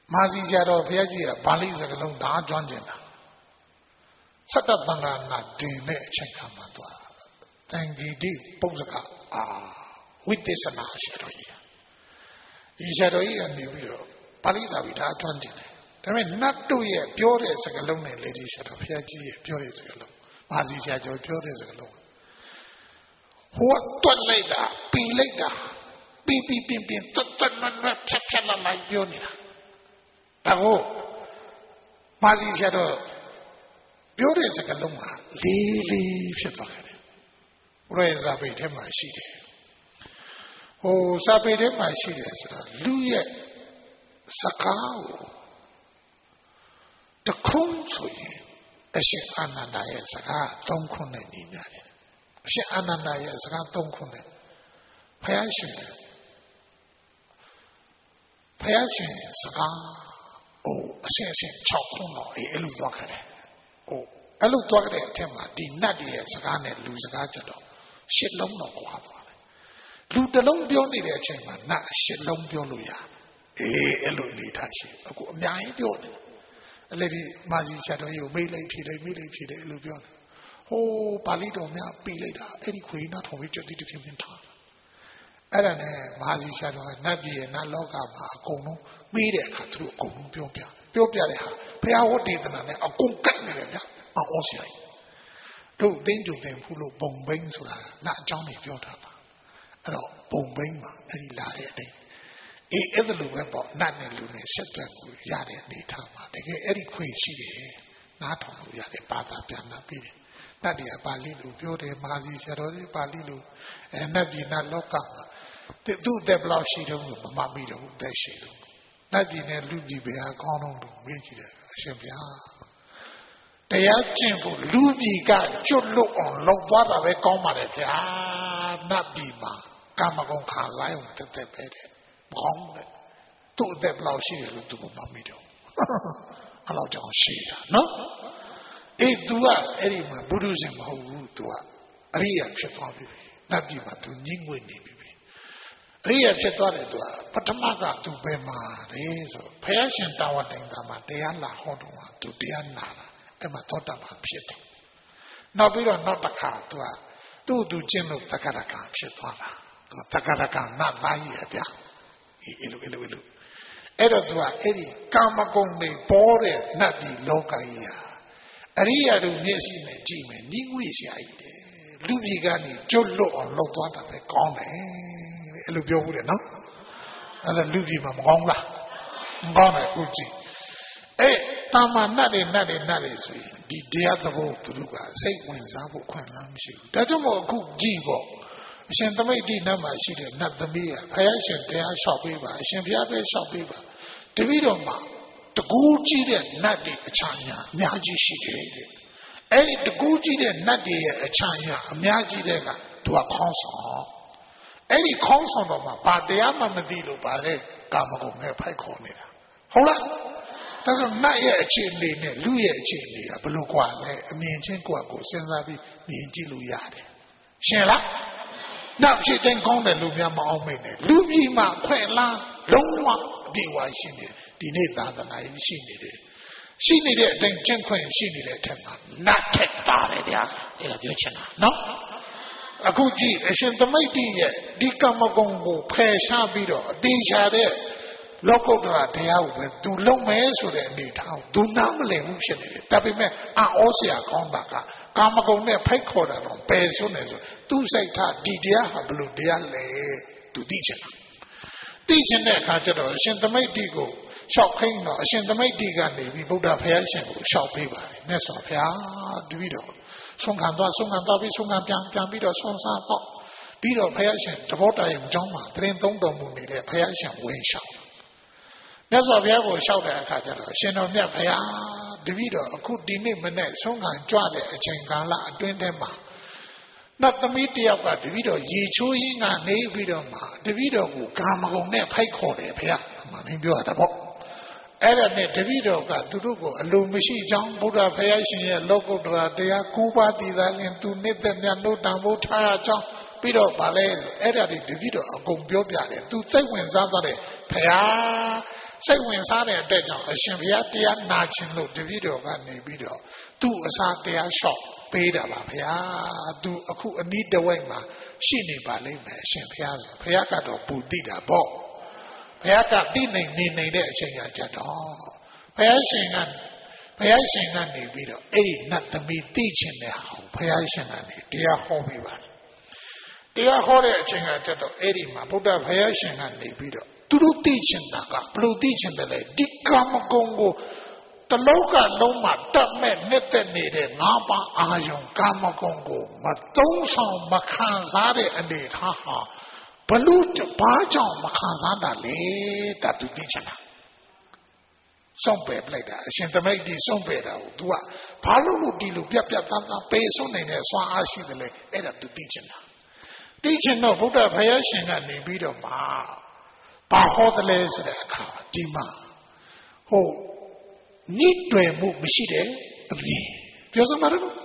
မာစီဆရာတော်ဘုရားကြီးကဗာလိစကားလုံးဓာကျွမ်းကျင်တာသတ္တသံဃာနာတင်တဲ့အချိန်ခါမှာသွားတန်ဂီတိပုဇ္ဇကအာဝိသေသနာဆရာတော်ကြီးဒီဆရာတော်ကြီးကနေပြီးတော့ပါဠိစာပြီးဓာကျွမ်းကျင်တယ်ဒါပေမဲ့နတ်တို့ရဲ့ပြောတဲ့စကားလုံးနဲ့လေဒီဆရာတော်ဘုရားကြီးရဲ့ပြောတဲ့စကားလုံးမာစီဆရာကျော်ပြောတဲ့စကားလုံးဟိုတွက်လိုက်တာပီလိုက်တာပီပီပင်ပင်တွတ်တွတ်နွတ်နွတ်ဖြတ်ဖြတ်လာလိုက်ပြောနေတာဒါကိုမာစီဆရာတော်ပြောတဲ့စကားလုံးကလေးလေးဖြစ်သွားတယ်ဘုရားစာပေထဲမှာရှိတယ်ဟိုစာပေထဲမှာရှိတယ်ဆိုတော့လူရဲ့စကားကိုတခုံးဆိုရင်အရှင်အာနန္ဒာရဲ့စကားသုံးခုနဲ့ညီမျှတယ်အရှင်အာနန္ဒာရဲ့စကားသုံးခုနဲ့ဘုရားရှင်ဘုရားရှင်စကားဟိုအရှင်အရှင်၆ခုတော့အေးအဲ့လိုသွားခဲ့တယ်ဟိုအဲ့လိုသွားတဲ့အထက်မှာဒီနတ်ရဲ့စကားနဲ့လူစကားကြတော့ရှစ်လုံးတော့ကွာသွားတယ်လူတစ်လုံးပြောနေတဲ့အချိန်မှာနတ်ရှစ်လုံးပြောလို့ရအေးအဲ့လိုနေထားရှိအခုအများကြီးပြောတယ်အဲ့လေဒီမာကြီးဆရာတော်ကြီးကိုမေးလိုက်ဖြေလိုက်မေးလိုက်ဖြေလိုက်အဲ့လိုပြောတယ်ဟိုပါဠိတော်များပြီးလိုက်တာအဲ့ဒီခွေနာထောင်ပြီးကြက်တိတပြင်းပြင်းထားအဲ့ဒါနဲ့မာကြီးဆရာတော်ကနတ်ပြည်ရဲ့နတ်လောကမှာအကုန်လုံးမေးတဲ့အခါသူတို့အကုန်လုံးပြောပြပြောပြတဲ့ဟာဘုရားဟောဒေသနာနဲ့အကုန်ကိုက်နေတယ်ဗျာအော်ဆရာကြီးတို့သိန်းကျုံတင်ဖူးလို့ဘုံဘိန်းဆိုတာနတ်အကြောင်းကြီးပြောတာပါအဲ့တော့ဘုံဘိန်းမှာအဲ့ဒီလာတဲ့အတိုင်းအေးအဲ့ဒါလိုပဲပေါ့နတ်နဲ့လူနဲ့ဆက်သွယ်မှုရတဲ့အနေထားမှာတကယ်အဲ့ဒီခွင့်ရှိတယ်နားထောင်လို့ရတယ်ဘာသာပြန်လာပြီးတယ်နတ်တွေကပါဠိလိုပြောတယ်မာစီဆရာတော်ကြီးပါဠိလိုအဲနတ်ပြည်နတ်လောကမှာသူ့အသက်ဘယ်လောက်ရှိတုန်းလို့မမပြီးတော့အသက်ရှိလို့နတ်ပြည်နဲ့လူပြည်ပဲအကောင်းဆုံးလို့မေးကြည့်တယ်အရှင်ဘုရားတရားကျင့်ဖို့လူပြည်ကကျွတ်လွတ်အောင်လုပ်သွားတာပဲကောင်းပါလေဗျာနတ်ပြည်မှာကာမဂုဏ်ခံစားရုံတက်တက်ပဲတဲ့မကောင်းဘူးသူ့အသက်ဘယ်လောက်ရှိတယ်လို့သူကမမိတော့အဲ့လောက်ကြောင့်ရှိတာနော်အေး तू ကအဲ့ဒီမှာဘုဒ္ဓရှင်မဟုတ်ဘူး तू ကအရိယာဖြစ်သွားပြီနတ်ပြည်မှာ तू ညှိငွေ့နေပြီအရိယာဖြစ်သွားတယ် तू ပထမက तू ပဲမှာတယ်ဆိုဘုရားရှင်တာဝတိန်တာမှာတရားလာဟောတော့ तू တရားနာတာအဲ့မှာသောတာပန်ဖြစ်တယ်နောက်ပြီးတော့နောက်တစ်ခါ तू ကသူ့သူကျင့်လို့တက္ကရာကဖြစ်သွားတာ तू တက္ကရာကနတ်သားကြီးရဲ့ဗျာအဲ့လိုအဲ့လိုအဲ့လိုအဲ့တော့ तू ကအဲ့ဒီကာမဂုဏ်တွေပေါ်တဲ့နတ်ဒီလောကကြီးဟာအရိယာတို့မျက်စိနဲ့ကြည့်မယ်နိဝိရှာကြီးတယ်လူကြီးကနေကျွတ်လွတ်အောင်လုပ်သွားတာပဲကောင်းတယ်အဲ့လိုပြောဘူးတယ်နော်အဲ့ဒါလူကြီးမှမကောင်းလားမကောင်းတယ်ခုကြည့်အဲ့တာမနတ်တွေနတ်တွေနတ်တွေဆိုရင်ဒီတရားသဘောသူတို့ကစိတ်ဝင်စားဖို့ခွင့်လမ်းမရှိဘူးဒါကြောင့်မို့အခုကြည့်ပေါ့အရှင်သမိတ်တိနတ်မှာရှိတဲ့နတ်သမီးကဘုရားရှင်တရားလျှောက်ပေးပါအရှင်ဘုရားပဲလျှောက်ပေးပါတပည့်တော်မှာတကူးကြီးတဲ့နတ်တွေအချာညာအများကြီးရှိတယ်တဲ့အဲ့ဒီတကူးကြီးတဲ့နတ်တွေရဲ့အချာညာအများကြီးတဲ့ကသူကခေါင်းဆောင်အဲ့ဒီခေါင်းဆောင်တော့မှဘာတရားမှမသိလို့ပါလေကာမဂုဏ်နဲ့ဖိုက်ခေါ်နေတာဟုတ်လားဒါဆိုနတ်ရဲ့အခြေအနေနဲ့လူရဲ့အခြေအနေကဘယ်လိုကွာလဲအမြင်ချင်းကိုယ့်ကိုစဉ်းစားပြီးမြင်ကြည့်လို့ရတယ်ရှင်လားနောက်ဖြစ်တဲ့ကောင်းတဲ့လူများမအောင်မိတ်နဲ့လူကြီးမှခွင့်လားလုံးဝအပြည့်ဝရှိနေဒီနေ့သာသနာရေးရှိနေတယ်ရှိနေတဲ့အတိုင်းကျင့်ခွင့်ရှိနေတဲ့အထက်မှာနတ်ထက်တာတယ်ဗျာအဲ့ဒါပြောချင်တာနော်အခုကြည့်အရှင်သမိတ်တိရဲ့ဒီကမ္မဂုဏ်ကိုဖယ်ရှားပြီးတော့အသေးချာတဲ့လောကုတ္တရာတရားကိုပဲသူလုံးမဲဆိုတဲ့အနေထားကိုသူနားမလည်ဘူးဖြစ်နေတယ်ဒါပေမဲ့အောစရာကောင်းတာကကာမဂုဏ်နဲ့ဖိတ်ခေါ်တာတော့ပယ်ဆိုနေဆိုသူစိတ်ထားဒီတရားဟာဘလို့တရားလဲသူသိချင်တာသိချင်တဲ့အခါကျတော့အရှင်သမိတ်တိကိုလျှောက်ခိုင်းတော့အရှင်သမိတ်တိကနေပြီးဗုဒ္ဓဘုရားရှင်ကိုလျှောက်ပေးပါတယ်မြတ်စွာဘုရားတပည့်တော်ဆုံးခံသွားဆုံးခံသွားပြီးဆုံးခံပြန်ပြန်ပြီးတော့ဆုံးစားတော့ပြီးတော့ဘုရားရှင်တဘောတရုံကျောင်းမှာတရင်သုံးတော်မူနေတဲ့ဘုရားရှင်ဝင်လျှောက်မြတ်စွာဘုရားကိုလျှောက်တဲ့အခါကျတော့ရှင်တော်မြတ်ဘုရားတပည့်တော်အခုဒီနေ့မနေ့ဆုံးခံကြွတဲ့အချိန်ကာလအတွင်းထဲမှာနတ်သမီးတယောက်ကတပည့်တော်ရေချိုးရင်းကနေပြီးတော့မှတပည့်တော်ကိုကာမဂုဏ်နဲ့ဖိုက်ခေါ်တယ်ဘုရားအမှန်တိုင်းပြောရတာပေါ့အဲ့ဒါနဲ့တပည့်တော်ကသူတို့ကိုအလိုမရှိကြောင်းဗုဒ္ဓဘုရားရှင်ရဲ့လောကုတ္တရာတရား၉ပါးတည်သားလင်သူနှစ်သက်မြတ်လို့တန်ဖို့ထားရကြောင်းပြီးတော့ဗာလဲအဲ့ဒါတွေတပည့်တော်အကုန်ပြောပြတယ်သူစိတ်ဝင်စားသွားတယ်ဘုရားစိတ်ဝင်စားတဲ့အတွက်ကြောင့်အရှင်ဘုရားတရားနာခြင်းလို့တပည့်တော်ကနေပြီးတော့သူ့အစာတရားလျှော့ပေးတာပါဗျာသူအခုအနီးတစ်ဝိုက်မှာရှိနေပါလိမ့်မယ်အရှင်ဘုရားဆိုဘုရားကတော့ပူတိတာပေါ့ဘုရားကတိနေနေနေတဲ့အချိန်ကကြတော့ဘုရားရှင်ကဘုရားရှင်ကနေပြီးတော့အဲ့ဒီနတ်သမီးသိချင်တဲ့ဟာကိုဘုရားရှင်ကနေတရားဟောပေးပါတယ်တရားဟောတဲ့အချိန်ကကြတော့အဲ့ဒီမှာဗုဒ္ဓဘုရားရှင်ကနေပြီးတော့သူတို့သိချင်တာကဘလို့သိချင်တယ်လဲဒီကာမဂုဏ်ကိုတလောကလုံးမှာတတ်မဲ့နှစ်သက်နေတဲ့ငါးပါးအာယုံကာမဂုဏ်ကိုမသုံးဆောင်မခံစားတဲ့အနေထားဟာဘလို့ဘာကြောင့်မခံစားတာလဲတတ်သူသိချင်တာဆုံးပယ်ပလိုက်တာအရှင်သမိတ်ဒီဆုံးပယ်တာကို तू ကဘာလို့လို့ဒီလိုပြက်ပြက်တန်းတန်းပေးဆုံးနေတဲ့ဆွမ်းအားရှိတယ်လဲအဲ့ဒါ तू သိချင်တာသိချင်တော့ဗုဒ္ဓဘုရားရှင်ကနေပြီးတော့မှဘာဟောတယ်လဲဆိုတဲ့အခါဒီမှာဟိုညှိတွယ်မှုမရှိတဲ့အမြင်ပြောစမ်းပါတော့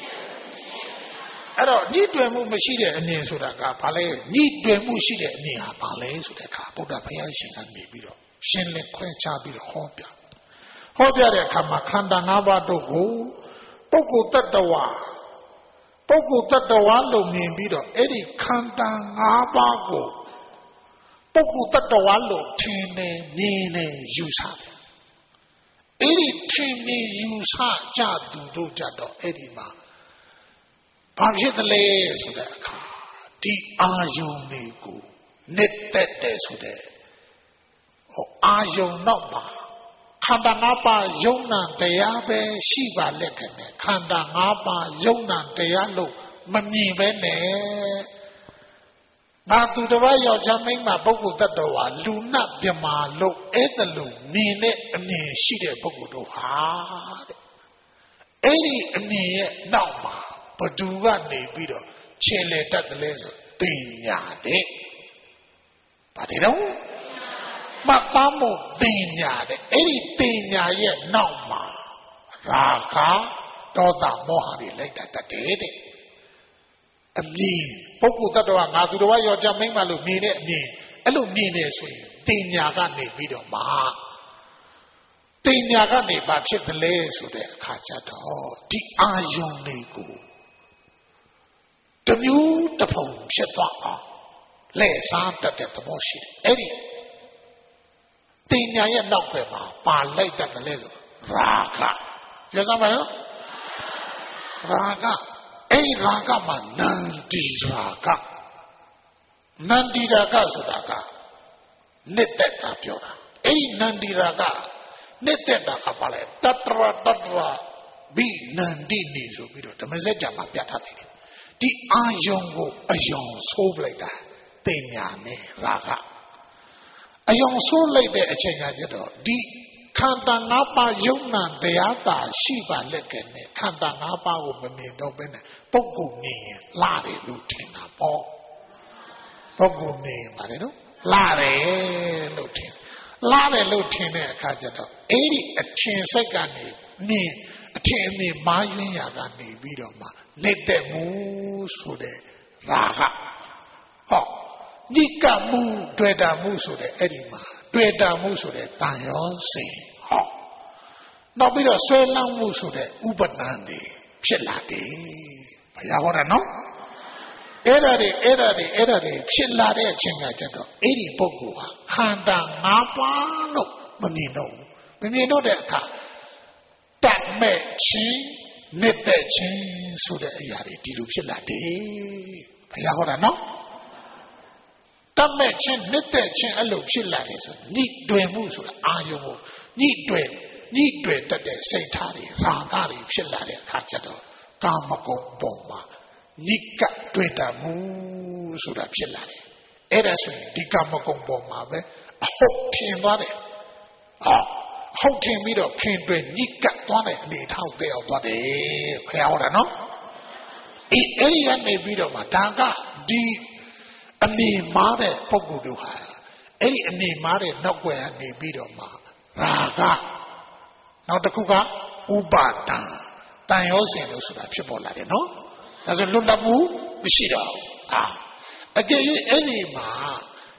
အဲ့တော့ညှိတွယ်မှုမရှိတဲ့အမြင်ဆိုတာကဘာလဲညှိတွယ်မှုရှိတဲ့အမြင်ဟာဘာလဲဆိုတဲ့အခါဗုဒ္ဓဘုရားရှင်ကနေပြီးတော့ရှင်းလင်းခွဲခြားပြီးတော့ဟောပြဟောပြတဲ့အခါမှာခန္ဓာ၅ပါးတို့ကိုပုဂ္ဂိုလ်တ attva ပုဂ္ဂိုလ်တ attva လို့မြင်ပြီးတော့အဲ့ဒီခန္ဓာ၅ပါးကိုပုဂ္ဂိုလ်တ attva လို့ထင်နေမြင်နေယူဆတယ်အဲ့ဒီထင်မြင်ယူဆကြသူတို့ကြတော့အဲ့ဒီမှာဘာဖြစ်တယ်လဲဆိုတဲ့အခါဒီအာယုန်တွေကိုနှစ်သက်တယ်ဆိုတဲ့ဟိုအာယုန်တော့မှာခန္ဓာ၅ပါးယုံနာတရားပဲရှိပါလက်ခံတယ်ခန္ဓာ၅ပါးယုံနာတရားလို့မမြင်ပဲနဲ့ငါသူတစ်ပါးယောက်ျားမိန်းမပုဂ္ဂိုလ်တ attva လူနတ်မြမာလို့အဲ့ဒါလို့မြင်တဲ့အမြင်ရှိတဲ့ပုဂ္ဂိုလ်တို့ဟာတဲ့အဲ့ဒီအမြင်ရဲ့နောက်မှာဘဒူကနေပြီးတော့ခြေလေတတ်တယ်လဲဆိုသိညာတဲ့ပါတယ်တော့မတ်သားမို့တင်ညာတဲ့အဲ့ဒီတင်ညာရဲ့နောက်မှာရာဂဒေါသမောဟတွေလိုက်တာတတ်တယ်တဲ့အမြင်ပုဂ္ဂိုလ်တ attva ငါသူတော်ဘာယောက်ျားမိန်းမလို့မြင်တဲ့အမြင်အဲ့လိုမြင်နေဆိုရင်တင်ညာကနေပြီးတော့မှတင်ညာကနေဘာဖြစ်သလဲဆိုတဲ့အခါကျတော့ဒီအာယုန်တွေကိုတမျိုးတစ်ပုံဖြစ်သွားအောင်လဲစားတတ်တဲ့သဘောရှိတယ်အဲ့ဒီတင်ညာရဲ့နောက်ပဲမှာပါလိုက်တတ်တယ်လေဆိုရာဂပြောစမ်းပါနော်ရာဂအဲ့ဒီရာဂမှာနန္ဒီရာဂနန္ဒီရာဂဆိုတာကနှစ်သက်တာပြောတာအဲ့ဒီနန္ဒီရာဂနှစ်သက်တာကပါလေတတရတတရဘိနန္ဒီနေဆိုပြီးတော့ဓမ္မစကြာမှာပြတ်ထားတယ်ဒီအာယုံကိုအယုံဆိုးပလိုက်တာတင်ညာနဲ့ရာဂအယုံဆိုးလိုက်တဲ့အချိန်ကကျတော့ဒီခန္ဓာ၅ပါးယုံနာတရားသာရှိပါလက်ကနေခန္ဓာ၅ပါးကိုမမြင်တော့ဘဲနဲ့ပုဂ္ဂိုလ်မြင်ရင်လာတယ်လို့ထင်တာပေါ့ပုဂ္ဂိုလ်မြင်ပါတယ်နော်လာတယ်လို့ထင်လာတယ်လို့ထင်တဲ့အခါကျတော့အဲ့ဒီအထင်စိတ်ကနေမြင်အထင်အမြင်မားရင်းရာကနေပြီးတော့မှနေတဲ့မှုဆိုတဲ့ရာဂဟောနိကမှုတွေ့တာမှုဆိုတဲ့အဲ့ဒီမှာတွေ့တာမှုဆိုတဲ့တန်ရောစိန်ဟောနောက်ပြီးတော့ဆွဲလန်းမှုဆိုတဲ့ဥပဒဏ်တွေဖြစ်လာတယ်ဘုရားဟောတာနော်အဲ့ဒါတွေအဲ့ဒါတွေအဲ့ဒါတွေဖြစ်လာတဲ့အချိန်ကကျတော့အဲ့ဒီပုဂ္ဂိုလ်ဟာခန္ဓာ၅ပါးလို့မမြင်တော့ဘူးမမြင်တော့တဲ့အခါတတ်မဲ့ခြင်းနှစ်သက်ခြင်းဆိုတဲ့အရာတွေဒီလိုဖြစ်လာတယ်ဘုရားဟောတာနော်တတ်မဲ့ခြင်းနှစ်သက်ခြင်းအဲ့လိုဖြစ်လာတယ်ဆိုညှိတွယ်မှုဆိုတာအာယုံကိုညှိတွယ်ညှိတွယ်တတ်တဲ့စိတ်ထားတွေရာဂတွေဖြစ်လာတဲ့အခါကျတော့ကာမဂုဏ်ပေါ်မှာညှိကပ်တွေ့တာမှုဆိုတာဖြစ်လာတယ်အဲ့ဒါဆိုရင်ဒီကာမဂုဏ်ပေါ်မှာပဲအဟုတ်ထင်သွားတယ်ဟာဟုတ်ထင်ပြီးတော့ခင်တွင်ညှိကပ်သွားတဲ့အနေထားကိုရောက်သွားတယ်ခရဟောတာနော်အေးအဲ့ဒီကနေပြီးတော့မှဒါကဒီအနေမားတဲ့ပုဂ္ဂိုလ်တို့ဟာအဲ့ဒီအနေမားတဲ့နောက်ွယ်ကနေပြီးတော့မှရာဂနောက်တစ်ခုကဥပါဒံတန်ရောစဉ်လို့ဆိုတာဖြစ်ပေါ်လာတယ်နော်ဒါဆိုလွတ်လပ်မှုမရှိတော့ဘူးအာအကြည့်အဲ့ဒီမှာ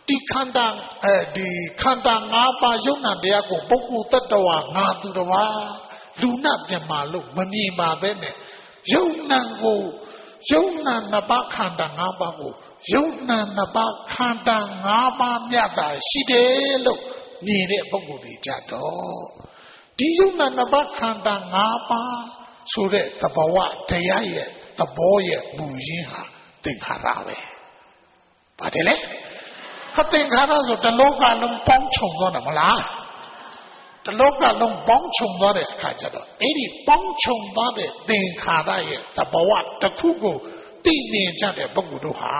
ဒီခန္ဓာအဲဒီခန္ဓာ၅ပါးယုံနာတရားကိုပုဂ္ဂိုလ်တ attva ငါသူတော်ဘာလူနာမြင်မာလို့မမြင်ပါပဲနဲ့ယုံနာကိုယုံနာနှစ်ပါးခန္ဓာ၅ပါးကိုယုံနာနှစ်ပါးခန္ဓာ၅ပါးမြတ်တာရှိတယ်လို့မြင်တဲ့ပုဂ္ဂိုလ်တွေကြတော့ဒီယုံနာနှစ်ပါးခန္ဓာ၅ပါးဆိုတဲ့သဘောဝတရားရဲ့သဘောရဲ့မူရင်းဟာသင်္ခါရပဲပါတယ်လေခသင်္ခါရဆိုတလောကလုံးပေါင်းခြုံသွားတယ်မလားတလောကလုံးပေါင်းခြုံသွားတဲ့အခါကျတော့အဲ့ဒီပေါင်းခြုံသွားတဲ့သင်္ခါရရဲ့သဘောဝတစ်ခုကိုသိမြင်ကြတဲ့ပုဂ္ဂိုလ်တို့ဟာ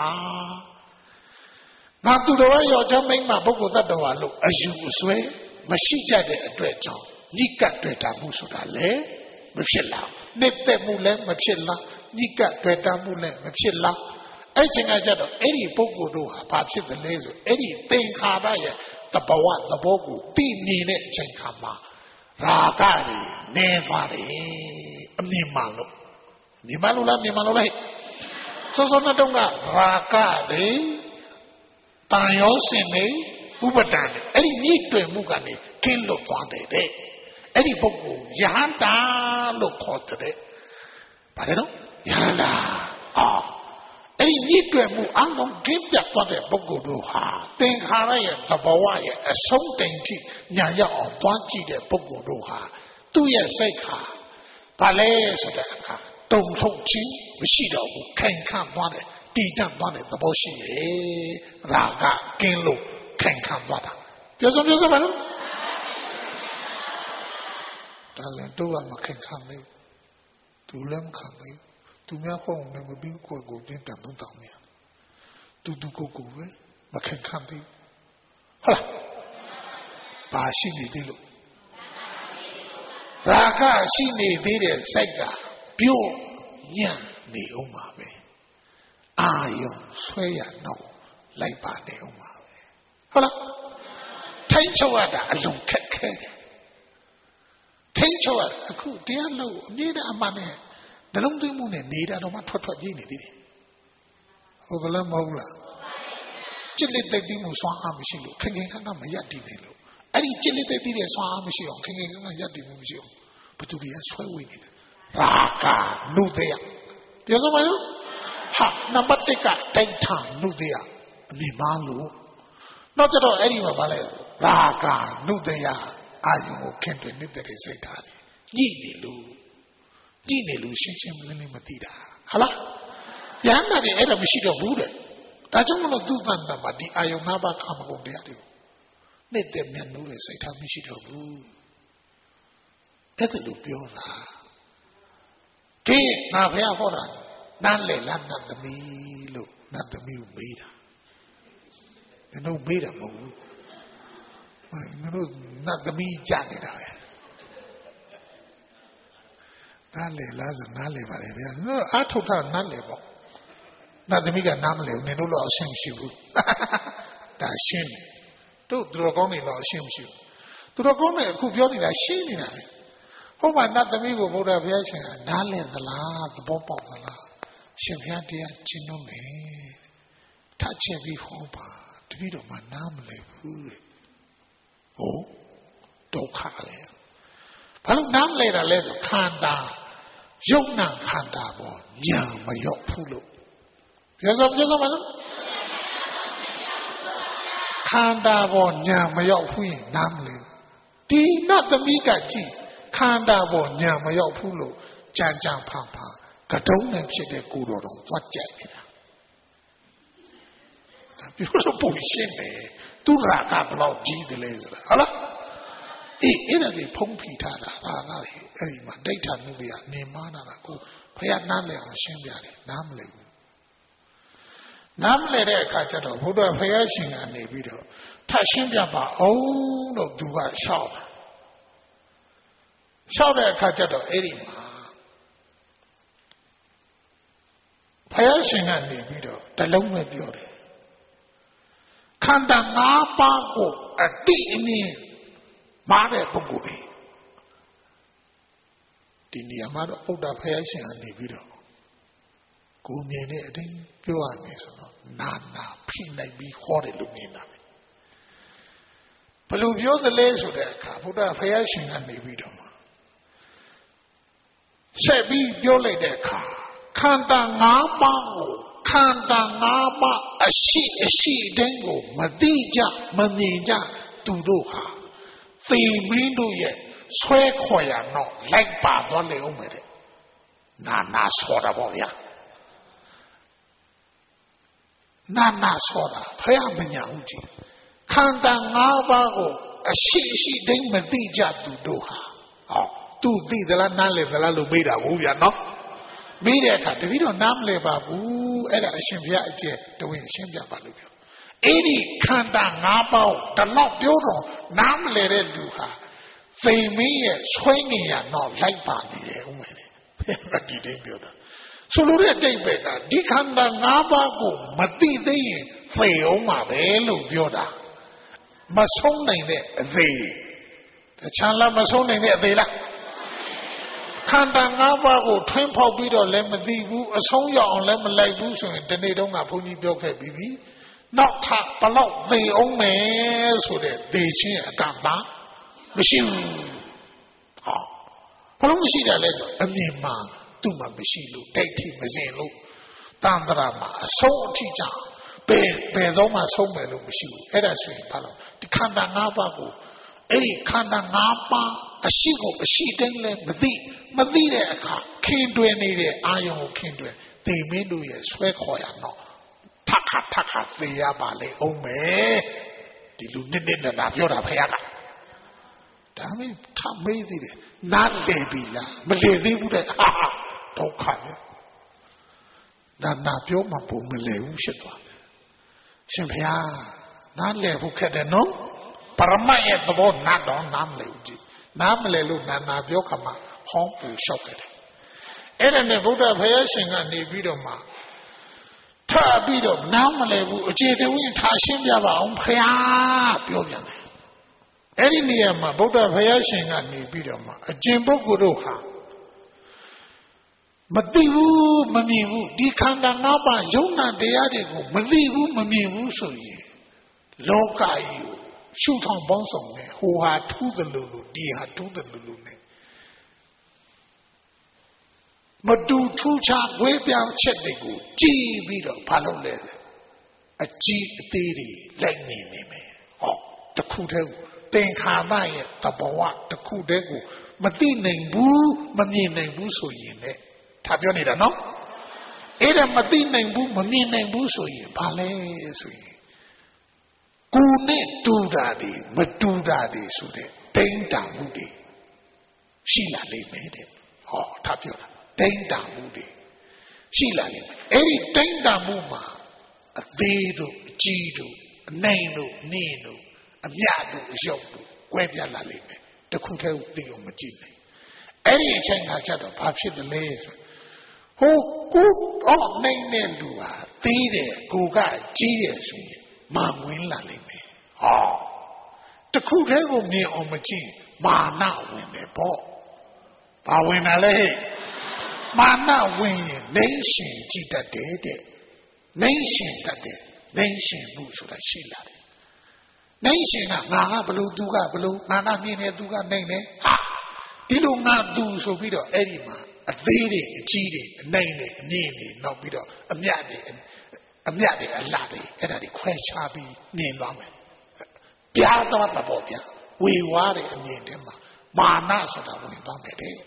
ငါသူတော်ရောချမ်းမိမ့်မှာပုဂ္ဂိုလ်တ attva လို့အယူအဆွဲမရှိကြတဲ့အတွက်ကြောင့်ညိကတ်တွေ့တာမှုဆိုတာလေမဖြစ်လားနှစ်သက်မှုလည်းမဖြစ်လားညိကတ်တွေ့တာမှုလည်းမဖြစ်လားအဲ့ချိန်ကကြတော့အဲ့ဒီပုဂ္ဂိုလ်တို့ဟာဘာဖြစ်တယ်လဲဆိုအဲ့ဒီသင်္ခါရရဲ့တဘဝသဘောကိုသိမြင်တဲ့အချိန်ခါမှာရာဂတွေနေသွားတယ်အမြင်မှန်လို့မြင်မှန်လို့လားမြင်မှန်လို့လားစောစောတုန်းကရာဂတွေတန်ရောစင်နေဥပဒံတွေအဲ့ဒီညှိတွင်မှုကနေကင်းလွတ်သွားတယ်တဲ့အဲ့ဒီပုဂ္ဂိုလ်ယဟန္တာလို့ခေါ်တဲ့ဘာလဲနော်ယဟန္တာအော်အဲ့ဒီညှိတွင်မှုအလုံးကင်းပြတ်သွားတဲ့ပုဂ္ဂိုလ်တို့ဟာသင်္ခါရရဲ့သဘောဝရဲ့အဆုံးတိမ်ထိညာရောက်အောင်တွန်းကြည့်တဲ့ပုဂ္ဂိုလ်တို့ဟာသူ့ရဲ့စိတ်ဟာဘာလဲဆိုတဲ့အခါတုံထုတ်ခြင်းမရှိတော့ဘူးခိုင်ခန့်သွားတယ်တည်တတ်သွားတဲ့သဘောရှိရဲ့ရာဂကင်းလို့ခိုင်ခန့်သွားတာပြောစမ်းပြောစမ်းပါလို့ဒါလည်းတော့မခိုင်ခန့်ဘူးသူလည်းမခံဘူးသူများခေါင်းနဲ့မပြီးကိုယ်ကိုတင်းတန်သုံးတောင်းနေတူတူကိုကိုပဲမခိုင်ခန့်ဘူးဟုတ်လားဘာရှိနေသေးလို့ရာဂရှိနေသေးတဲ့စိတ်ကပြုတ်ညံ့နေအောင်ပါပဲအာယုံဆွဲရတော့လိုက်ပါနေအောင်ပါပဲဟုတ်လားထိန်းချုပ်ရတာအလုံးခက်ခဲတယ်ထိန်းချုပ်ရအခုတရားလို့အမြဲတမ်းအမှန်နဲ့နှလုံးသွင်းမှုနဲ့နေတာတော့မှထွက်ထွက်ပြေးနေသေးတယ်ဟုတ်ကလားမဟုတ်လားจิตလက်သိသိမှုစွမ်းအားမရှိလို့ခင်ခင်ခန့်ခန့်မရတည်နေလို့အဲ့ဒီจิตလက်သိသိတဲ့စွမ်းအားမရှိအောင်ခင်ခင်ခန့်ခန့်ရတည်မှုမရှိအောင်ဘသူတွေကဆွဲဝေးနေတယ်ရာဂနုတေယပြောစမ်းပါဦးဟာနံပါတ်တစ်ကတိဋ္ဌာနုတေယအမြင်မှလို့နောက်ကျတော့အဲ့ဒီမှာဗာလဲရာဂနုတေယအာယုံကိုခင်တွင်နေတဲ့စိတ်ထားတယ်ညှိနေလို့ညှိနေလို့ရှင်းရှင်းလင်းလင်းမသိတာဟုတ်လားယန္တာတွေအဲ့ဒါမရှိတော့ဘူးတဲ့ဒါကြောင့်မလို့သူ့တန်တာမှာဒီအာယုံ၅ပါးခါမကုန်တရားတွေနေတဲ့မျက်နှာနဲ့စိတ်ထားမရှိတော့ဘူးအဲ့ဒါလို့ပြောတာဒီငါဘုရားဟောတာနန်းလေလန်းနတ်သမီးလို့နတ်သမီးကိုမေးတာကျွန်တော်မေးတာမဟုတ်ဘူးကျွန်တော်နတ်သမီးကြားနေတာပဲနားလေလားဆိုနားလေပါလေဗျာကျွန်တော်အားထုတ်တာနားလေပေါ့နတ်သမီးကနားမလဲဘူးနင်တို့တော့အရှင်းမရှိဘူးဒါရှင်းတို့သူတော်ကောင်းတွေတော့အရှင်းမရှိဘူးသူတော်ကောင်းတွေအခုပြောနေတာရှင်းနေတာပဲဟုတ်ပါနတ်သမီးကိုဘုရားဘုရားရှင်ကနားလည်သလားသဘောပေါက်သလားရှင်ဘုရားတရားကျင့်လို့မယ်ထချက်ပြီးဟောပါတပည့်တော်မှနားမလည်ဘူးတဲ့ဟုတ်ဒုက္ခလေဘာလို့နားမလဲတာလဲဆိုခန္ဓာယုံနာခန္ဓာပေါ်ညာမရောက်ဘူးလို့ပြောစမ်းပြောစမ်းပါလို့ခန္ဓာပေါ်ညာမရောက်ဘူးရင်နားမလဲဒီနတ်သမီးကကြည့်ခန္ဓာပေါ်ညာမရောက်ဘူးလို့ကြံကြံဖန်ဖန်ကတုံးနဲ့ဖြစ်တဲ့ကိုယ်တော်တော်သွားကြိုက်နေတာဒါပြောလို့ပုံရှင်းတယ်သူရာကဘလောက်ကြီးတယ်လဲဆိုတာဟုတ်လားအေးအဲ့ဒါကြီးဖုံးဖိထားတာဟာငါလေအဲ့ဒီမှာဒိဋ္ဌာမှုတွေကနေမာနာတာကိုဖယားနားလည်အောင်ရှင်းပြတယ်နားမလည်ဘူးနားမလည်တဲ့အခါကျတော့ဘုရားဖယားရှင်ကနေပြီးတော့ထပ်ရှင်းပြပါအောင်လို့သူကရှောက်တာရှောက်တဲ့အခါကျတော့အဲ့ဒီမှာဖယားရှင်ကနေပြီးတော့တလုံးပဲပြောတယ်ခန္ဓာ၅ပါးကိုအတိအမြင်မားတဲ့ပုဂ္ဂိုလ်တွေဒီနေရာမှာတော့ဗုဒ္ဓဖယားရှင်ကနေပြီးတော့ကိုမြင်တဲ့အတိုင်းပြောရမယ်ဆိုတော့နာနာဖိနိုင်ပြီးဟောတယ်လို့မြင်တာပဲဘယ်လိုပြောသလဲဆိုတဲ့အခါဘုရားဖယားရှင်ကနေပြီးတော့ဆက်ပြီးပြောလိုက်တဲ့အခါခန္ဓာ၅ပါးကိုခန္ဓာ၅ပါးအရှိအရှိတိုင်းကိုမသိကြမမြင်ကြသူတို့ဟာသေမင်းတို့ရဲ့ဆွဲခေါ်ရတော့လိုက်ပါသွားလေအောင်မယ်တဲ့နာနာဆောတာပေါ့ဗျာနာနာဆောတာဖယားမညာဘူးကြည့်ခန္ဓာ၅ပါးကိုအရှိအရှိတိုင်းမသိကြသူတို့ဟာဟောသူသိသလားနားလည်သလားလို့မေးတာဘူးဗျာနော်မေးတဲ့အခါတပည့်တော်နားမလည်ပါဘူးအဲ့ဒါအရှင်ဘုရားအကျယ်တဝင်းရှင်းပြပါလို့ပြောအဲ့ဒီခန္ဓာ၅ပါးတလောက်ပြောတော့နားမလည်တဲ့လူဟာသိမင်းရဲ့ဆွဲငင်ရတော့လိုက်ပါနေတယ်ဦးမယ်လေဘုရားဒီတိုင်းပြောတာဆိုလိုတဲ့အတိတ်ပဲကဒီခန္ဓာ၅ပါးကိုမသိသေးရင်သေအောင်ပါပဲလို့ပြောတာမဆုံးနိုင်တဲ့အသေးတခြားလားမဆုံးနိုင်တဲ့အသေးလားခန္ဓာ၅ပါးကိုထွင်းဖောက်ပြီးတော့လည်းမသိဘူးအဆုံးရောက်အောင်လည်းမလိုက်ဘူးဆိုရင်ဒီနေ့တုန်းကဘုန်းကြီးပြောခဲ့ပြီးပြီနောက်ထပ်ဘလောက်သေအောင်မယ်ဆိုတဲ့သေခြင်းအကန့်ပါမရှိဘူးဟောဘလို့မရှိတယ်လဲဆိုအမြင်မှသူ့မှာမရှိလို့တိတ်ထိမစင်လို့တန်ត្រာမှာအဆုံးအထိကြဘယ်ဘယ်တော့မှဆုံးမယ်လို့မရှိဘူးအဲ့ဒါဆိုရင်ဘာလို့ဒီခန္ဓာ၅ပါးကိုအဲ့ဒီခန္ဓာ၅ပါးအရှိကိုအရှိတိုင်းလည်းမသိမသိတဲ့အခါခင်တွယ်နေတဲ့အာယုံကိုခင်တွယ်သေမင်းတို့ရဲ့ဆွဲခေါ်ရတော့ထပ်ခါထပ်ခါသေရပါလေအောင်မယ်ဒီလူနစ်နစ်နာပြောတာဖခင်ကဒါမေးထမေးသေးတယ်နားလည်ပြီလားမလည်သေးဘူးတဲ့ဟာဒုက္ခပဲနာနာပြောမှပုံမလည်ဘူးဖြစ်သွားတယ်ရှင်ဖျားနားလည်ဖို့ခက်တယ်နော်ပရမတ်ရဲ့သဘောနားတော့နားမလည်ဘူးကြည့်နားမလည်လို့နာနာပြောခါမှဟောင်းပူလျှောက်တယ်အဲ့ဒါနဲ့ဗုဒ္ဓဘုရားရှင်ကနေပြီးတော့မှထပ်ပြီးတော့နားမလည်ဘူးအခြေတဝင်းထားရှင်းပြပါအောင်ဖျားပြောပြန်တယ်အဲ့ဒီနေရာမှာဗုဒ္ဓဘုရားရှင်ကနေပြီးတော့မှအကျင့်ပုဂ္ဂိုလ်တို့ဟာမသိဘူးမမြင်ဘူးဒီခန္ဓာ၅ပါးယုံနာတရားတွေကိုမသိဘူးမမြင်ဘူးဆိုရင်လောကကြီးကိုရှုထောင်ပေါင်းဆောင်နေဟိုဟာထူးတယ်လို့လို့ဒီဟာထူးတယ်လို့လို့ ਨੇ မတူထူးခြားဝေးပြောင်းချက်တွေကိုကြည်ပြီးတော့ဘာလုပ်လဲအကြည်အသေးတွေလိုက်နေနေမယ်ဟောတခုတည်းသင်္ခါရရဲ့သဘောဝတခုတည်းကိုမသိနိုင်ဘူးမမြင်နိုင်ဘူးဆိုရင်လည်းထားပြောနေတာနော်အဲ့ဒါမသိနိုင်ဘူးမမြင်နိုင်ဘူးဆိုရင်ဘာလဲဆိုရင်ကိုယ်နဲ့တူတာတွေမတူတာတွေဆိုတဲ့တိမ့်တာမှုတွေရှိလာလိမ့်မယ်တဲ့ဟောထားပြောတာတိမ့်တာမှုတွေရှိလာလိမ့်မယ်အဲ့ဒီတိမ့်တာမှုမှာအသေးတို့အကြီးတို့အနိုင်တို့နင်းတို့အမြတ်တို့အရုပ်တို့ကွဲပြားလာလိမ့်မယ်တခုတည်းသိအောင်မကြည့်နိုင်အဲ့ဒီအချိန်ခါကျတော့ဘာဖြစ်တယ်လဲဆိုဟိုကိုတော့နိုင်တဲ့လူဟာသေးတယ်ကိုကကြီးတယ်ဆိုရင်မာဝင်လာလိမ့်မယ်ဟောတခုတည်းကိုမြင်အောင်မကြည့်မာနဝင်တယ်ပေါ့ဘာဝင်တာလဲမာနဝင်ရင်နေရှင်ကြည့်တတ်တယ်တဲ့နေရှင်တတ်တယ်နေရှင်မှုဆိုတာရှိလာတယ်နေရှင်ကငါကဘလို့သူကဘလို့ငါကမြင်တယ်သူကနေတယ်ဟာဒီလိုငါသူဆိုပြီးတော့အဲ့ဒီမှာအသေးတွေအကြီးတွေအနိုင်တွေအမြင့်တွေနောက်ပြီးတော့အမြတ်တွေအမြတ်တွေအလှတွေအဲ့ဒါတွေခွဲခြားပြီးမြင်သွားမယ်ပြားသွားတာပေါ့ဗျာဝေဝါးတဲ့အမြင်ထဲမှာမာနဆိုတာဝင်သွားမယ်တဲ့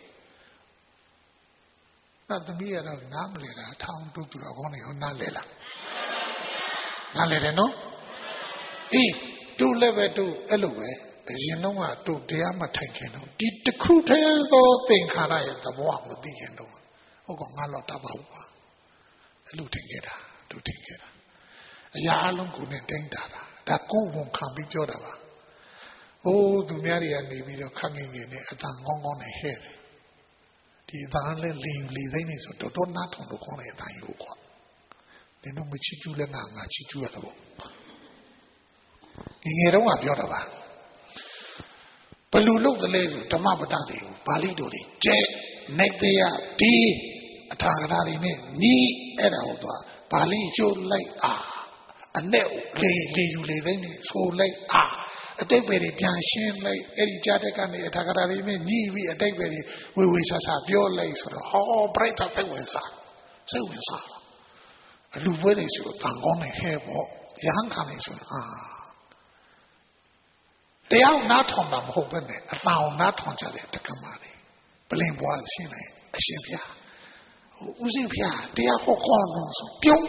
နောက်သမီးကတော့နားမလဲတာထောင်းတူတူတော့ခေါင်းနေဟောနားလဲလားနားလဲတယ်နော်အေးတူလည်းပဲတူအဲ့လိုပဲအရင်တော့ကတူတရားမထိုင်ခင်တော့ဒီတစ်ခုတည်းသောသင်္ခါရရဲ့သဘောမသိခင်တော့ဟုတ်ကောငါတော့တတ်ပါဘူးကွာအဲ့လိုထင်ခဲ့တာတူထင်ခဲ့တာအရာအလုံးကိုနဲ့တိုင်းတာတာဒါကိုယ်ဝန်ခံပြီးပြောတာပါဟိုးသူများတွေကနေပြီးတော့ခက်ငင်ငင်နဲ့အတန်ကောင်းကောင်းနဲ့ဟဲ့တယ်ဒီအတန်လည်းလီလီသိနေဆိုတော်တော်နားထောင်လို့ကောင်းတဲ့အတန်ယူကွာနင်တို့မချစ်ကျူးလဲငါငါချစ်ကျူးရတော့ပေါ့ငယ်တော့ကပြောတာပါဘလူလို့ကလေးဆိုဓမ္မပဒတွေကိုပါဠိတော်တွေကျဲနေတရားဒီအထာဂရတွေနဲ့နီးအဲ့ဒါဟုတ်သွားပါဠိကျိုးလိုက်အာအနဲ့လေလေယူလေသိနေဆိုလိုက်အာအတိတ်ပဲတွေပြန်ရှင်းလိုက်အဲ့ဒီကြားတဲ့ကနေအထာဂရတွေနဲ့ညီးပြီးအတိတ်ပဲတွေဝေဝေဆာဆာပြောလိုက်ဆိုတော့ဟောပြိတ္တသိဝင်စားစိတ်ဝင်စားအလူပွဲတွေဆိုတော့တန်ကောင်းနေဟဲပေါ့ရဟန်းခံနေဆိုအာတရားနားထောင်တာမဟုတ်ဘဲနဲ့အလောင်းနားထောင်ကြတဲ့တက္ကမတွေပလင်ပွားရှင်းလိုက်အရှင်ဖျားဦးရှင်ဖျားတရားဟောကောင်းလို့ဆိုပြုံး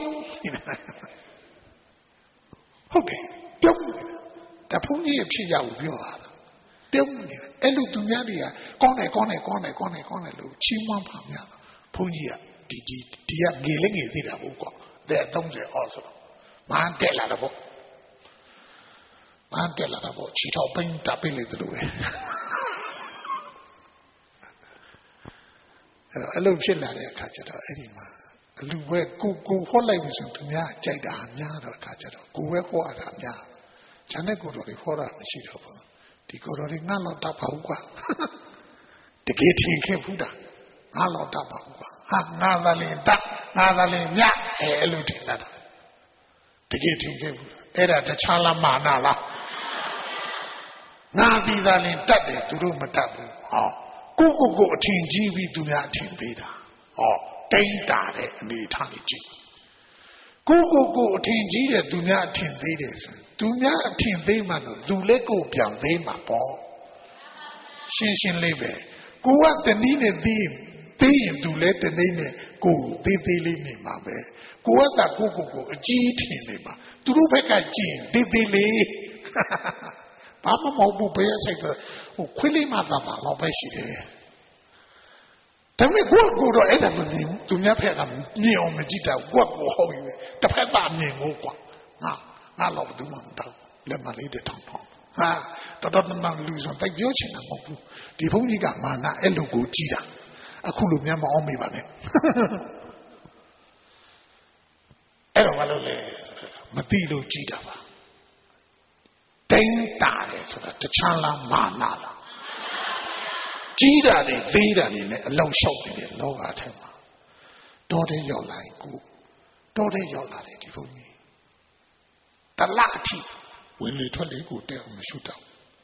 ဟုတ်တယ်ပြုံးတဖုန်ကြီးဖြစ်ရဘူးပြောတာပြုံးနေတယ်အဲ့လိုသူများတွေကကောင်းတယ်ကောင်းတယ်ကောင်းတယ်ကောင်းတယ်ကောင်းတယ်လို့ချီးမွမ်းပါများဘုန်းကြီးကဒီဒီဒီကငေလည်းငေသေးတာပေါ့ကွာတဲ့သုံးဆယ်အော်ဆိုတော့မန်းတက်လာတော့ပေါ့မန်းတက်လာတော့ပေါ့ချီထောက်ပိန်းတပိလိုက်တယ်လို့ပဲအဲ့လိုဖြစ်လာတဲ့အခါကျတော့အဲ့ဒီမှာအလူပဲကိုကိုဟောလိုက်ပြီဆိုသူများကြိုက်တာများတော့အခါကျတော့ကိုပဲဟောရတာများဂျန်တဲ့ကိုတော်တွေဟောတာမရှိတော့ဘူးဒီကိုတော်တွေငါ့လောက်တတ်ပါဘူးကွာတကယ်ထင်ခဲ့ဘူးတာငါ့လောက်တတ်ပါဘူးကွာဟာငါသာလင်တတ်ငါသာလင်မြတ်အဲအဲ့လိုထင်တာတကယ်ထင်ခဲ့ဘူးအဲ့ဒါတခြားလားမာနလားငါဒီသာလင်တတ်တယ်သူတို့မတတ်ဘူးဟောကိုကိုကိုအထင်ကြီးပြီးသူများအထင်သေးတာဟောတိမ့်တာတဲ့အနေထားလေးကြည့်ကိုကိုကိုအထင်ကြီးတယ်သူများအထင်သေးတယ်ဆိုသူများအထင်သေးမှလို့လူလက်ကိုပြန်သေးမှာပေါ့ရှင်းရှင်းလေးပဲကိုကတနည်းနဲ့သေးသေးရင်သူလည်းတနည်းနဲ့ကိုသေးသေးလေးနေမှာပဲကိုကသာကိုကိုကိုအကြီးထင်နေမှာသူတို့ဘက်ကကြည့်သေးသေးလေးဘာမှမဟုတ်ဘူးဘယ်စိတ်ဟိုခွေးလေးမှသာပါတော့ပဲရှိတယ်ဒါပေမဲ့ကိုကကိုတော့အဲ့ဒါမမြင်ဘူးသူများဖက်ကမြင်အောင်မကြည့်တာကိုကကိုဟုတ်ပြီပဲတစ်ဖက်သားမြင်ကိုကွာငါငါတော့ဘူးမှမတော့လက်မလေးတဲ့ထောင်ထောင်ဟာတော်တော်မှန်လူဆိုတိုက်ပြောချင်တာမဟုတ်ဘူးဒီဘုန်းကြီးကမာနအဲ့လိုကိုကြည့်တာအခုလိုများမအောင်မိပါနဲ့အဲ့တော့မလုပ်လေမသိလို့ကြည့်တာပါတိမ့်တာတယ်ဆိုတာတခြားလားမာနလားကြီးတာတွေသေးတာတွေနဲ့အလုံးလျှောက်နေတဲ့လောကထဲမှာတော်တဲ့ရောက်လာရင်ကိုတော်တဲ့ရောက်လာတယ်ဒီဘုန်းကြီးတလအထိဝင်လေထွက်လေကိုတဲ့အောင်မရှုတော့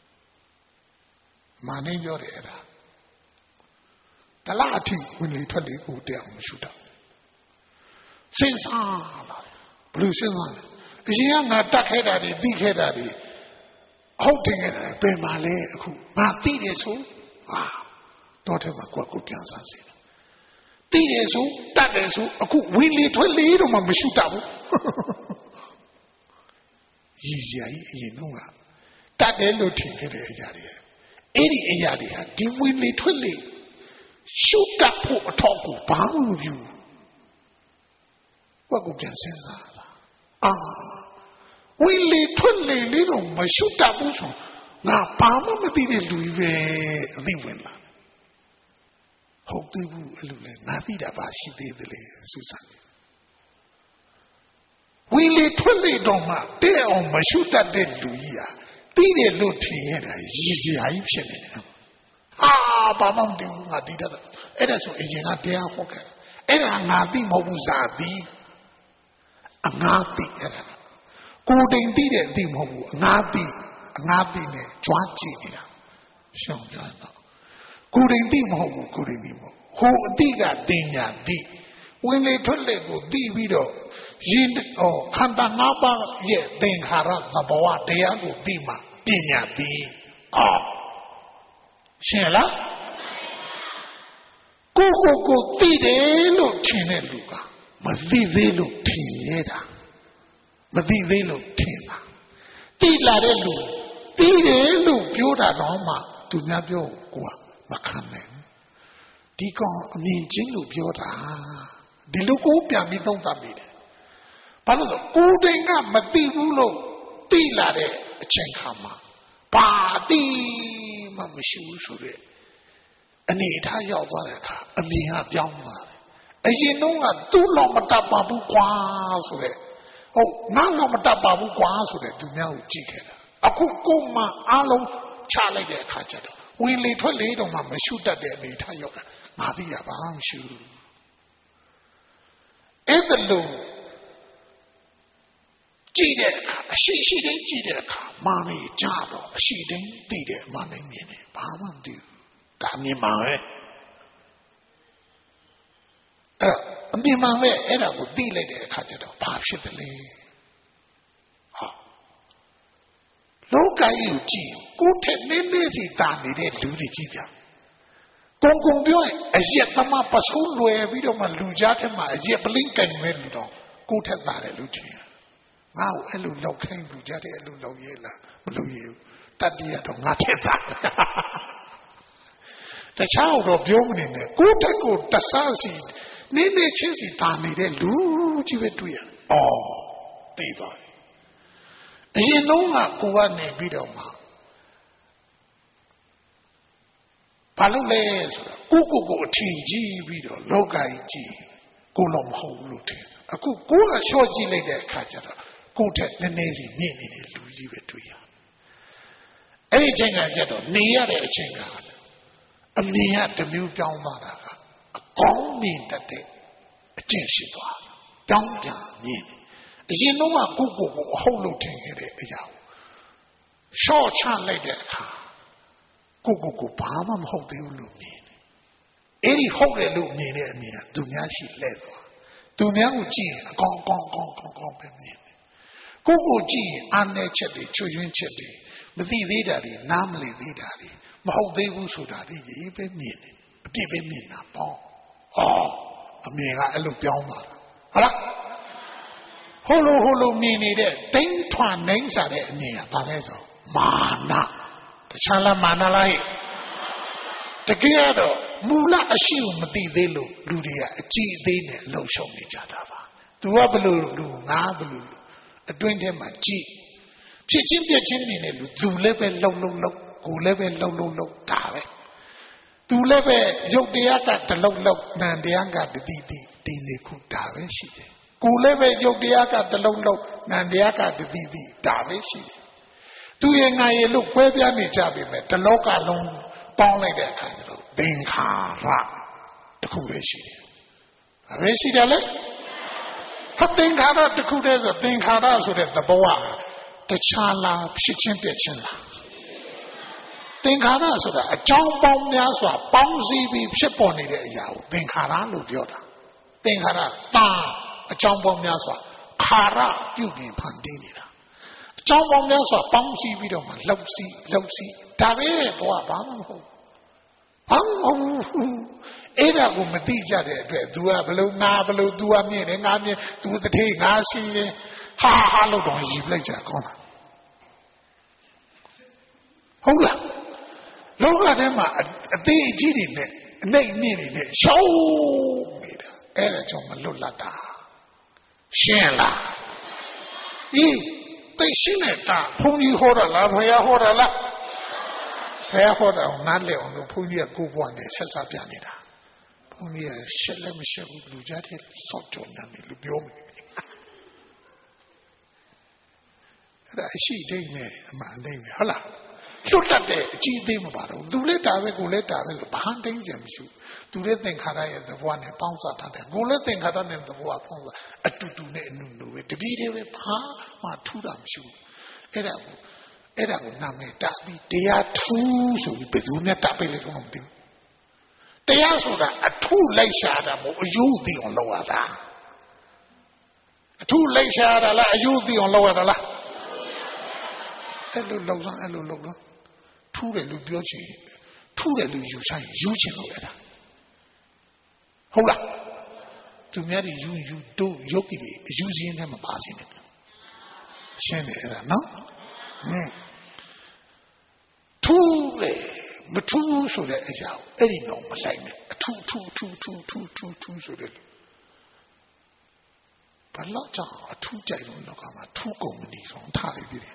မာနေပြောတယ်အဲ့ဒါတလအထိဝင်လေထွက်လေကိုတဲ့အောင်မရှုတော့စဉ်းစားလာဘယ်လိုစဉ်းစားလဲအရင်ကငါတတ်ခဲ့တာတွေပြီးခဲ့တာတွေဟုတ်တယ်ပင်ပါလေအခုငါသိတယ်ဆိုဟာတော့ထဲမှာကိုယ့်ကိုပြန်ဆန်းစီတယ်သိတယ်ဆိုတတ်တယ်ဆိုအခုဝင်လေထွက်လေတော့မှမရှုတတ်ဘူးရည်ရည်အရင်တော့ကတတ်တယ်လို့ထင်ခဲ့တဲ့အရာတွေအဲ့ဒီအရာတွေဟာဒီဝင်လေထွက်လေရှုတတ်ဖို့အထောက်ကိုဘာမှမပြုကိုယ့်ကိုပြန်စဉ်းစားလာအာဝင်လေထွက်လေလေးတော့မရှုတတ်ဘူးဆိုငါဘာမှမသိတဲ့လူပဲအသိဝင်လာဟုတ်သေးဘူးအဲ့လိုလဲငါသိတာပါရှိသေးတယ်လေစူးစမ်းနေဝင်လေထွက်လေတော့မှတဲ့အောင်မရှုတတ်တဲ့လူကြီးဟာသိတယ်လို့ထင်ရတာရည်စရာကြီးဖြစ်နေတယ်ဟာဘာမှမသိဘူးငါသိတတ်တယ်အဲ့ဒါဆိုအရင်ကတရားဟောခဲ့အဲ့ဒါငါသိမဟုတ်ဘူးဇာတိအငါသိအဲ့ဒါကိုယ်တိမ်သိတဲ့အသိမဟုတ်ဘူးအငါသိအငါသိနဲ့ကြွားကြည့်နေတာရှောင်းကြတော့ကိုယ်တိမ်သိမဟုတ်ဘူးကိုယ်တိမ်သိမဟုတ်ဟိုအသိကတင်ညာသိဝင်လေထွက်လေကိုသိပြီးတော့ရင်ဟောခန္ဓာ၅ပါးရဲ့သင်္ခါရသဘောဝတရားကိုသိမှပညာသိအော်ရှင်းလားကိုကိုကိုသိတယ်လို့ထင်တဲ့လူကမသိသေးလို့ထင်ရတာမသိသေးလို့ထင်တာသိလာတဲ့လူသိတယ်လို့ပြောတာတော့မှသူများပြောကိုကမခံနိုင်ဒီကောင်အမြင်ချင်းလို့ပြောတာဒီလိုကိုပြန်ပြီးသုံးသပ်မိတယ်ဘာလို့လဲကိုယ်တိုင်ကမသိဘူးလို့သိလာတဲ့အချိန်ခါမှာဘာသိမှမရှိဘူးဆိုတဲ့အနေအထားရောက်သွားတဲ့အခါအမြင်ကပြောင်းသွားတယ်အရင်တော့ကသူ့လောက်မတတ်ပါဘူးကွာဆိုတဲ့ဟုတ်ငါလောက်မတတ်ပါဘူးကွာဆိုတဲ့သူများကိုကြည့်ခဲ့တာအခုကိုမှအားလုံးချလိုက်တဲ့အခါကျတော့ဝင်လေထွက်လေတော့မှမရှုတတ်တဲ့အနေထားရောက်တာငါသိရပါမရှိဘူးအဲ့ဒါလို့ကြည့်တဲ့အခါအရှိရှိတိုင်းကြည့်တဲ့အခါမာနေကြတော့အရှိတိုင်းသိတယ်မာနေမြင်တယ်ဘာမှမသိဘူးဒါမြင်မှပဲအဲ့အမြင်မှပဲအဲ့ဒါကိုသိလိုက်တဲ့အခါကျတော့ဘာဖြစ်တယ်လဲဟာလောကကြီးကိုကြည့်ကိုယ်ထက်နည်းနည်းစီတာနေတဲ့လူတွေကြည့်ပြကုံကုံပြောရင်အရက်သမားပစိုးလွယ်ပြီးတော့မှလူကြားထဲမှာအရက်ပလင်းကင်မဲ့လူတော့ကိုယ်ထက်တာတယ်လူချင်းငါ့ကိုအဲ့လိုလောက်ခိုင်းလူကြားတဲ့အဲ့လိုလောက်ရဲလားမလောက်ရဲဘူးတတ္တိရတော့ငါထက်တာတခြားတော့ပြောမနေနဲ့ကိုယ်တက်ကိုတဆန်းစီနည်းနည်းချင်းစီတာနေတဲ့လူကြီးပဲတွေ့ရအော်သိသွားပြီအရင်လုံးကကိုကနေပြီးတော့မှဘာလို့လဲဆိုတော့ကိုကိုကိုအထင်ကြီးပြီးတော့လောကကြီးကြည့်ကိုတော့မဟုတ်ဘူးလို့ထင်အခုကိုကလျှော့ကြည့်လိုက်တဲ့အခါကျတော့ကိုထက်နည်းနည်းစီမြင့်နေတဲ့လူကြီးပဲတွေ့ရအဲ့ဒီအချိန်ကကျတော့နေရတဲ့အချိန်ကအမြင်ကတစ်မျိုးပြောင်းသွားတာကအကောင်းမြင်တတ်တဲ့အကျင့်ရှိသွားပြောင်းပြန်မြင်အရင်တော့ကကိုကိုကိုအဟုတ်လို့ထင်ခဲ့တဲ့အရာကိုရှော့ချလိုက်တဲ့အခါကိုကိုကိုဘာမှမဟုတ်သေးဘူးလို့မြင်တယ်အဲ့ဒီဟုတ်တယ်လို့မြင်တဲ့အမြင်ကသူများရှိလဲသွားသူများကိုကြည့်ရင်အကောင်းကောင်းကောင်းကောင်းကောင်းပဲမြင်တယ်ကိုကိုကြည့်ရင်အားနည်းချက်တွေချွတ်ယွင်းချက်တွေမသိသေးတာတွေနားမလည်သေးတာတွေမဟုတ်သေးဘူးဆိုတာတွေရေးပဲမြင်တယ်အပြစ်ပဲမြင်တာပေါ့ဟောအမြင်ကအဲ့လိုပြောင်းသွားတာဟုတ်လားဟိုလိုဟိုလိုမြင်နေတဲ့တိမ်ထွန်နိုင်စားတဲ့အမြင်ကဘာလဲဆိုမာနတခြားလားမာနလားတကယ်တော့မူလအရှိကိုမသိသေးလို့လူတွေကအကြည့်အသေးနဲ့လှုပ်ရှုံနေကြတာပါသူကဘလို့လူငါဘလို့အတွင်းထဲမှာကြည့်ဖြစ်ချင်းပြက်ချင်းနေတယ်လူသူလည်းပဲလှုပ်လှုပ်လှုပ်ကိုလည်းပဲလှုပ်လှုပ်လှုပ်တာပဲသူလည်းပဲရုပ်တရားကတလှုပ်လှုပ်နာမ်တရားကတတိတိဒီနေခုတာပဲရှိတယ်ကိုလည်းပဲရုပ်တရားကတလှုပ်လှုပ်နာမ်တရားကတတိတိတာပဲရှိတယ်သူရဲ့ငါရဲ့လို့ကွဲပြားနေကြပြီမဲ့တလောကလုံးပေါင်းလိုက်တဲ့အခါကျတော့သင်္ခါရတခုပဲရှိတယ်။ဘာပဲရှိတယ်လဲ။ဟာသင်္ခါရတခုတည်းဆိုသင်္ခါရဆိုတဲ့သဘောကတခြားလားဖြစ်ချင်းပြည့်ချင်းလား။သင်္ခါရဆိုတာအကြောင်းပေါင်းများစွာပေါင်းစည်းပြီးဖြစ်ပေါ်နေတဲ့အရာကိုသင်္ခါရလို့ပြောတာ။သင်္ခါရတာအကြောင်းပေါင်းများစွာခါရပြုပြင်ဖန်တီးနေတာ။အကြောင်းပေါင်းများစွာပေါင်းစည်းပြီးတော့မှလှုပ်စီးလှုပ်စီးဒါပဲဘောကဘာမှမဟုတ်ဘူး။ဘာမှမဟုတ်ဘူး။အဲ့ဒါကိုမသိကြတဲ့အတွက် तू ကဘလို့ငါဘလို့ तू ကမြင်တယ်ငါမြင် तू တထေးငါရှိရင်ဟာဟာလို့တော့ရည်ပလိုက်ကြကောင်းလားဟုတ်လားလောကထဲမှာအသေးအကြီးတွေနဲ့အနှိမ့်အမြင့်တွေနဲ့ရှောင်းနေတာအဲ့ဒါကြောင့်မလွတ်လပ်တာရှင်းလားအေးသိရှင်းနေတာဘုန်းကြီးဟောတာလားဘုရားဟောတာလားဘုရားဟောတာကိုနားလည်အောင်လို့ဘုန်းကြီးကကိုယ်ဘဝနဲ့ဆက်စားပြနေတာဘုန်းကြီးကရှက်လည်းမရှက်ဘူးလူကြားတဲ့စောက်ကြော်နေတယ်လူပြောမယ်အဲ့ဒါအရှိတိတ်နဲ့အမှန်တိတ်နဲ့ဟုတ်လားလွတ်တတ်တဲ့အကြည့်သေးမပါတော့သူလည်းတာပဲကိုလည်းတာပဲဆိုဘာတိတ်ကြမရှိဘူးသူလည်းသင်္ခါရရဲ့သဘောနဲ့ပေါင်းစပ်ထားတယ်ကိုလည်းသင်္ခါရနဲ့သဘောကပေါင်းစပ်အတူတူနဲ့အနုနုပဲတပည့်တွေပဲဘာမှထူးတာမရှိဘူးအဲ့ဒါကိုအဲ့ဒါကိုနာမည်တာပြီးတရားထူးဆိုပြီးဘယ်သူနဲ့တာပေးလို့တော့မသိဘူးတရားဆိုတာအထူးလိုက်ရှာတာမဟုတ်အယုသိအောင်လုပ်ရတာအထူးလိုက်ရှာတာလားအယုသိအောင်လုပ်ရတာလားအဲ့လိုလုပ်စမ်းအဲ့လိုလုပ်လို့ထူးတယ်လို့ပြောချင်ထူးတယ်လို့ယူဆိုင်ယူချင်လို့ရတာဟုတ်လားသူများတွေယူယူတို့ရုပ်ကြီးတွေအယူစင်းထဲမှာပါစင်းတယ်ရှင်းတယ်အဲ့ဒါနော်ဟင်းထူးတယ်မထူးဆိုတဲ့အရာကိုအဲ့ဒီတော့မလိုက်နဲ့အထူးထူးထူးထူးထူးထူးထူးဆိုတဲ့ဘာလို့ကြောင့်အထူးကြိုက်လို့လောကမှာထူးကုန်မနေဆုံးထားလိုက်ပြီ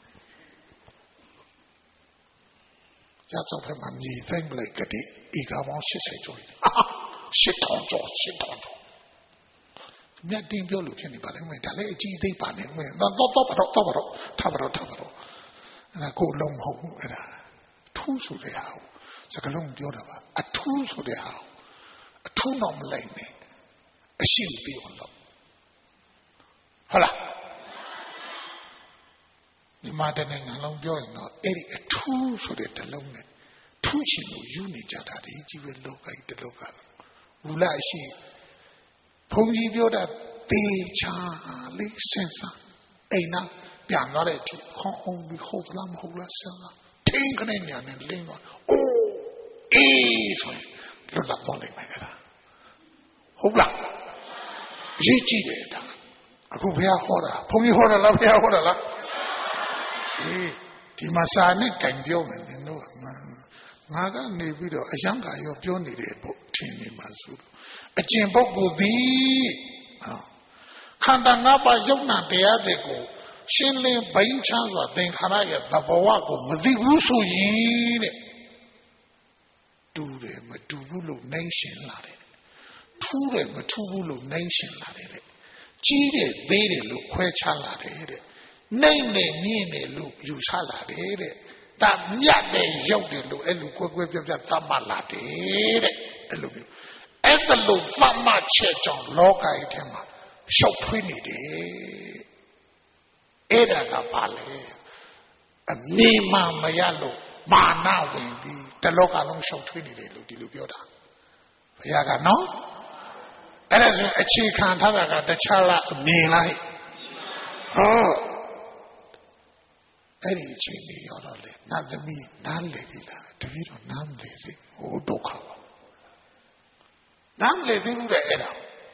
ရသော်ဖက်မှာမြေသိမ့်လိုက်ကတိဧကပေါင်း၈၀ကျော်ရှစ်ထောင်ကျော်ရှစ်ထောင်ကျော်မြတ်တင်ပြောလို့ဖြစ်နေပါလိမ့်မယ်ဒါလည်းအကြည့်အသေးပါနေမယ်တော့တော့တော့တော့တော့ထားပါတော့ထားပါတော့အဲ့ဒါကိုလုံးမဟုတ်ဘူးအဲ့ဒါထူးဆိုတဲ့ဟာစကလုံးပြောတာပါအထူးဆိုတဲ့ဟာအထူးတော့မလိုက်နဲ့အရှိမပြီးအောင်လို့ဟုတ်လားဒီမှာတနေ့ငါလုံးပြောရင်တော့အဲ့ဒီအထူးဆိုတဲ့တလုံးနဲ့ထူးချင်လို့ယူနေကြတာဒီကြီးပဲလောကကြီးတလောကဝူလရှိဘုန်းကြီးပြောတာတေချာလေးစဉ်းစားအိမ်နာပြန်သွားတဲ့အထိခေါင်းအောင်ပြီးဟုတ်လားမဟုတ်လားစဉ်းစားထင်းခနဲ့ညာနဲ့လင်းသွားအိုးအေးဆိုရင်လွတ်လပ်သွားလိမ့်မယ်ကွာဟုတ်လားရေးကြည့်တယ်ဒါအခုဘုရားဟောတာဘုန်းကြီးဟောတာလားဘုရားဟောတာလားအေးဒီမှာစာနဲ့ကြံပြောမယ်နင်တို့ငါကနေပြီးတော့အယံကာရောပြောနေတယ်ပေါ့ထင်နေမှာဆိုအကျင့်ပုဂ္ဂိုလ်သည်ခန္ဓာ၅ပါးယုံနာတရားတွေကိုရှင်းလင်းဘိန်းချစွာသင်္ခါရရဲ့သဘောဝကိုမသိဘူးဆိုရင်တဲ့တူတယ်မတူဘူးလို့နိုင်ရှင်လာတယ်ထူးတယ်မထူးဘူးလို့နိုင်ရှင်လာတယ်တဲ့ကြီးတယ်သေးတယ်လို့ခွဲခြားလာတယ်တဲ့နိုင်တယ်မြင့်တယ်လို့ယူဆလာတယ်တဲ့ဒါမြတ်တယ်ရုပ်တယ်လို့အဲ့လိုကွဲကွဲပြားပြားသတ်မှတ်လာတယ်တဲ့အဲ့လိုမျိုးအဲ့ဒါလို့သတ်မှတ်ချက်ကြောင့်လောကကြီးထဲမှာရှောက်ထွေးနေတယ်အဲ့ဒါကပါလေအမြင်မှမရလို့မာနဝင်ပြီးတလောကလုံးရှောက်ထွေးနေတယ်လို့ဒီလိုပြောတာဘုရားကနော်အဲ့ဒါဆိုအခြေခံထားတာကတခြားလားအမြင်လားဟောအဲ့ဒီအချိန်ကြီးရောက်တော့လေနတ်သမီးနားလေပြီလားတပည့်တော်နားမလေစေဟိုဒုက္ခပါနားမလေသေးဘူးတဲ့အဲ့ဒါ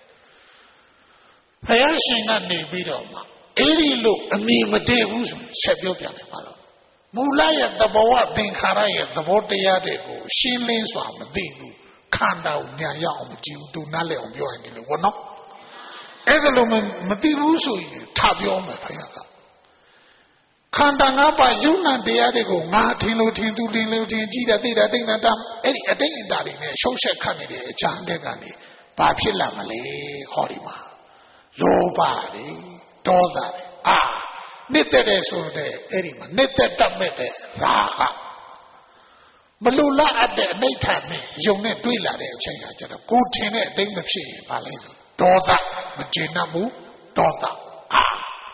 ဘုရားရှင်ကနေပြီးတော့မှအဲ့ဒီလို့အမြင်မတည့်ဘူးဆိုဆက်ပြောပြတယ်ပါတော့မူလရဲ့သဘောဝသင်္ခါရရဲ့သဘောတရားတွေကိုရှင်းလင်းစွာမသိဘူးခန္ဓာကိုညာရအောင်မကြည့်ဘူးသူနားလဲအောင်ပြောရင်ဒီလိုဘောနော်အဲ့ဒါလို့မသိဘူးဆိုရင်ထပြောမယ်ဘုရားကခန္ဓာ၅ပါးယုံနာတရားတွေကိုငါထင်လို့ထင်သူထင်လို့ထင်ကြည့်တာသိတာတိတ်နေတာအဲ့ဒီအတိတ်အတာတွေနဲ့ရှုပ်ဆက်ခတ်နေတဲ့အချမ်းတဲ့ကနေဘာဖြစ်လာမလဲဟောဒီမှာလောဘတွေဒေါသတွေအာနှစ်သက်ဆိုတဲ့အဲ့ဒီမှာနှစ်သက်တတ်မဲ့တဲ့ရာဂမလူလားအပ်တဲ့အနိဋ္ဌာနဲ့ယုံနဲ့တွေ့လာတဲ့အချိန်ကကျတော့ကိုထင်တဲ့အတိတ်မဖြစ်ရင်ဘာလဲဆိုဒေါသမကျေနပ်မှုဒေါသအာ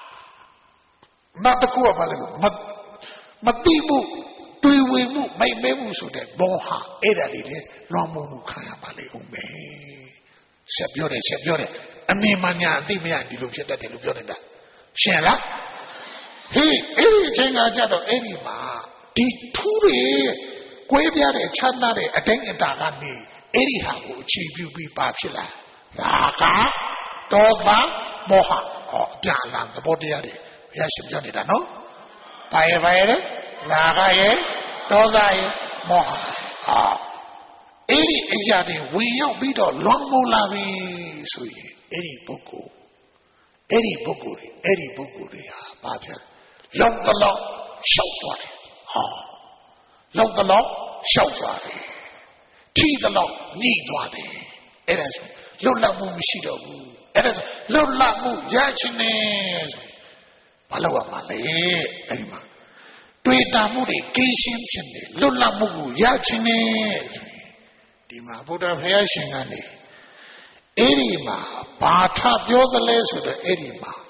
နောက်တစ်ခုကဘာလဲဆိုမမတိမှုတွေးဝေမှုမိတ်မဲမှုဆိုတဲ့ဘောဟာအဲ့ဒါလေးလေလွန်မှုမှုခံရပါလိမ့်ဦးမယ်ဆက်ပြောတယ်ဆက်ပြောတယ်အမြင်မှညာအသိမရဒီလိုဖြစ်တတ်တယ်လို့ပြောနေတာရှင်လားဟေးအဲ့ဒီအချိန်ကကြတော့အဲ့ဒီမှာဒီထူးတွေကွဲပြားတဲ့ချမ်းသာတဲ့အတိုင်းအတာကနေအဲ့ဒီဟာကိုအခြေပြုပြီးပါဖြစ်လာရာဂဒေါသမောဟဟောပြန်လာသဘောတရားတွေဘုရားရှင်ပြောနေတာနော်ဘာရဲ့ဘာရဲ့လဲရာဂရဲ့ဒေါသရဲ့မောဟဟာအဲ့ဒီအရာတွေဝင်ရောက်ပြီးတော့လွန်မိုးလာပြီဆိုရင်အဲ့ဒီပုဂ္ဂိုလ်အဲ့ဒီပုဂ္ဂိုလ်တွေအဲ့ဒီပုဂ္ဂိုလ်တွေဟာဘာဖြစ်လောက်တော့ရှောက်သွားတယ်ဟောလောက်တော့ရှောက်သွားတယ်ထီတော့ညှိသွားတယ်အဲ့ဒါဆိုလွတ်လပ်မှုမရှိတော့ဘူးအဲ့ဒါလွတ်လပ်မှုရချင်တယ်ဆိုဘာလို့ရမှာလဲအဲ့ဒီမှာတွေ့တာမှုတွေကင်းရှင်းခြင်းတယ်လွတ်လပ်မှုကိုရချင်တယ်ဒီမှာဘုရားဖရာရှင်ကနေအဲ့ဒီမှာဘာထပြောသလဲဆိုတော့အဲ့ဒီမှာ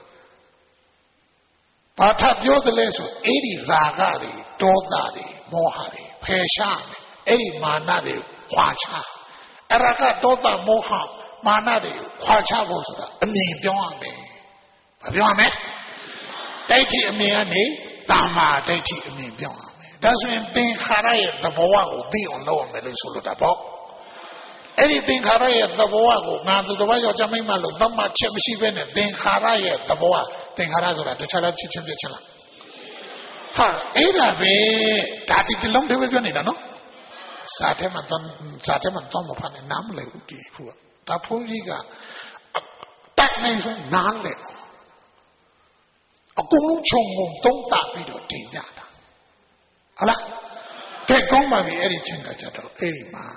ဘာထပြောသလဲဆိုအဲ့ဒီရာဂတွေဒေါသတွေမောဟတွေဖယ်ရှားမယ်အဲ့ဒီမာနတွေခွာချအရကဒေါသမောဟမာနတွေခွာချဖို့ဆိုတာအမြင်ပြောရမယ်ဘာပြောရမလဲဒိဋ္ဌိအမြင်ကနေတမ္မာဒိဋ္ဌိအမြင်ပြောရမယ်ဒါဆိုရင်သင်္ခါရရဲ့သဘောကိုသိအောင်လုပ်ရမယ်လို့ဆိုလိုတာပေါ့အဲ့ဒီသင်္ခါရရဲ့သဘောကိုငါသူတစ်ပါးယောက်ျားမိန်းမလို့သတ်မှတ်ချက်မရှိဘဲနဲ့သင်္ခါရရဲ့သဘောသင်္ခါရဆိုတာတခြားလားဖြစ်ချင်းဖြစ်ချင်းလားဟာအဲ့ဒါပဲဒါဒီတလုံးတည်းပဲပြောနေတာနော်စာထဲမှာတော့စာထဲမှာတော့မဖတ်နဲ့နားမလဲဘူးဒီခုကဒါဘုန်းကြီးကတက်နေဆုံးနားလဲအကုန်လုံးခြုံငုံသုံးသပြီးတော့တင်ပြတာဟုတ်လားကဲကောင်းပါပြီအဲ့ဒီချင်းကကြတော့အဲ့ဒီမှာ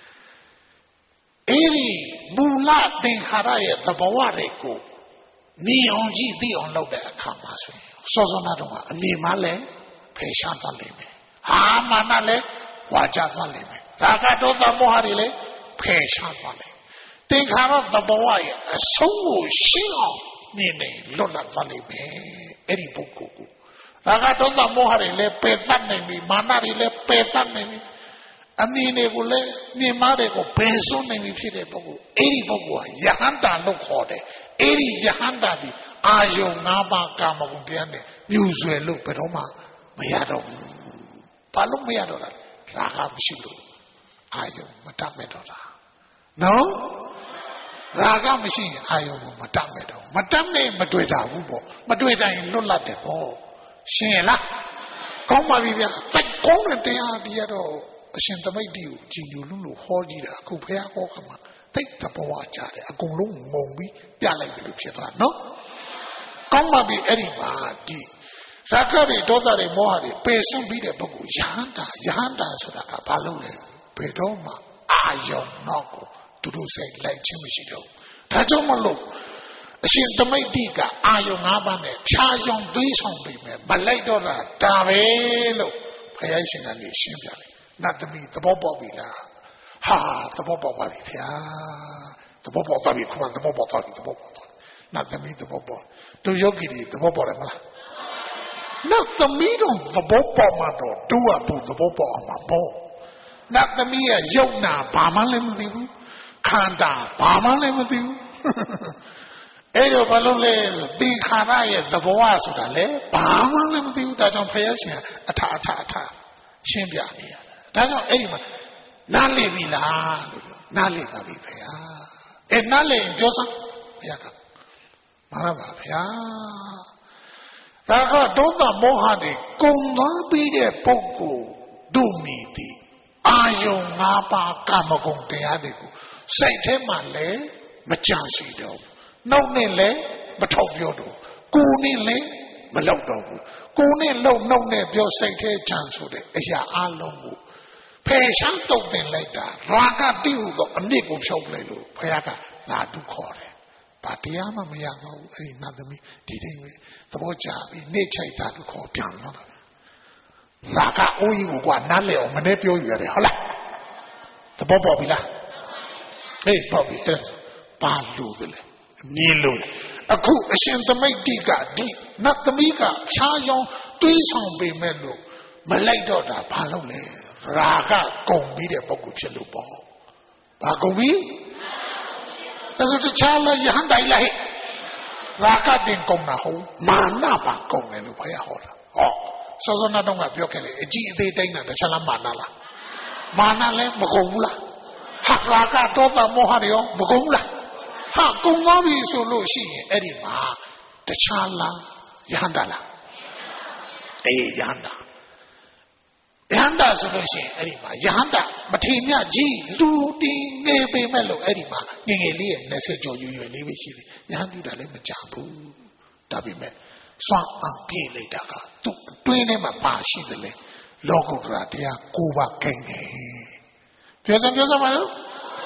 အဲ့ဒီမူလသင်္ခါရရဲ့သဘောတွေကိုမြင်အောင်ကြည့်သိအောင်လုပ်တဲ့အခါမှာဆိုရင်စောစောနာတော့အမြင်မှလည်းဖယ်ရှားသွားလိမ့်မယ်ဟာမာနလည်းဝါကြသွားလိမ့်မယ်ရာဂဒေါသမောဟတွေလည်းဖယ်ရှားသွားလိမ့်မယ်သင်္ခါရသဘောရဲ့အဆုံးကိုရှင်းအောင်မြင်နေလွတ်လပ်သွားလိမ့်မယ်အဲ့ဒီပုဂ္ဂိုလ်ကိုရာဂဒေါသမောဟတွေလည်းပယ်တတ်နိုင်ပြီမာနတွေလည်းပယ်တတ်နိုင်ပြီအမြင်တွေကိုလည်းမြင်မာတွေကိုပယ်စွန့်နိုင်ပြီဖြစ်တဲ့ပုဂ္ဂိုလ်အဲ့ဒီပုဂ္ဂိုလ်ဟာယဟန္တာလို့ခေါ်တယ်အဲ့ဒီယဟန္တာဒီအာယုံ၅ပါးကာမဂုဏ်တရားနဲ့မြူဆွယ်လို့ဘယ်တော့မှမရတော့ဘူးဘာလို့မရတော့လဲရာဂမရှိလို့အာယုံမတတ်မဲ့တော့တာနော်ရာဂမရှိရင်အာယုံမတတ်မဲ့တော့မတတ်မဲ့မတွေ့တာဘူးပေါ့မတွေ့တိုင်းလွတ်လပ်တယ်ပေါ့ရှင်းလားကောင်းပါပြီဗျာစိတ်ကောင်းတဲ့တရားဒီရတော့အရှင်သမိတ်တီကိုကြည်ညိုလို့လို့ဟောကြည့်တာအခုဖះဟောကမှာတိတ်တဘောကြတယ်အကုန်လုံးငုံပြီးပြလိုက်တယ်လို့ဖြစ်သွားနော်ကောင်းပါပြီအဲ့ဒီမှာဒီရာဂတွေဒေါသတွေမောဟတွေပယ်စွန့်ပြီးတဲ့ပုဂ္ဂိုလ်ယဟန္တာယဟန္တာဆိုတာကဘာလို့လဲဘယ်တော့မှအာယုံတော့ကိုသူတို့စိတ်လိုက်ခြင်းမရှိတော့ဒါကြောင့်မလို့အရှင်သမိတ်တိကအာယုံ၅ပါးနဲ့ဖြာယုံသေးဆောင်ပြီးမယ်မလိုက်တော့တာဒါပဲလို့ဘုရားရှင်ကနေရှင်းပြတယ်နတ်သမီးသဘောပေါက်ပြီလားဟာသဘောပေါက်ပါပြီဗျာသဘောပေါက်သွားပြီခွန်သဘောပေါက်သွားပြီသဘောပေါက်သွားနတ်သမီးသဘောပေါက်သူယောဂီတွေသဘောပေါက်တယ်မလားနတ်သမီးတို့သဘောပေါက်မှတော့သူ့အတူသဘောပေါက်အောင်မှာပေါ့နတ်သမီးရဲ့ယုံနာဘာမှလည်းမသိဘူးခန္ဓာဘာမှလည်းမသိဘူးအဲ့တော့ဘာလို့လဲသင်္ခါရရဲ့သဘောဆိုတာလေဘာမှလည်းမသိဘူးဒါကြောင့်ဖယားရှင်အထအထအထရှင်းပြနေရတယ်ဒါကြောင့်အဲ့ဒီမှာနားလည်ပြီလားလို့နားလည်ပါပြီဖယားအဲ့နားလည်ရင်ပြောစမ်းဖယားကမှန်ပါဗျာဒါကဒေါသမောဟတွေကုန်သွားပြီးတဲ့ပုဂ္ဂိုလ်တို့မိသည်အာယုံ၅ပါးကာမဂုဏ်တရားတွေကိုစိတ်ထဲမှာလည်းမကြံစီတော့ဘူးနှုတ်နဲ့လည်းမထောက်ပြောတော့ကိုယ်နဲ့လည်းမလောက်တော့ဘူးကိုယ်နဲ့လုံနှုတ်နဲ့ပြောစိတ်ထဲကြံဆိုတဲ့အရာအလုံးကိုဖယ်ရှားတုတ်တင်လိုက်တာရာဂတိဟုသောအနစ်ကိုဖြုတ်လိုက်လို့ဘုရားကသာဓုခေါ်တယ်ဘာတရားမှမရတော့ဘူးအဲ့ဒီနတ်သမီးဒီတိုင်းပဲသဘောကျပြီးနေချိုက်တာလို့ခေါ်ပြန်သွားတာရာဂအိုးကြီးကိုကွာနားလေအောင်မနေပြောယူရတယ်ဟုတ်လားသဘောပေါက်ပြီလားဟေးပေါက်ပြီအဲ့ဘာလို့လဲမြင်လို့အခုအရှင်သမိတ်တိကဒီနတ်သမီးကဖြားရောင်တွေးဆောင်ပေမဲ့လို့မလိုက်တော့တာဘာလို့လဲရာဂကုန်ပြီးတဲ့ပုဂ္ဂိုလ်ဖြစ်လို့ပေါ့ဘာကုန်ပြီဒါဆိုတခြားလည်းယဟန်တိုင်လိုက်ရာဂတင်ကုန်တာဟုတ်မာနပါကုန်တယ်လို့ဘုရားဟောတာဟောစောစောနာတော့ကပြောခဲ့လေအကြည့်အသေးတိုင်းတာတခြားလားမာနလားမာနလည်းမကုန်ဘူးလားဟာရာဂဒေါသမောဟတွေရောမကုန်ဘူးလားဟာကုန်သွားပြီဆိုလို့ရှိရင်အဲ့ဒီမှာတခြားလားယဟန္တာလားအေးယဟန္တာယဟန္တာဆိုလို့ရှိရင်အဲ့ဒီမှာယဟန္တာမထေမြတ်ကြီးလူတင်ငယ်ပေမဲ့လို့အဲ့ဒီမှာငယ်ငယ်လေးရဲ့နှစ်ဆယ်ကျော်ရွယ်ရွယ်လေးပဲရှိတယ်ယဟန်တူတာလည်းမကြဘူးဒါပေမဲ့စွမ်းအောင်ပြေးလိုက်တာကသူ့အတွင်းထဲမှာပါရှိတယ်လေလောကုတ္တရာတရားကိုးပါးခိုင်းတယ်ပြောစမ်းပြောစမ်းပါလို့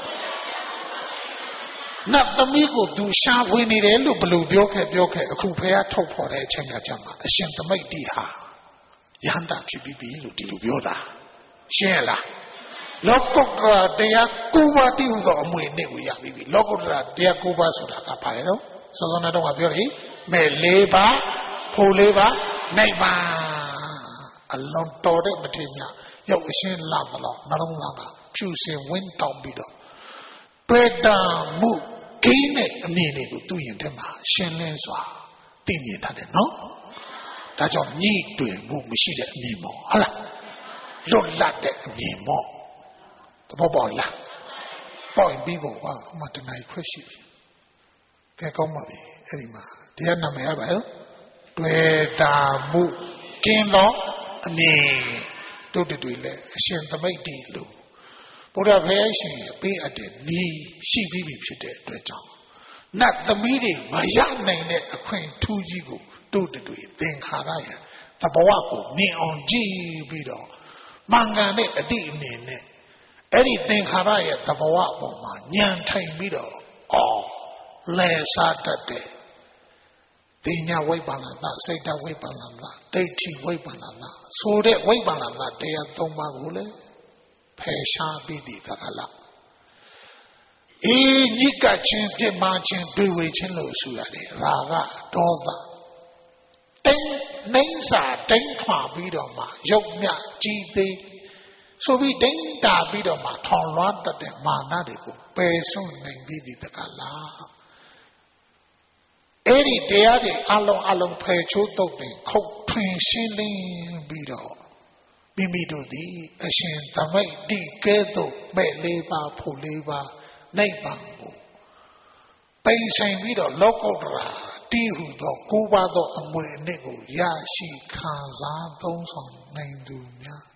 နတ်သမီးကိုသူရှာဖွေနေတယ်လို့ဘလို့ပြောခဲ့ပြောခဲ့အခုဖះထုတ်ဖော်တဲ့အချိန်ကကြာမှာအရှင်သမိတ်တိဟာယန္တာဖြစ်ပြီးပြီလို့ဒီလိုပြောတာရှင်းလားလောကုတ္တရာတရားကိုးပါးတိဟုသောအမွေနဲ့ကိုရပြီးပြီလောကုတ္တရာတရားကိုးပါးဆိုတာကဘာလဲတော့စောစောနဲ့တော့ပြောတယ်မဲ့လေးပါးဖို့လေးပါးနိုင်ပါအလုံးတော်တဲ့မထေရရုပ်အရှင်းလာမလို့နှလုံးသားကဖြူစင်ဝင်းတောင်းပြီးတော့တွေ့တာမှုခင်းတဲ့အမြင်တွေကိုသူ့ရင်ထဲမှာရှင်းလင်းစွာသိမြင်တတ်တယ်နော်ဒါကြောင့်ညှိတွင်မှုမရှိတဲ့အမြင်ပေါ့ဟုတ်လားလွတ်လပ်တဲ့အမြင်ပေါ့သဘောပေါက်လားပေါက်ပြီးပေါ့ကွာဟိုမှာတနိုင်ခွက်ရှိပြီကဲကောင်းပါပြီအဲ့ဒီမှာတရားနာမည်ရပါရောတွေ့တာမှုကင်းသောအမြင်တို့တွေလည်းအရှင်သမိတ်တိလို့ဘုရားဖះရှင်ပေးအပ်တဲ့ဤရှိပြီးပြီဖြစ်တဲ့အတွက်ကြောင့်နတ်သမီးတွေမရနိုင်တဲ့အခွင့်ထူးကြီးကိုတို့တွေသင်္ခါရရဲ့သဘောကိုမြင်အောင်ကြည့်ပြီးတော့မှန်ကန်တဲ့အတိအမြင်နဲ့အဲ့ဒီသင်္ခါရရဲ့သဘောအပေါ်မှာဉာဏ်ထိုင်ပြီးတော့အော်လဲစားတတ်တဲ့သိညာဝိပ္ပန္နသစိတ်တဝိပ္ပန္နသဒိဋ္ဌိဝိပ္ပန္နသဆိုတဲ့ဝိပ္ပန္နသတရားသုံးပါးကိုလေဖယ်ရှားပြီးဒီသကလအေးညစ်ကချင်းပြစ်မှားချင်းတွေ့ဝေချင်းလို့ဆိုရတယ်ရာဂဒေါသတင်းနှိမ့်စာတိမ့်ထွာပြီးတော့မှရုပ်မြကြီးသေးဆိုပြီးဒိမ့်တာပြီးတော့မှထောင်လွှမ်းတတ်တဲ့မာနတွေကိုပယ်စွန့်နိုင်သည်ဒီတကလားအဲ့ဒီတရားတွေအလုံးအလုံးဖယ်ချိုးတုတ်ပြီးခုတ်ထွင်ရှင်းလင်းပြီးတော့မိမိတို့သည်အရှင်သမိတ်တိကဲ့သို့မဲ့လေးပါဖို့လေးပါနိဗ္ဗာန်ကိုပိန်ဆိုင်ပြီးတော့လောကုတ္တရာတိဟုသောကိုးပါးသောအမွေအနှစ်ကိုရရှိခံစားသုံးဆောင်နိုင်သူများ